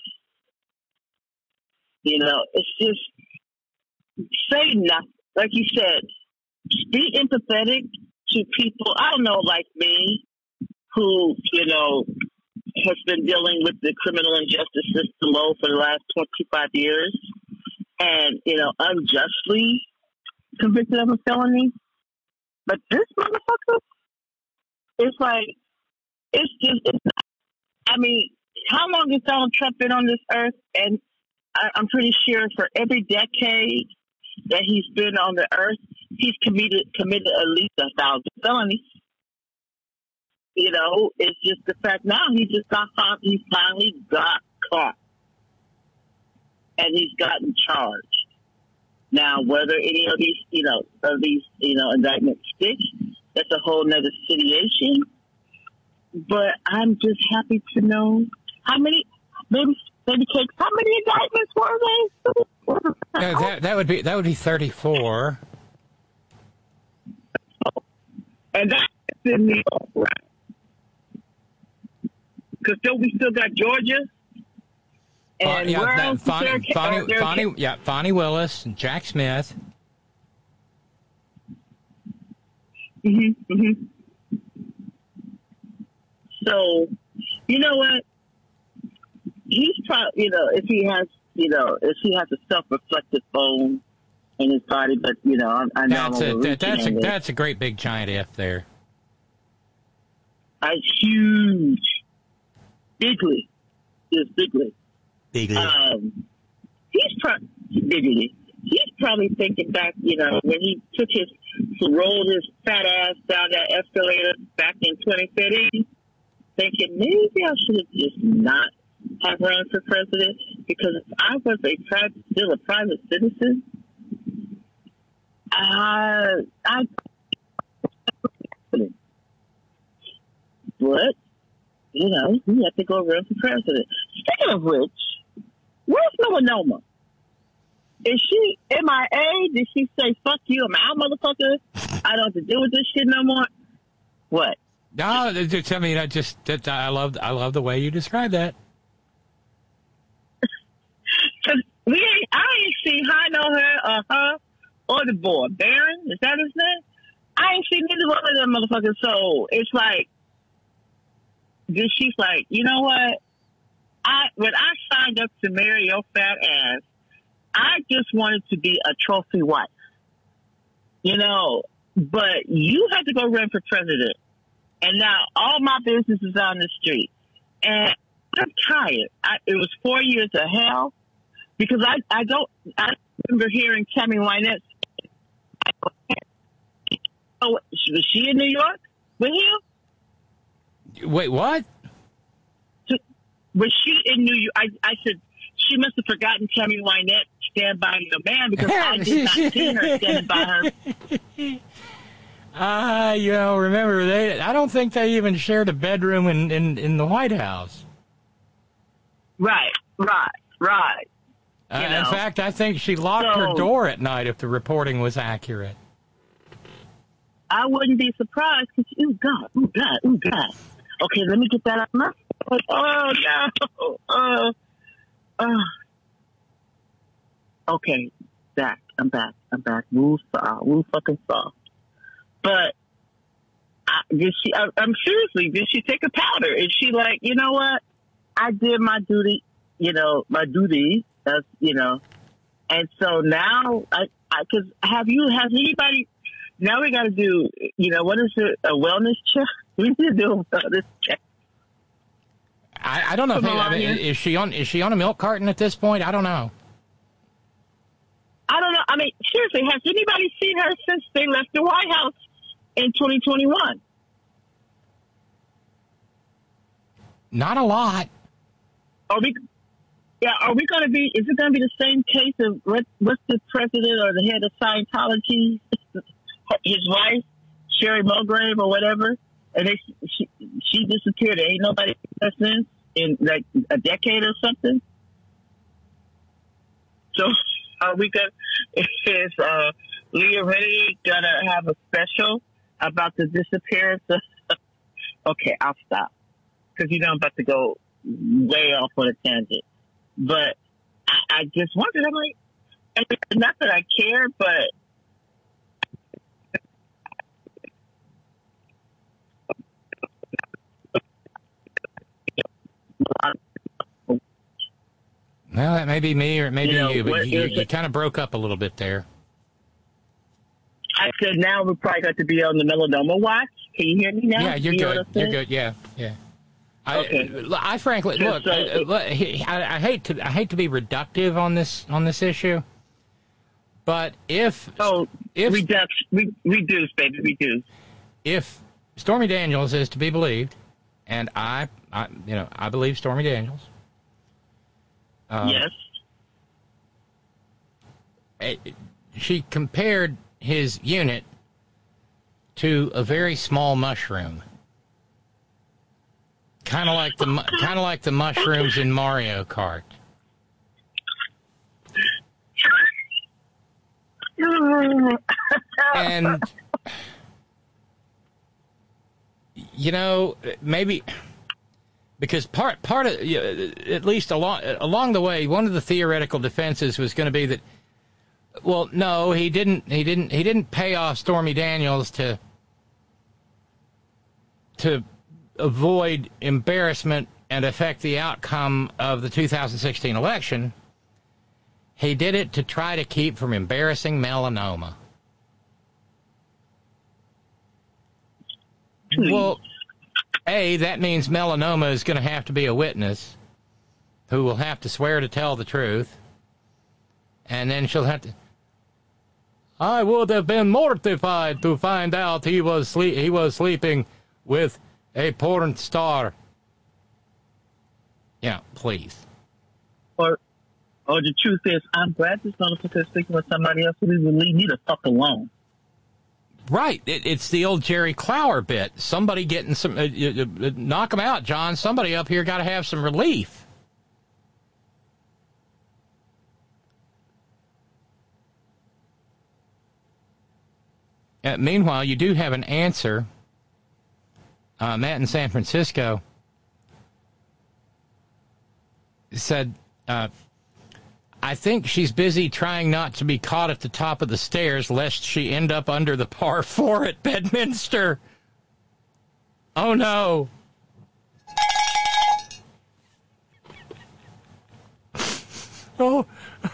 You know, it's just say nothing. Like you said, be empathetic to people, I don't know, like me, who, you know, has been dealing with the criminal injustice system low for the last twenty-five years and, you know, unjustly convicted of a felony. But this motherfucker, it's like, it's just, it's not, I mean, how long has Donald Trump been on this earth? And I, I'm pretty sure for every decade that he's been on the earth, he's committed committed at least a thousand felonies. You know, it's just the fact now he just got caught. He finally got caught, and he's gotten charged. Now, whether any of these, you know, of these, you know, indictments stick, that's a whole nother situation. But I'm just happy to know how many, maybe, maybe cakes. How many indictments were they? No, that that would be that would be thirty-four. And that's in New York, right? Because still, we still got Georgia. And uh, yeah, where that, else Fonnie, is there, Fonnie, uh, there Fonnie, yeah, Fonnie Willis and Jack Smith. Mm-hmm, mm-hmm. So, you know what? He's probably, you know, if he has, you know, if he has a self-reflective bone in his body, but, you know, I, I know That's I'm a that, that's a that's a great big giant if there. A huge, bigly, is bigly. Bigly. Um, he's probably bigly. He's probably thinking back, you know, when he took his, he rolled his fat ass down that escalator back in twenty fifteen, thinking maybe I should have just not have run for president, because if I was a private, still a private citizen, I, I, but, you know, you have to go run for president. Speaking of which, where's Melanoma? Is she M I A? Did she say, fuck you, I'm out, motherfucker? I don't have to deal with this shit no more? What? No, it's, I mean, I just, that, I love, I love the way you describe that. Cause we ain't, I ain't seen her, know her, or her, or the boy. Barron, is that his name? I ain't seen neither one of them motherfuckers. So it's like, then she's like, you know what? I when I signed up to marry your fat ass, I just wanted to be a trophy wife. You know, but you had to go run for president. And now all my business is on the street. And I'm tired. I, it was four years of hell. Because I, I don't, I remember hearing Tammy Wynette. Oh, was she in New York with him? Wait, what? Was she in New York? I, I said, she must have forgotten Tammy Wynette, Stand By Your Man, because I did not see her standing by her. Ah, uh, you know, remember, they, I don't think they even shared a bedroom in, in, in the White House. Right, right, right. Uh, in fact, I think she locked so, her door at night if the reporting was accurate. I wouldn't be surprised because, ooh, God, ooh, God, ooh, God. Okay, let me get that out of my phone. Oh, no. Uh, uh. Okay, back. I'm back. I'm back. Move soft. Move fucking soft. But I, did she, I, I'm seriously, did she take a powder? Is she like, you know what? I did my duty, you know, my duty. That's, you know, and so now I, I, cause have you, has anybody, now we got to do, you know, what is it, a wellness check? We need to do a wellness check. I, I don't know. If, I mean, is she on, is she on a milk carton at this point? I don't know. I I don't know. I mean, seriously, has anybody seen her since they left the White House in twenty twenty-one? Not a lot. Are we? Yeah, are we going to be? Is it going to be the same case of what, what's the president or the head of Scientology, his wife, Sherry Mulgrave or whatever, and they she, she disappeared. There ain't nobody since in like a decade or something. So are we going? Is uh, Leah Remini gonna have a special about the disappearance of? Okay, I'll stop because you know I'm about to go way off on a tangent. But I, I just wondered, I'm like, not that I care, but well, that may be me or it may You be know, you, but what you, is you it? kind of broke up a little bit there. I said now we're probably going to be on the melanoma watch. Can you hear me now? Yeah, you're You know good. what I'm You're saying? good. Yeah, yeah. I, Okay. I frankly look. So- I, I, I hate to. I hate to be reductive on this on this issue, but if oh, if reduce, re, reduce, baby, reduce. If Stormy Daniels is to be believed, and I, I you know, I believe Stormy Daniels. Um, yes. It, she compared his unit to a very small mushroom. Kind of like the kind of like the mushrooms in Mario Kart. And you know, maybe because part part of you know, at least along along the way, one of the theoretical defenses was going to be that, well, no, he didn't he didn't he didn't pay off Stormy Daniels to to avoid embarrassment and affect the outcome of the two thousand sixteen election. He did it to try to keep from embarrassing melanoma. Well, A, that means melanoma is going to have to be a witness who will have to swear to tell the truth. And then she'll have to... I would have been mortified to find out he was sleep he was sleeping with a porn star. Yeah, please. Or, or the truth is, I'm glad this motherfucker is speaking with somebody else who will leave me the fuck alone. Right. It, it's the old Jerry Clower bit. Somebody getting some... Uh, uh, uh, knock him out, John. Somebody up here got to have some relief. Uh, meanwhile, you do have an answer. Uh, Matt in San Francisco said, uh, I think she's busy trying not to be caught at the top of the stairs lest she end up under the par four at Bedminster. Oh, no. Oh.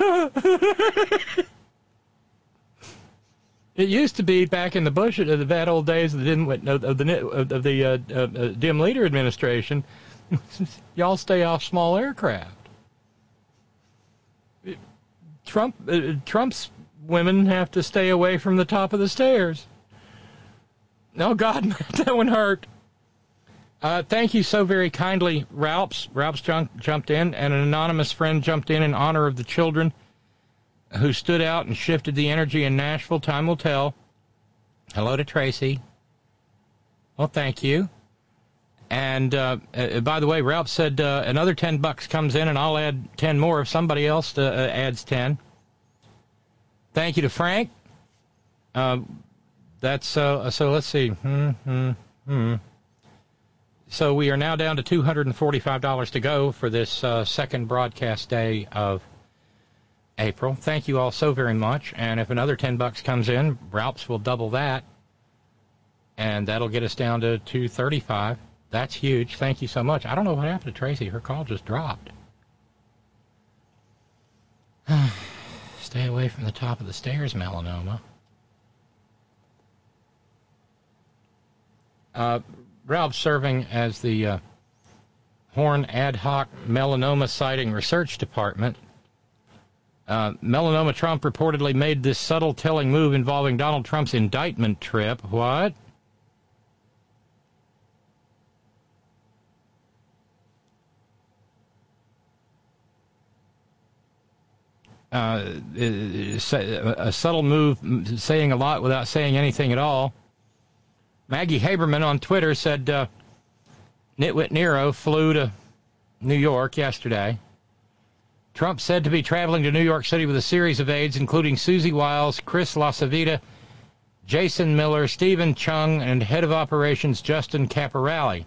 It used to be back in the Bush, of the bad old days of the dim, of the of the uh, uh, dim leader administration. Y'all stay off small aircraft. Trump uh, Trump's women have to stay away from the top of the stairs. Oh God, that one hurt. Uh, thank you so very kindly, Ralphs. Ralphs jumped jumped in, and an anonymous friend jumped in in honor of the children who stood out and shifted the energy in Nashville. Time will tell. Hello to Tracy. Well, thank you. And uh, uh, by the way, Ralph said uh, another ten bucks comes in, and I'll add ten more if somebody else uh, adds ten. Thank you to Frank. Uh, that's uh, so. Let's see. Hmm, hmm, hmm. So we are now down to two hundred and forty-five dollars to go for this uh, second broadcast day of April. Thank you all so very much. And if another ten bucks comes in, Ralphs will double that, and that'll get us down to two thirty-five. That's huge. Thank you so much. I don't know what happened to Tracy. Her call just dropped. Stay away from the top of the stairs, melanoma. Uh, Ralph serving as the uh, Horn Ad Hoc Melanoma Sighting Research Department Uh, Melanoma Trump reportedly made this subtle telling move involving Donald Trump's indictment trip. What? Uh, a subtle move, saying a lot without saying anything at all. Maggie Haberman on Twitter said uh, Nitwit Nero flew to New York yesterday. Trump said to be traveling to New York City with a series of aides, including Susie Wiles, Chris LaCivita, Jason Miller, Stephen Chung, and head of operations Justin Caporale.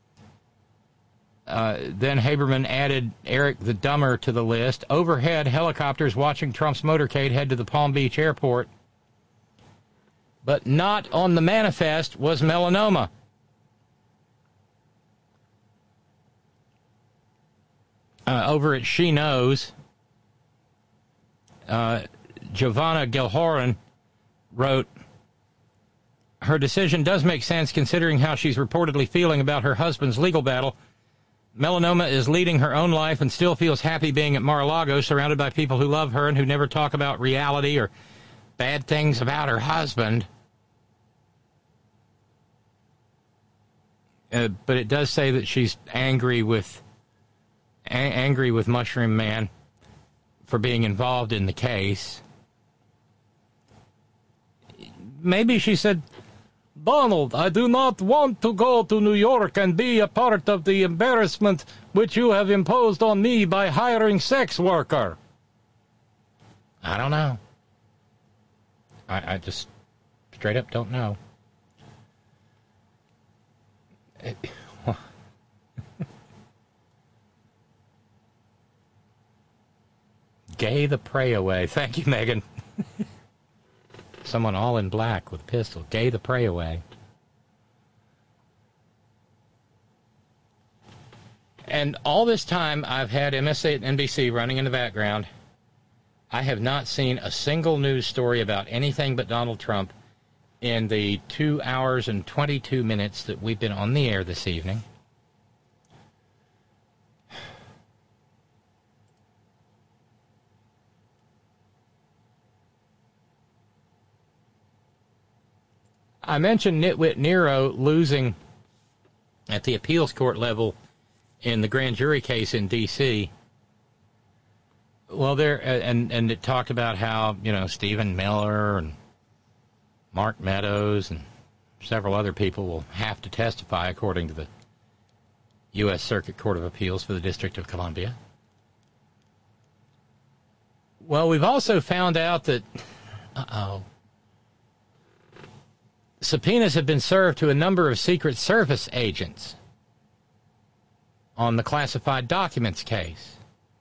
Uh, then Haberman added Eric the Dumber to the list. Overhead, helicopters watching Trump's motorcade head to the Palm Beach airport. But not on the manifest was melanoma. Uh, over at She Knows, uh, Giovanna Gilhoran wrote, her decision does make sense considering how she's reportedly feeling about her husband's legal battle. Melanoma is leading her own life and still feels happy being at Mar-a-Lago, surrounded by people who love her and who never talk about reality or bad things about her husband. Uh, but it does say that she's angry with a- angry with Mushroom Man for being involved in the case. Maybe she said, Donald, I do not want to go to New York and be a part of the embarrassment which you have imposed on me by hiring sex worker. I don't know. I, I just straight up don't know. It, well, Gay the Pray Away. Thank you, Megan. Someone all in black with a pistol. Gay the Pray Away. And all this time, I've had M S N B C running in the background. I have not seen a single news story about anything but Donald Trump in the two hours and twenty-two minutes that we've been on the air this evening. I mentioned Nitwit Nero losing at the appeals court level in the grand jury case in D C Well, there and and it talked about how, you know, Stephen Miller and Mark Meadows and several other people will have to testify according to the U S Circuit Court of Appeals for the District of Columbia. Well, we've also found out that, uh-oh, subpoenas have been served to a number of Secret Service agents on the classified documents case.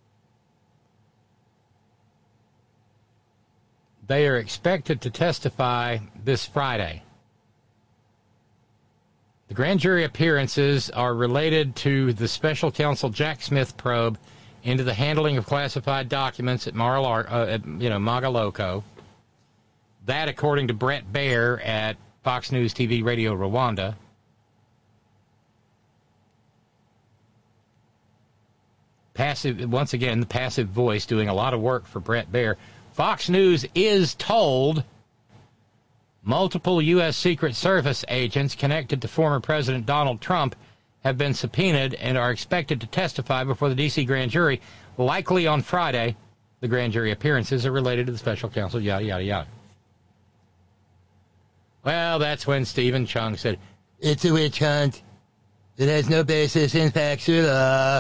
They are expected to testify this Friday. The grand jury appearances are related to the special counsel Jack Smith probe into the handling of classified documents at Mar-a-Lago, uh, at, you know, Magaloco. That, according to Brett Baer at Fox News T V Radio Rwanda. Passive, once again, the passive voice doing a lot of work for Brett Baer. Fox News is told multiple U S Secret Service agents connected to former President Donald Trump have been subpoenaed and are expected to testify before the D C grand jury, likely on Friday. The grand jury appearances are related to the special counsel, yada, yada, yada. Well, that's when Stephen Chung said, it's a witch hunt. It has no basis in facts or law.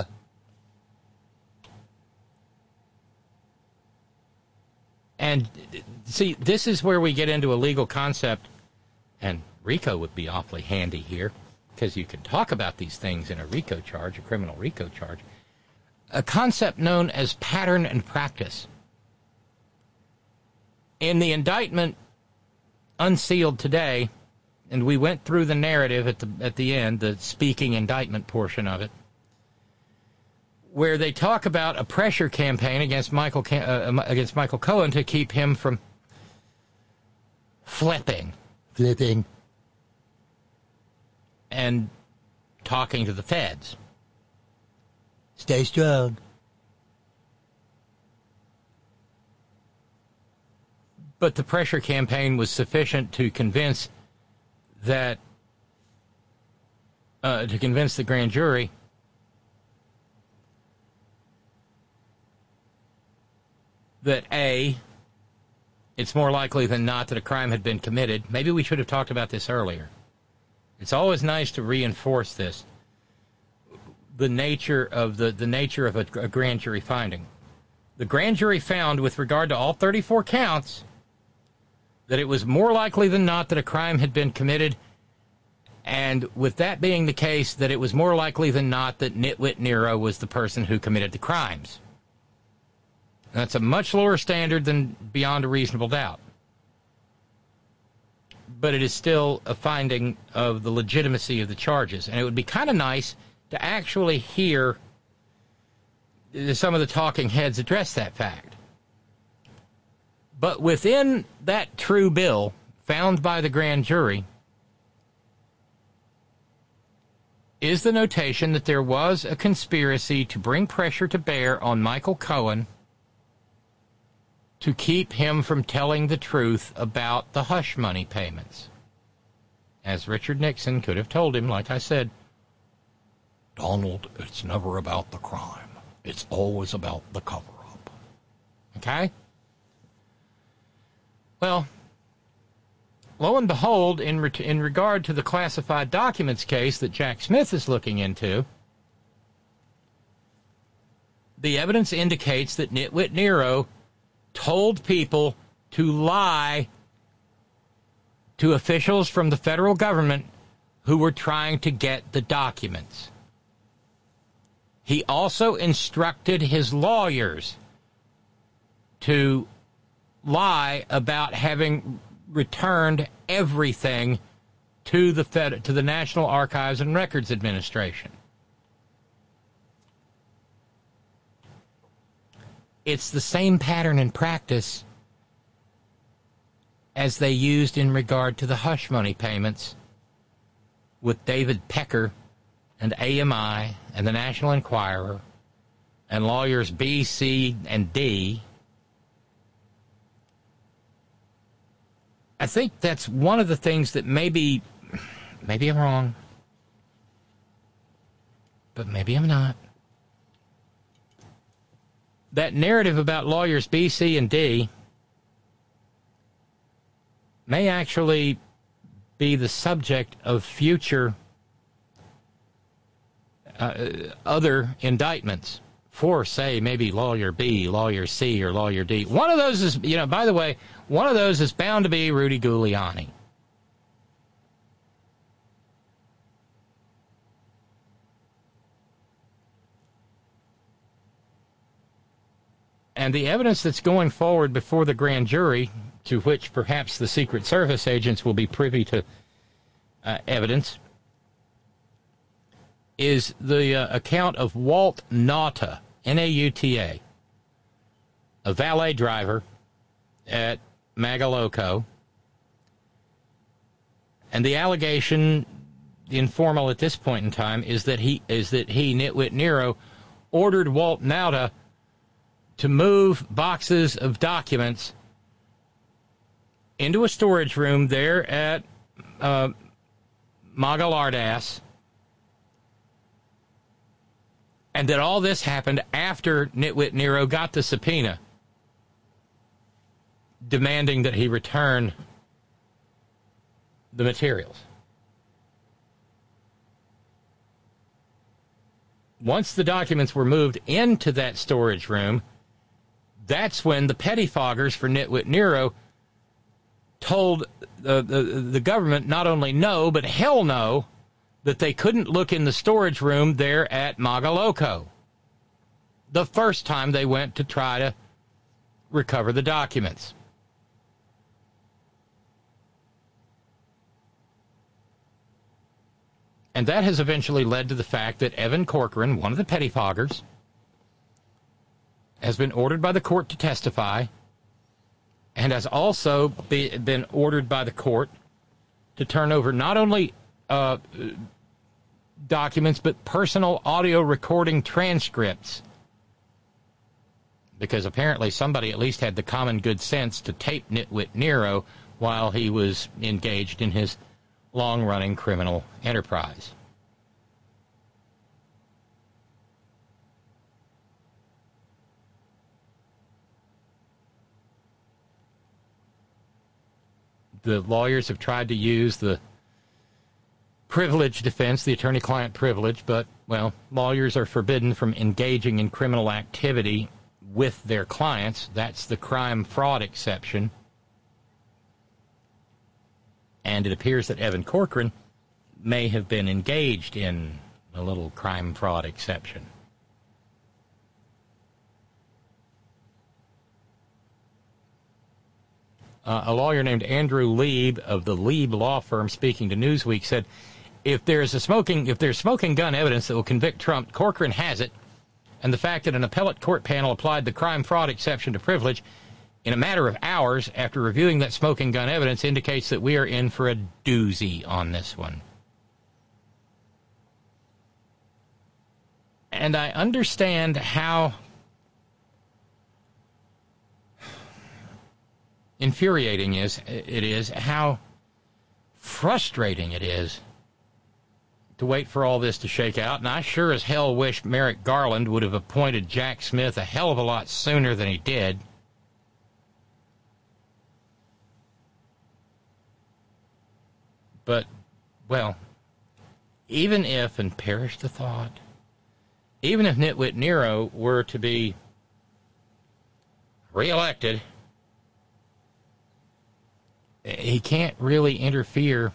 And, see, this is where we get into a legal concept, and RICO would be awfully handy here, because you can talk about these things in a RICO charge, a criminal RICO charge. A concept known as pattern and practice. In the indictment unsealed today, and we went through the narrative at the at the end, the speaking indictment portion of it, where they talk about a pressure campaign against Michael uh, against Michael Cohen to keep him from flipping, flipping, and talking to the feds. Stay strong. but the pressure campaign was sufficient to convince that uh, to convince the grand jury that A, it's more likely than not that a crime had been committed. Maybe we should have talked about this earlier. It's always nice to reinforce this, the nature of the, the nature of a, a grand jury finding. The grand jury found, with regard to all thirty-four counts, that it was more likely than not that a crime had been committed, and with that being the case, that it was more likely than not that Nitwit Nero was the person who committed the crimes. That's a much lower standard than beyond a reasonable doubt. But it is still a finding of the legitimacy of the charges. And it would be kind of nice to actually hear some of the talking heads address that fact. But within that true bill found by the grand jury is the notation that there was a conspiracy to bring pressure to bear on Michael Cohen to keep him from telling the truth about the hush money payments. As Richard Nixon could have told him, like I said, Donald, it's never about the crime. It's always about the cover-up. Okay? Well, lo and behold, in, re- in regard to the classified documents case that Jack Smith is looking into, the evidence indicates that Nitwit Nero told people to lie to officials from the federal government who were trying to get the documents. He also instructed his lawyers to lie about having returned everything to the Fed, to the National Archives and Records Administration. It's the same pattern and practice as they used in regard to the hush money payments with David Pecker and A M I and the National Enquirer and lawyers B, C, and D. I think that's one of the things that maybe, maybe I'm wrong, but maybe I'm not. That narrative about lawyers B, C, and D may actually be the subject of future uh, other indictments for, say, maybe lawyer B, lawyer C, or lawyer D. One of those is, you know, by the way, one of those is bound to be Rudy Giuliani. And the evidence that's going forward before the grand jury, to which perhaps the Secret Service agents will be privy to uh, evidence, is the uh, account of Walt Nauta, N A U T A, a valet driver at Magaloco. And the allegation, the informal at this point in time, is that he, is that he, Nitwit Nero, ordered Walt Nauta to move boxes of documents into a storage room there at uh, Magalardas, and that all this happened after Nitwit Nero got the subpoena demanding that he return the materials. Once the documents were moved into that storage room, that's when the pettifoggers for Nitwit Nero told the, the, the government not only no, but hell no, that they couldn't look in the storage room there at Magaloco the first time they went to try to recover the documents. And that has eventually led to the fact that Evan Corcoran, one of the pettifoggers, has been ordered by the court to testify and has also be, been ordered by the court to turn over not only uh, documents but personal audio recording transcripts because apparently somebody at least had the common good sense to tape Nitwit Nero while he was engaged in his long-running criminal enterprise. The lawyers have tried to use the privilege defense, the attorney-client privilege, but, well, lawyers are forbidden from engaging in criminal activity with their clients. That's the crime-fraud exception. And it appears that Evan Corcoran may have been engaged in a little crime-fraud exception. Uh, a lawyer named Andrew Lieb of the Lieb law firm, speaking to Newsweek, said, if there's a smoking, if there's smoking gun evidence that will convict Trump, Corcoran has it, and the fact that an appellate court panel applied the crime-fraud exception to privilege in a matter of hours after reviewing that smoking gun evidence indicates that we are in for a doozy on this one. And I understand how infuriating is it is, how frustrating it is to wait for all this to shake out. And I sure as hell wish Merrick Garland would have appointed Jack Smith a hell of a lot sooner than he did. But, well, even if, and perish the thought, even if Nitwit Nero were to be reelected, he can't really interfere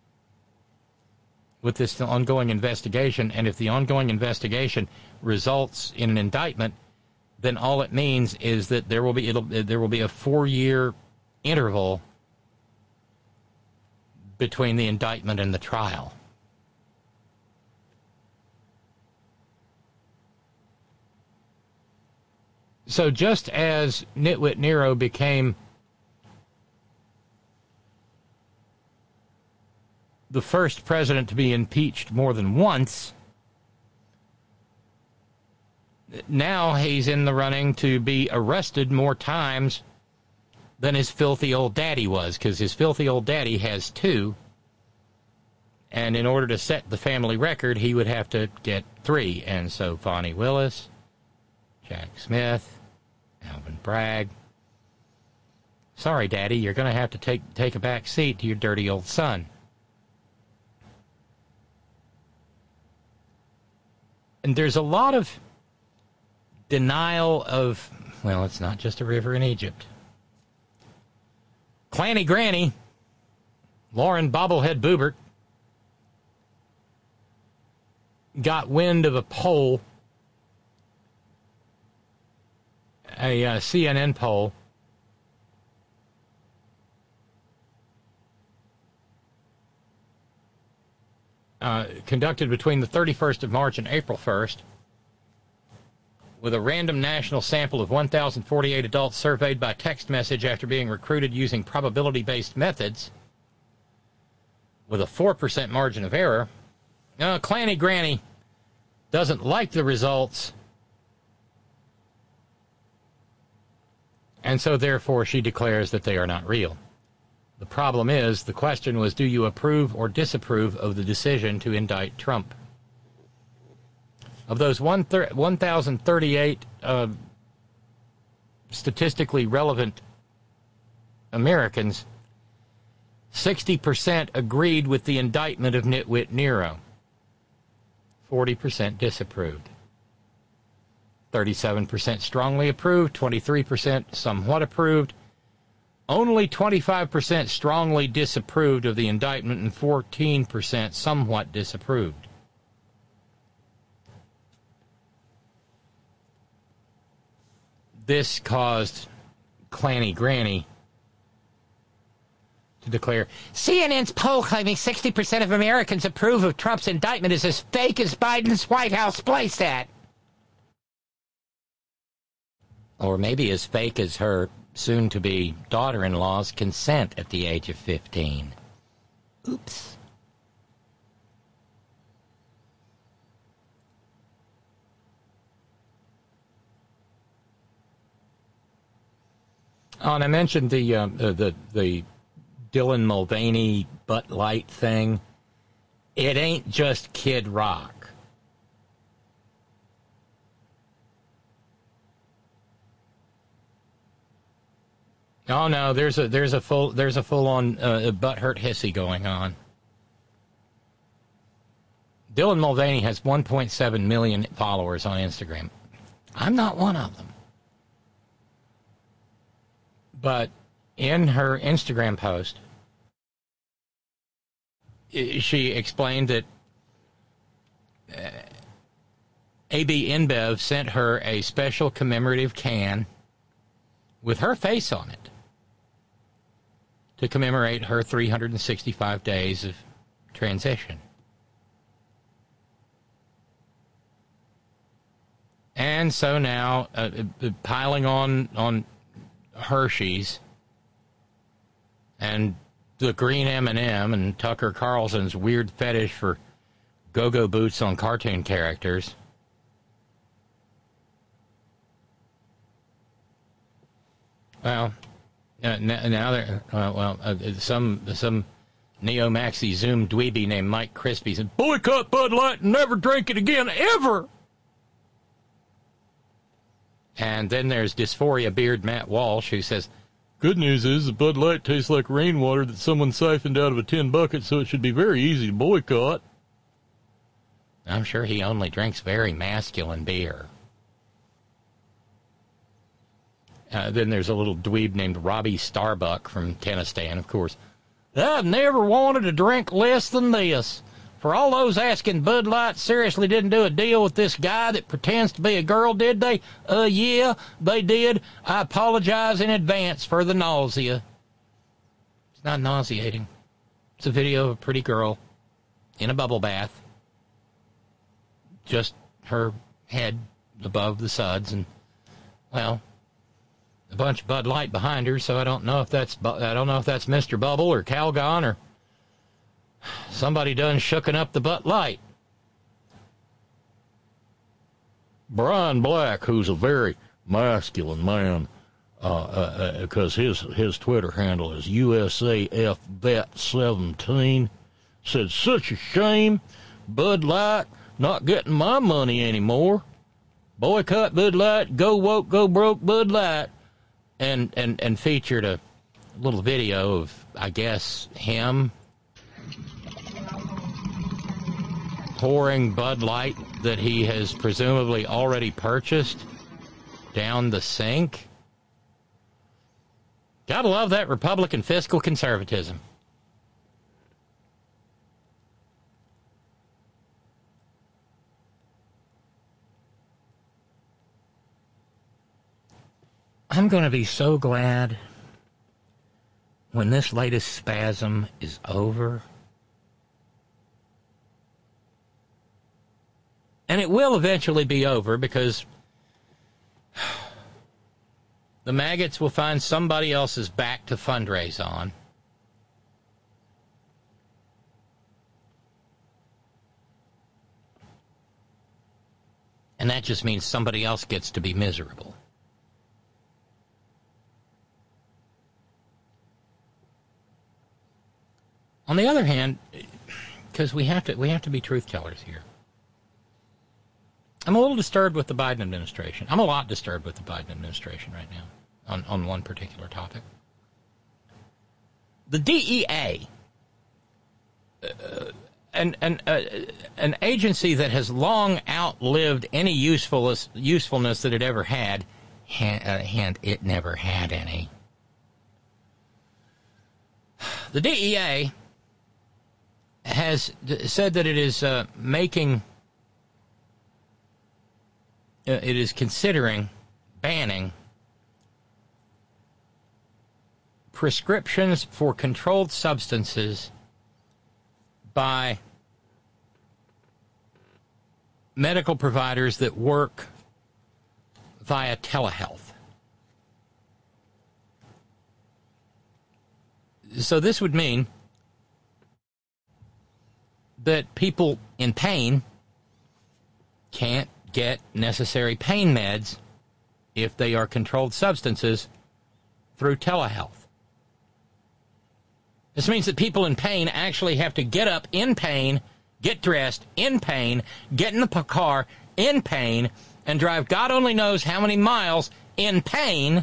with this ongoing investigation, and if the ongoing investigation results in an indictment, then all it means is that there will be it'll, there will be a four-year interval between the indictment and the trial. So just as Nitwit Nero became the first president to be impeached more than once, now he's in the running to be arrested more times than his filthy old daddy was, because his filthy old daddy has two, and in order to set the family record, he would have to get three. And so Fani Willis, Jack Smith, Alvin Bragg. Sorry, Daddy, you're going to have to take take a back seat to your dirty old son. And there's a lot of denial of, well, it's not just a river in Egypt. Clanny Granny, Lauren Bobblehead Boebert, got wind of a poll, a uh, C N N poll, uh, conducted between the thirty-first of March and April first, with a random national sample of one thousand forty-eight adults surveyed by text message after being recruited using probability-based methods, with a four percent margin of error. Uh, Clanny Granny doesn't like the results, and so therefore she declares that they are not real. The problem is, the question was, do you approve or disapprove of the decision to indict Trump? Of those one thousand thirty-eight uh, statistically relevant Americans, sixty percent agreed with the indictment of Nitwit Nero. forty percent disapproved. thirty-seven percent strongly approved, twenty-three percent somewhat approved. Only twenty-five percent strongly disapproved of the indictment and fourteen percent somewhat disapproved. This caused Clanny Granny to declare, C N N's poll claiming sixty percent of Americans approve of Trump's indictment is as fake as Biden's White House playset. Or maybe as fake as her soon-to-be daughter-in-law's consent at the age of fifteen. Oops. and I mentioned the uh, the the Dylan Mulvaney Butt Light thing. It ain't just Kid Rock. Oh no, there's a there's a full there's a full on uh, butthurt hissy going on. Dylan Mulvaney has one point seven million followers on Instagram. I'm not one of them. But in her Instagram post, she explained that uh, A B InBev sent her a special commemorative can with her face on it to commemorate her three hundred sixty-five days of transition. And so now, uh, uh, piling on on Hershey's and the green M and M and Tucker Carlson's weird fetish for go-go boots on cartoon characters. Well, uh, now there. Uh, well, uh, some some neo-maxi Zoom dweeby named Mike Crispy said, "Boycott Bud Light and never drink it again, ever." And then there's Dysphoria Beard Matt Walsh, who says, "Good news is the Bud Light tastes like rainwater that someone siphoned out of a tin bucket, so it should be very easy to boycott." I'm sure he only drinks very masculine beer. Uh, then there's a little dweeb named Robbie Starbuck from Tennistan, of course. "I've never wanted to drink less than this. For all those asking, Bud Light seriously didn't do a deal with this guy that pretends to be a girl, did they? Uh, yeah, they did. I apologize in advance for the nausea." It's not nauseating. It's a video of a pretty girl in a bubble bath. Just her head above the suds and, well, a bunch of Bud Light behind her, so I don't know if that's I don't know if that's Mister Bubble or Calgon or somebody done shooken up the Bud Light. Brian Black, who's a very masculine man, because uh, uh, his his Twitter handle is U S A F vet seventeen, said, "Such a shame, Bud Light not getting my money anymore. Boycott Bud Light, go woke, go broke Bud Light," and and and featured a little video of, I guess, him pouring Bud Light that he has presumably already purchased down the sink. Gotta love that Republican fiscal conservatism. I'm going to be so glad when this latest spasm is over. And it will eventually be over because the maggots will find somebody else's back to fundraise on. And that just means somebody else gets to be miserable. On the other hand, because we have to we have to be truth tellers here, I'm a little disturbed with the Biden administration. I'm a lot disturbed with the Biden administration right now on, on one particular topic. The D E A, uh, an an uh, an agency that has long outlived any usefulness usefulness that it ever had, ha- uh, and it never had any. The D E A has said that it is uh, making, uh, it is considering banning prescriptions for controlled substances by medical providers that work via telehealth. So this would mean that people in pain can't get necessary pain meds if they are controlled substances through telehealth. This means that people in pain actually have to get up in pain, get dressed in pain, get in the car in pain, and drive God only knows how many miles in pain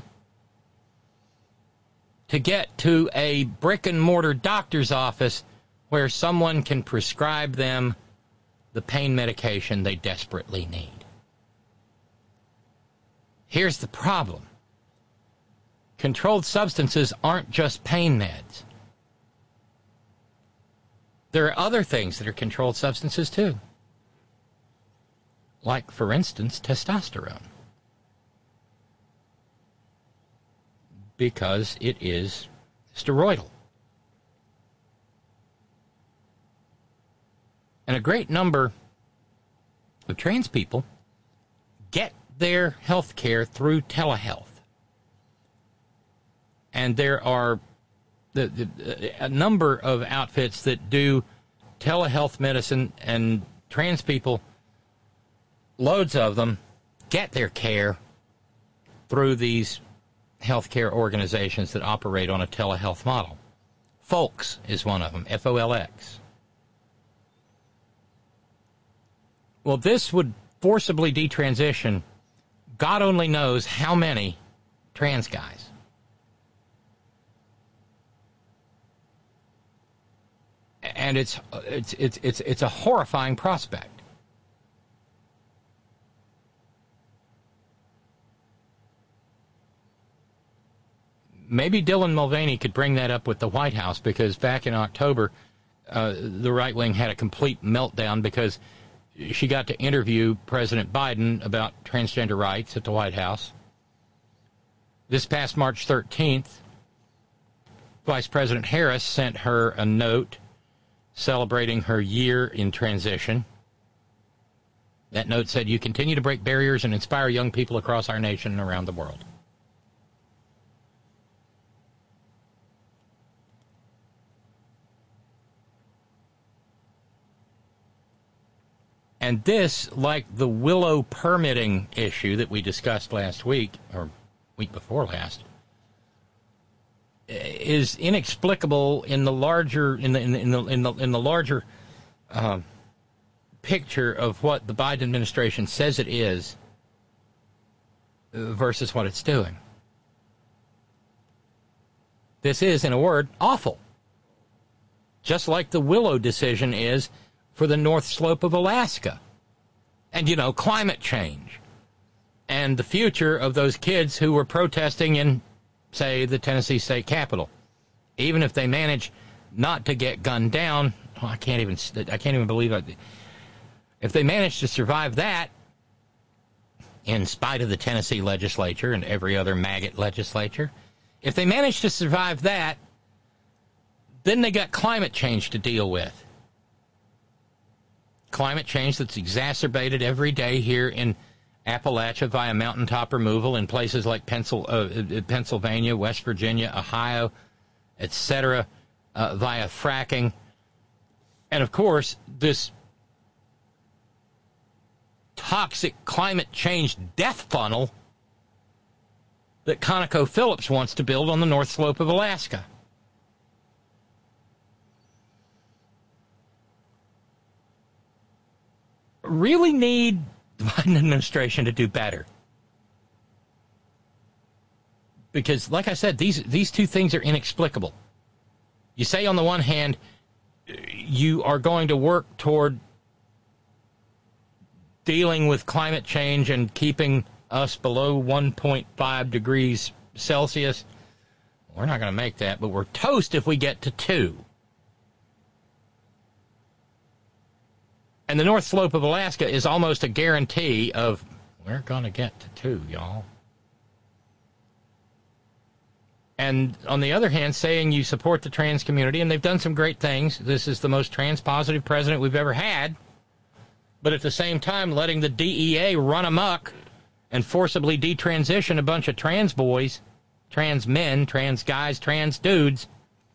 to get to a brick-and-mortar doctor's office where someone can prescribe them the pain medication they desperately need. Here's the problem. Controlled substances aren't just pain meds. There are other things that are controlled substances, too. Like, for instance, testosterone. Because it is steroidal. And a great number of trans people get their health care through telehealth. And there are the, the, a number of outfits that do telehealth medicine, and trans people, loads of them, get their care through these healthcare organizations that operate on a telehealth model. Folks is one of them, F O L X. Well, this would forcibly detransition God only knows how many trans guys. And it's it's it's it's it's a horrifying prospect. Maybe Dylan Mulvaney could bring that up with the White House, because back in October, uh, the right wing had a complete meltdown because she got to interview President Biden about transgender rights at the White House. This past March thirteenth, Vice President Harris sent her a note celebrating her year in transition. That note said, "You continue to break barriers and inspire young people across our nation and around the world." And this, like the Willow permitting issue that we discussed last week, or week before last, is inexplicable in the larger in the in the in the in the, in the larger uh, picture of what the Biden administration says it is versus what it's doing. This is, in a word, awful. Just like the Willow decision is for the North Slope of Alaska. And, you know, climate change. And the future of those kids who were protesting in, say, the Tennessee State Capitol. Even if they manage not to get gunned down, oh, I can't even, I can't even believe it. If they manage to survive that, in spite of the Tennessee legislature and every other maggot legislature, if they manage to survive that, then they got climate change to deal with. Climate change that's exacerbated every day here in Appalachia via mountaintop removal in places like Pencil, uh, Pennsylvania, West Virginia, Ohio, et cetera, uh, via fracking. And, of course, this toxic climate change death funnel that ConocoPhillips wants to build on the North Slope of Alaska. Really need the Biden administration to do better. Because, like I said, these these two things are inexplicable. You say, on the one hand, you are going to work toward dealing with climate change and keeping us below one point five degrees Celsius. We're not going to make that, but we're toast if we get to two. And the North Slope of Alaska is almost a guarantee of, we're going to get to two, y'all. And on the other hand, saying you support the trans community, and they've done some great things. This is the most trans-positive president we've ever had. But at the same time, letting the D E A run amok and forcibly detransition a bunch of trans boys, trans men, trans guys, trans dudes,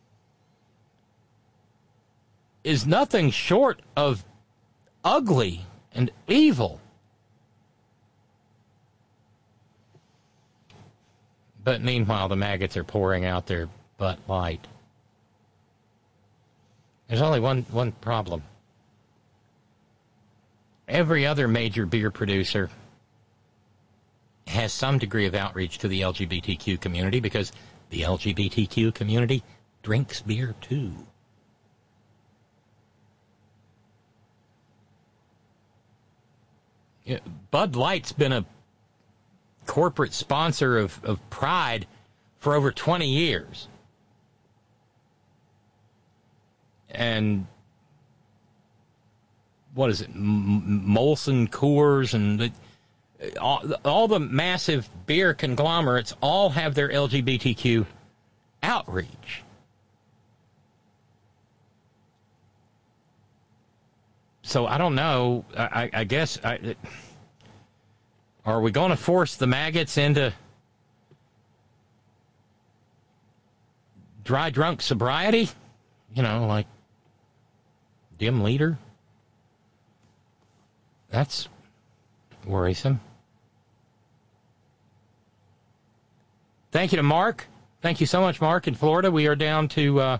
is nothing short of ugly and evil. But meanwhile, the maggots are pouring out their Bud Light. There's only one, one problem. Every other major beer producer has some degree of outreach to the L G B T Q community because the L G B T Q community drinks beer too. Yeah, Bud Light's been a corporate sponsor of, of Pride for over twenty years. And what is it? M- Molson Coors and the, all, all the massive beer conglomerates all have their L G B T Q outreach. So I don't know. I, I guess I, are we going to force the maggots into dry drunk sobriety? You know, like dim leader. That's worrisome. Thank you to Mark. Thank you so much, Mark. In Florida, we are down to uh,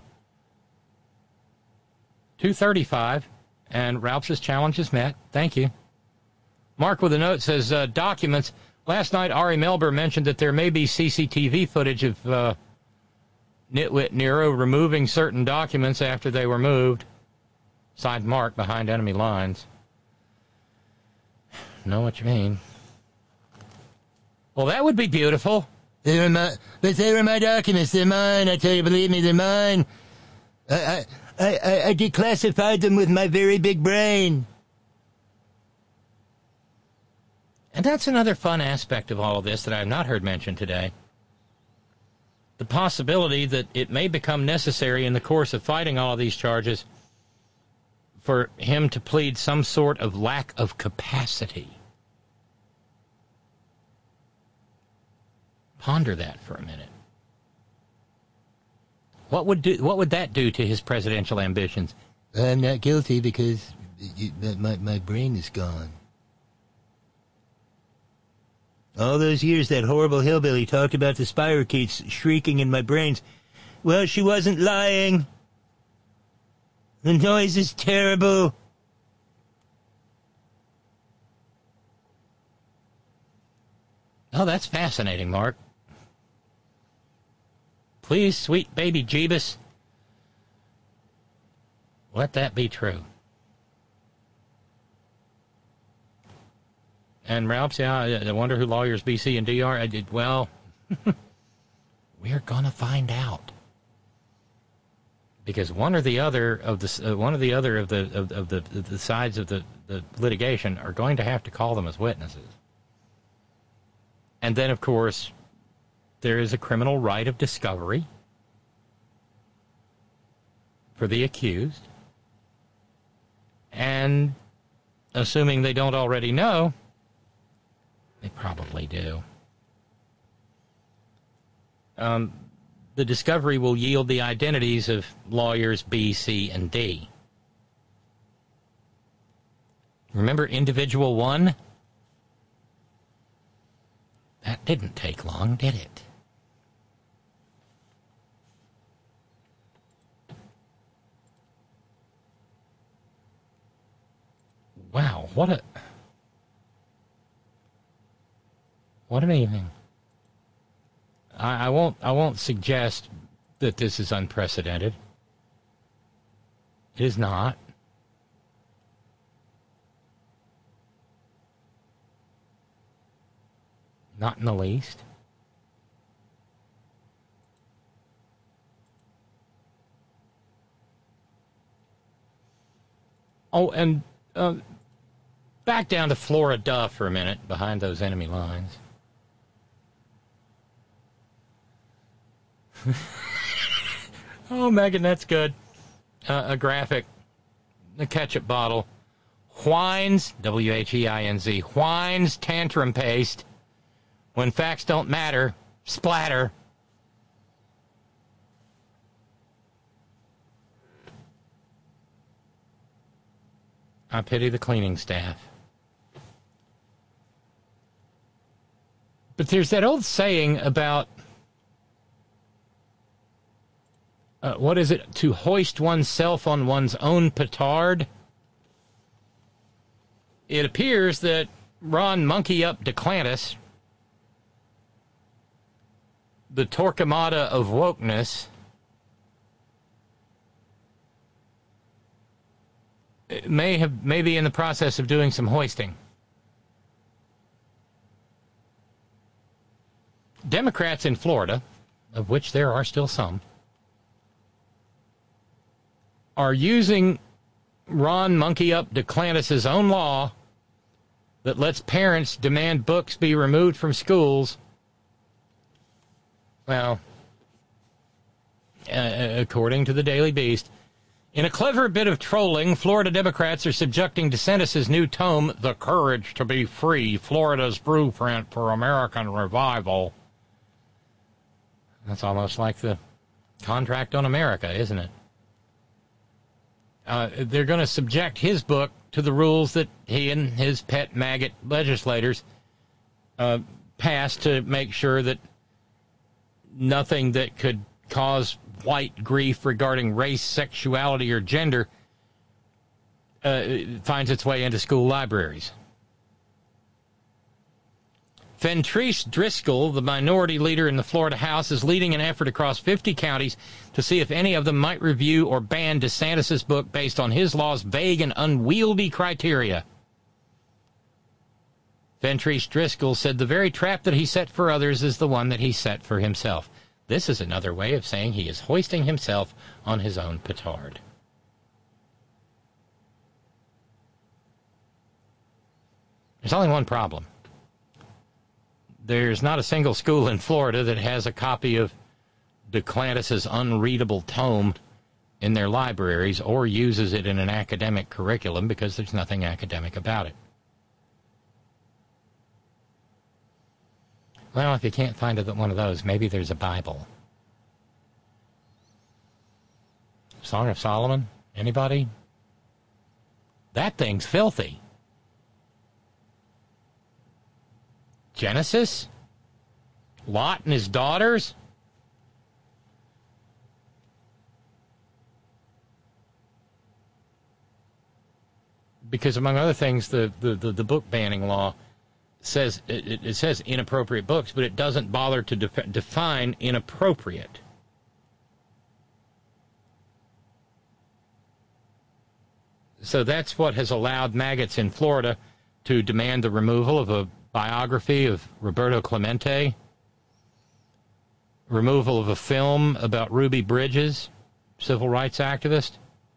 two thirty-five, and Ralph's challenge is met. Thank you. Mark with a note says, uh, documents. Last night, Ari Melber mentioned that there may be C C T V footage of uh, Nitwit Nero removing certain documents after they were moved. Signed Mark, behind enemy lines. Know what you mean. Well, that would be beautiful. They were my, but they were my documents. They're mine. I tell you, believe me, they're mine. I, I, I, I declassified them with my very big brain. And that's another fun aspect of all of this that I have not heard mentioned today. The possibility that it may become necessary in the course of fighting all of these charges for him to plead some sort of lack of capacity. Ponder that for a minute. What would do? What would that do to his presidential ambitions? I'm not guilty because you, my, my brain is gone. All those years that horrible hillbilly talked about the spirochetes shrieking in my brains. Well, she wasn't lying. The noise is terrible. Oh, that's fascinating, Mark. Please, sweet baby Jeebus, let that be true. And Ralph, yeah, I wonder who lawyers B C and D are. I did, well, we're going to find out. Because one or the other of the uh, one or the other of the of, of the the sides of the, the litigation are going to have to call them as witnesses. And then, of course, there is a criminal right of discovery for the accused. And assuming they don't already know, they probably do. Um, the discovery will yield the identities of lawyers B, C, and D. Remember individual one? That didn't take long, did it? Wow, what a... What an evening. I, I won't I won't suggest that this is unprecedented. It is not. Not in the least. Oh, and uh, back down to Florida for a minute, behind those enemy lines. Oh, Megan, that's good. Uh, a graphic. A ketchup bottle. Whines, W H E I N Z, whines tantrum paste. When facts don't matter, splatter. I pity the cleaning staff. But there's that old saying about uh, what is it? To hoist oneself on one's own petard? It appears that Ron Monkey Up DeClantis, the Torquemada of wokeness, may have may be in the process of doing some hoisting. Democrats in Florida, of which there are still some, are using Ron Monkey Up DeClantis' own law that lets parents demand books be removed from schools. Well, uh, according to the Daily Beast, in a clever bit of trolling, Florida Democrats are subjecting DeSantis' new tome, The Courage to Be Free, Florida's Blueprint for American Revival. That's almost like the contract on America, isn't it? Uh, they're going to subject his book to the rules that he and his pet maggot legislators uh, passed to make sure that nothing that could cause white grief regarding race, sexuality, or gender uh, finds its way into school libraries. Fentrice Driscoll, the minority leader in the Florida House, is leading an effort across fifty counties to see if any of them might review or ban DeSantis' book based on his law's vague and unwieldy criteria. Fentrice Driscoll said the very trap that he set for others is the one that he set for himself. This is another way of saying he is hoisting himself on his own petard. There's only one problem. There's not a single school in Florida that has a copy of DeClantis' unreadable tome in their libraries or uses it in an academic curriculum because there's nothing academic about it. Well, if you can't find one of those, maybe there's a Bible. Song of Solomon? Anybody? That thing's filthy. Genesis? Lot and his daughters? Because among other things, the, the, the, the book banning law says it, it says inappropriate books, but it doesn't bother to def- define inappropriate. So that's what has allowed maggots in Florida to demand the removal of a biography of Roberto Clemente, removal of a film about Ruby Bridges, civil rights activist.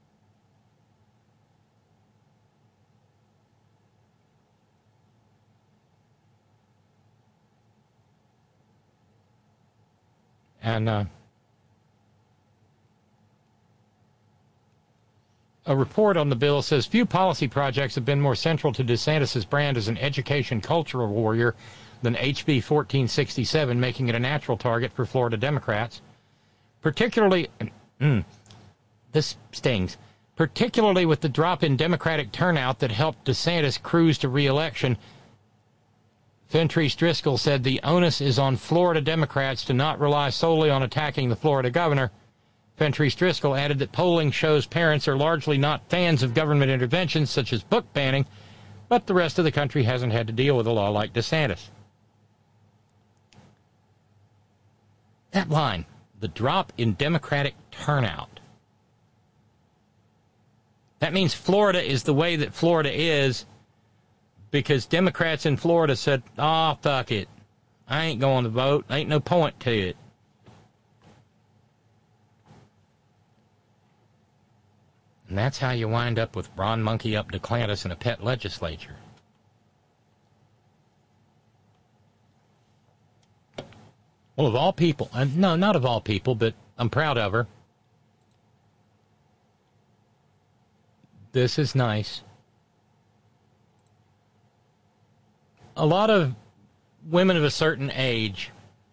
And uh, a report on the bill says few policy projects have been more central to DeSantis' brand as an education cultural warrior than H B fourteen sixty-seven, making it a natural target for Florida Democrats. Particularly, mm, this stings, particularly with the drop in Democratic turnout that helped DeSantis cruise to re-election. Fentrice Driscoll said the onus is on Florida Democrats to not rely solely on attacking the Florida governor. Fentrice Driscoll added that polling shows parents are largely not fans of government interventions such as book banning, but the rest of the country hasn't had to deal with a law like DeSantis. That line, the drop in Democratic turnout. That means Florida is the way that Florida is because Democrats in Florida said, oh, fuck it. I ain't going to vote. Ain't no point to it. And that's how you wind up with Ron Monkey Up DeClantis in a pet legislature. Well, of all people, uh, no, not of all people, but I'm proud of her. This is nice. A lot of women of a certain age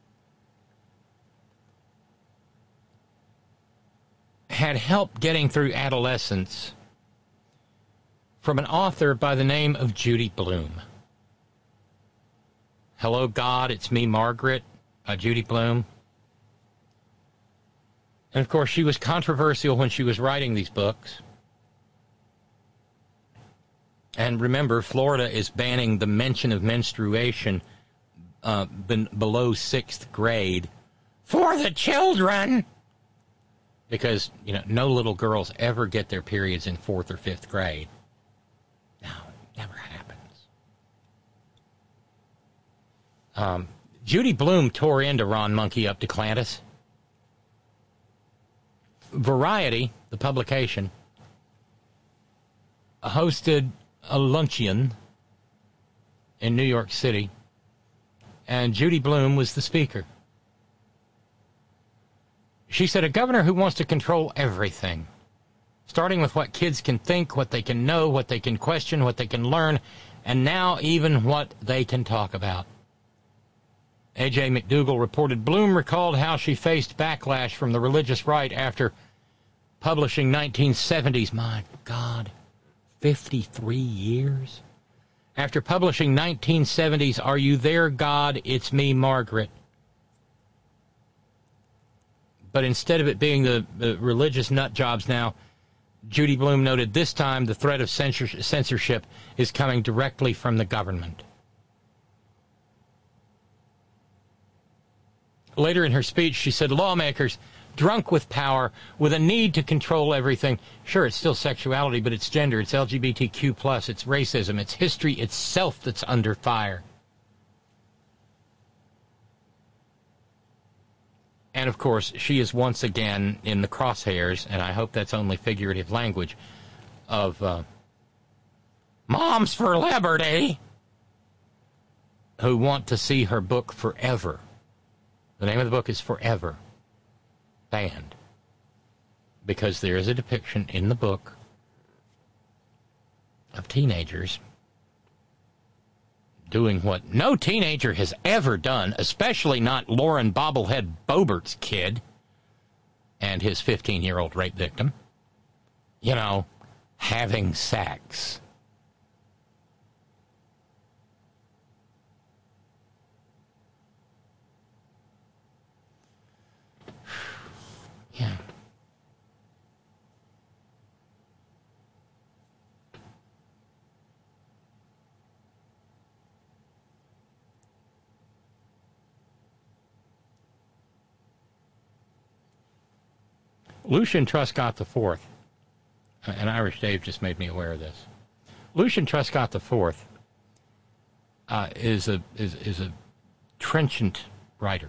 had help getting through adolescence from an author by the name of Judy Blume. Hello, God, It's Me, Margaret, by Judy Blume. And, of course, she was controversial when she was writing these books. And remember, Florida is banning the mention of menstruation uh, ben- below sixth grade for the children. Because, you know, no little girls ever get their periods in fourth or fifth grade. No, it never happens. Um, Judy Blume tore into Ron Monkey up to Clantis. Variety, the publication, hosted a luncheon in New York City, and Judy Blume was the speaker. She said, a governor who wants to control everything, starting with what kids can think, what they can know, what they can question, what they can learn, and now even what they can talk about. A J McDougal reported Blume recalled how she faced backlash from the religious right after publishing nineteen seventies. My God, fifty-three years? After publishing nineteen seventies, Are You There, God? It's Me, Margaret. But instead of it being the, the religious nut jobs now, Judy Blume noted this time the threat of censor- censorship is coming directly from the government. Later in her speech, she said, lawmakers, drunk with power, with a need to control everything. Sure, it's still sexuality, but it's gender, it's L G B T Q plus, it's racism, it's history itself that's under fire. And, of course, she is once again in the crosshairs, and I hope that's only figurative language, of uh, Moms for Liberty, who want to see her book Forever. The name of the book is Forever. Banned. Because there is a depiction in the book of teenagers doing what no teenager has ever done, especially not Lauren Bobblehead Boebert's kid and his fifteen-year-old rape victim. You know, having sex. Yeah. Lucian Truscott the Fourth, and Irish Dave just made me aware of this. Lucian Truscott the Fourth uh, is a is is a trenchant writer.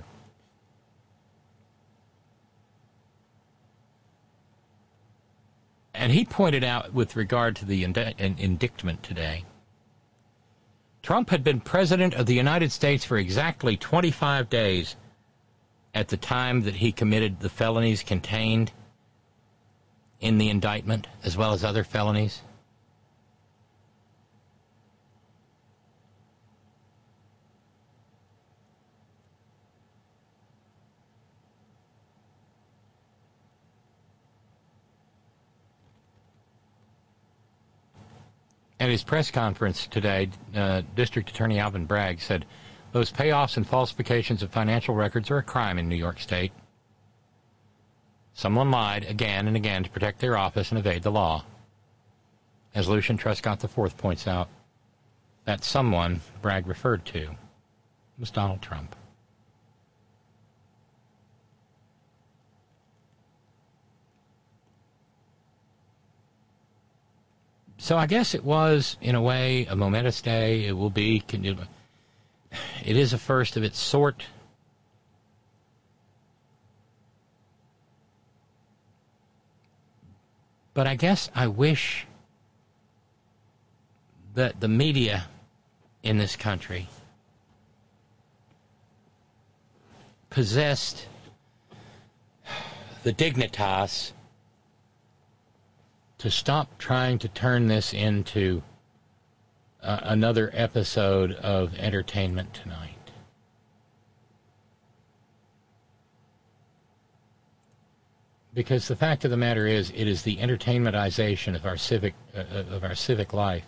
And he pointed out, with regard to the ind- indictment today, Trump had been president of the United States for exactly twenty-five days at the time that he committed the felonies contained in the indictment, as well as other felonies. At his press conference today, uh, District Attorney Alvin Bragg said, those payoffs and falsifications of financial records are a crime in New York State. Someone lied again and again to protect their office and evade the law. As Lucian Truscott the Fourth points out, that someone Bragg referred to was Donald Trump. So I guess it was, in a way, a momentous day. It will be. It is a first of its sort. But I guess I wish that the media in this country possessed the dignitas to stop trying to turn this into uh, another episode of Entertainment Tonight. Because the fact of the matter is, it is the entertainmentization of our civic uh, of our civic life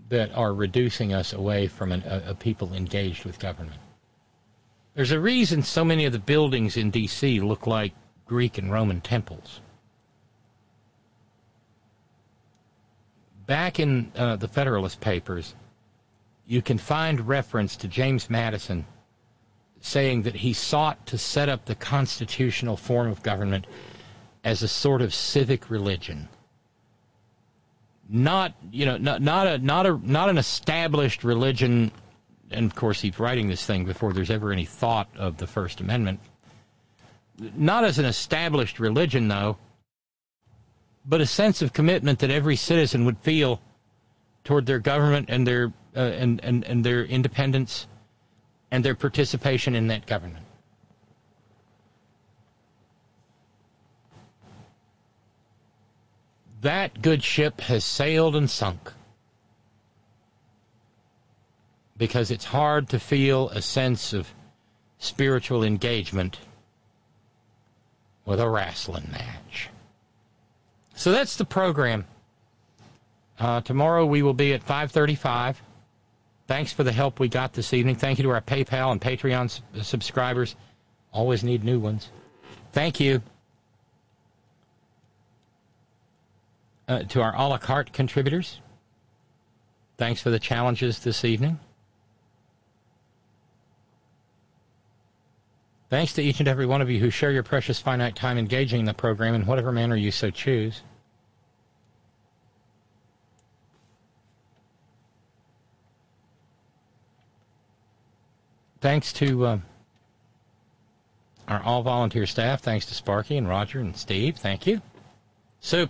that are reducing us away from an, a, a people engaged with government. There's a reason so many of the buildings in D C look like Greek and Roman temples. Back in uh, the Federalist Papers, you can find reference to James Madison saying that he sought to set up the constitutional form of government as a sort of civic religion. Not, you know, not, not a not a not an established religion. And, of course, he's writing this thing before there's ever any thought of the First Amendment. Not as an established religion, though, but a sense of commitment that every citizen would feel toward their government and their uh, and, and, and their independence and their participation in that government. That good ship has sailed and sunk, because it's hard to feel a sense of spiritual engagement with a wrestling match. So that's the program. Uh, tomorrow we will be at five thirty-five. Thanks for the help we got this evening. Thank you to our PayPal and Patreon s- subscribers. Always need new ones. Thank you. Uh, to our a la carte contributors. Thanks for the challenges this evening. Thanks to each and every one of you who share your precious finite time engaging in the program in whatever manner you so choose. Thanks to uh, our all-volunteer staff. Thanks to Sparky and Roger and Steve. Thank you. Soup.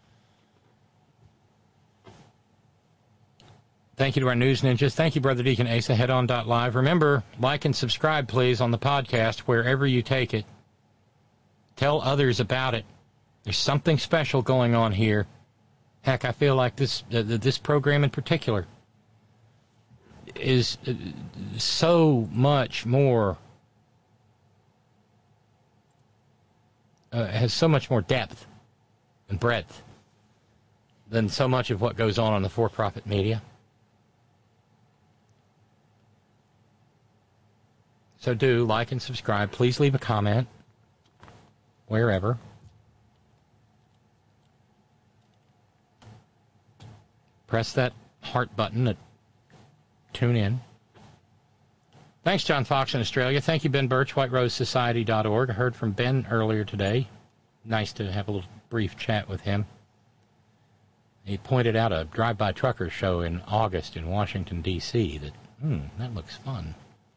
Thank you to our news ninjas. Thank you, Brother Deacon Asa. Head on dot live. Remember, like and subscribe, please, on the podcast, wherever you take it. Tell others about it. There's something special going on here. Heck, I feel like this uh, this program in particular is uh, so much more, uh, has so much more depth and breadth than so much of what goes on on the for-profit media. So do like and subscribe. Please leave a comment wherever. Press that heart button to tune in. Thanks, John Fox in Australia. Thank you, Ben Birch, white rose society dot org. I heard from Ben earlier today. Nice to have a little brief chat with him. He pointed out a drive-by trucker show in August in Washington, D C that, hmm, that looks fun.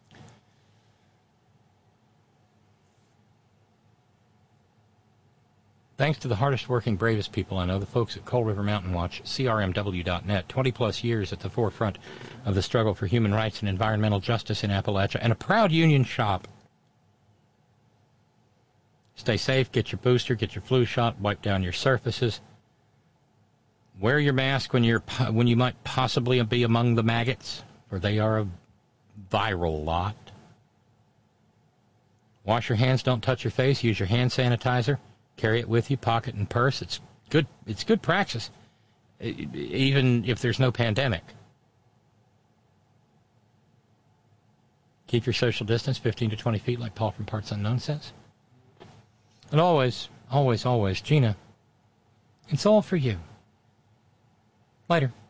Thanks to the hardest working, bravest people I know, the folks at Coal River Mountain Watch, C R M W dot net, twenty-plus years at the forefront of the struggle for human rights and environmental justice in Appalachia, and a proud union shop. Stay safe, get your booster, get your flu shot, wipe down your surfaces. Wear your mask when you're when you might possibly be among the maggots, for they are a viral lot. Wash your hands, don't touch your face, use your hand sanitizer. Carry it with you, pocket and purse. It's good. It's good practice, even if there's no pandemic. Keep your social distance, fifteen to twenty feet, like Paul from Parts Unknown says. And always, always, always, Gina, it's all for you. Later.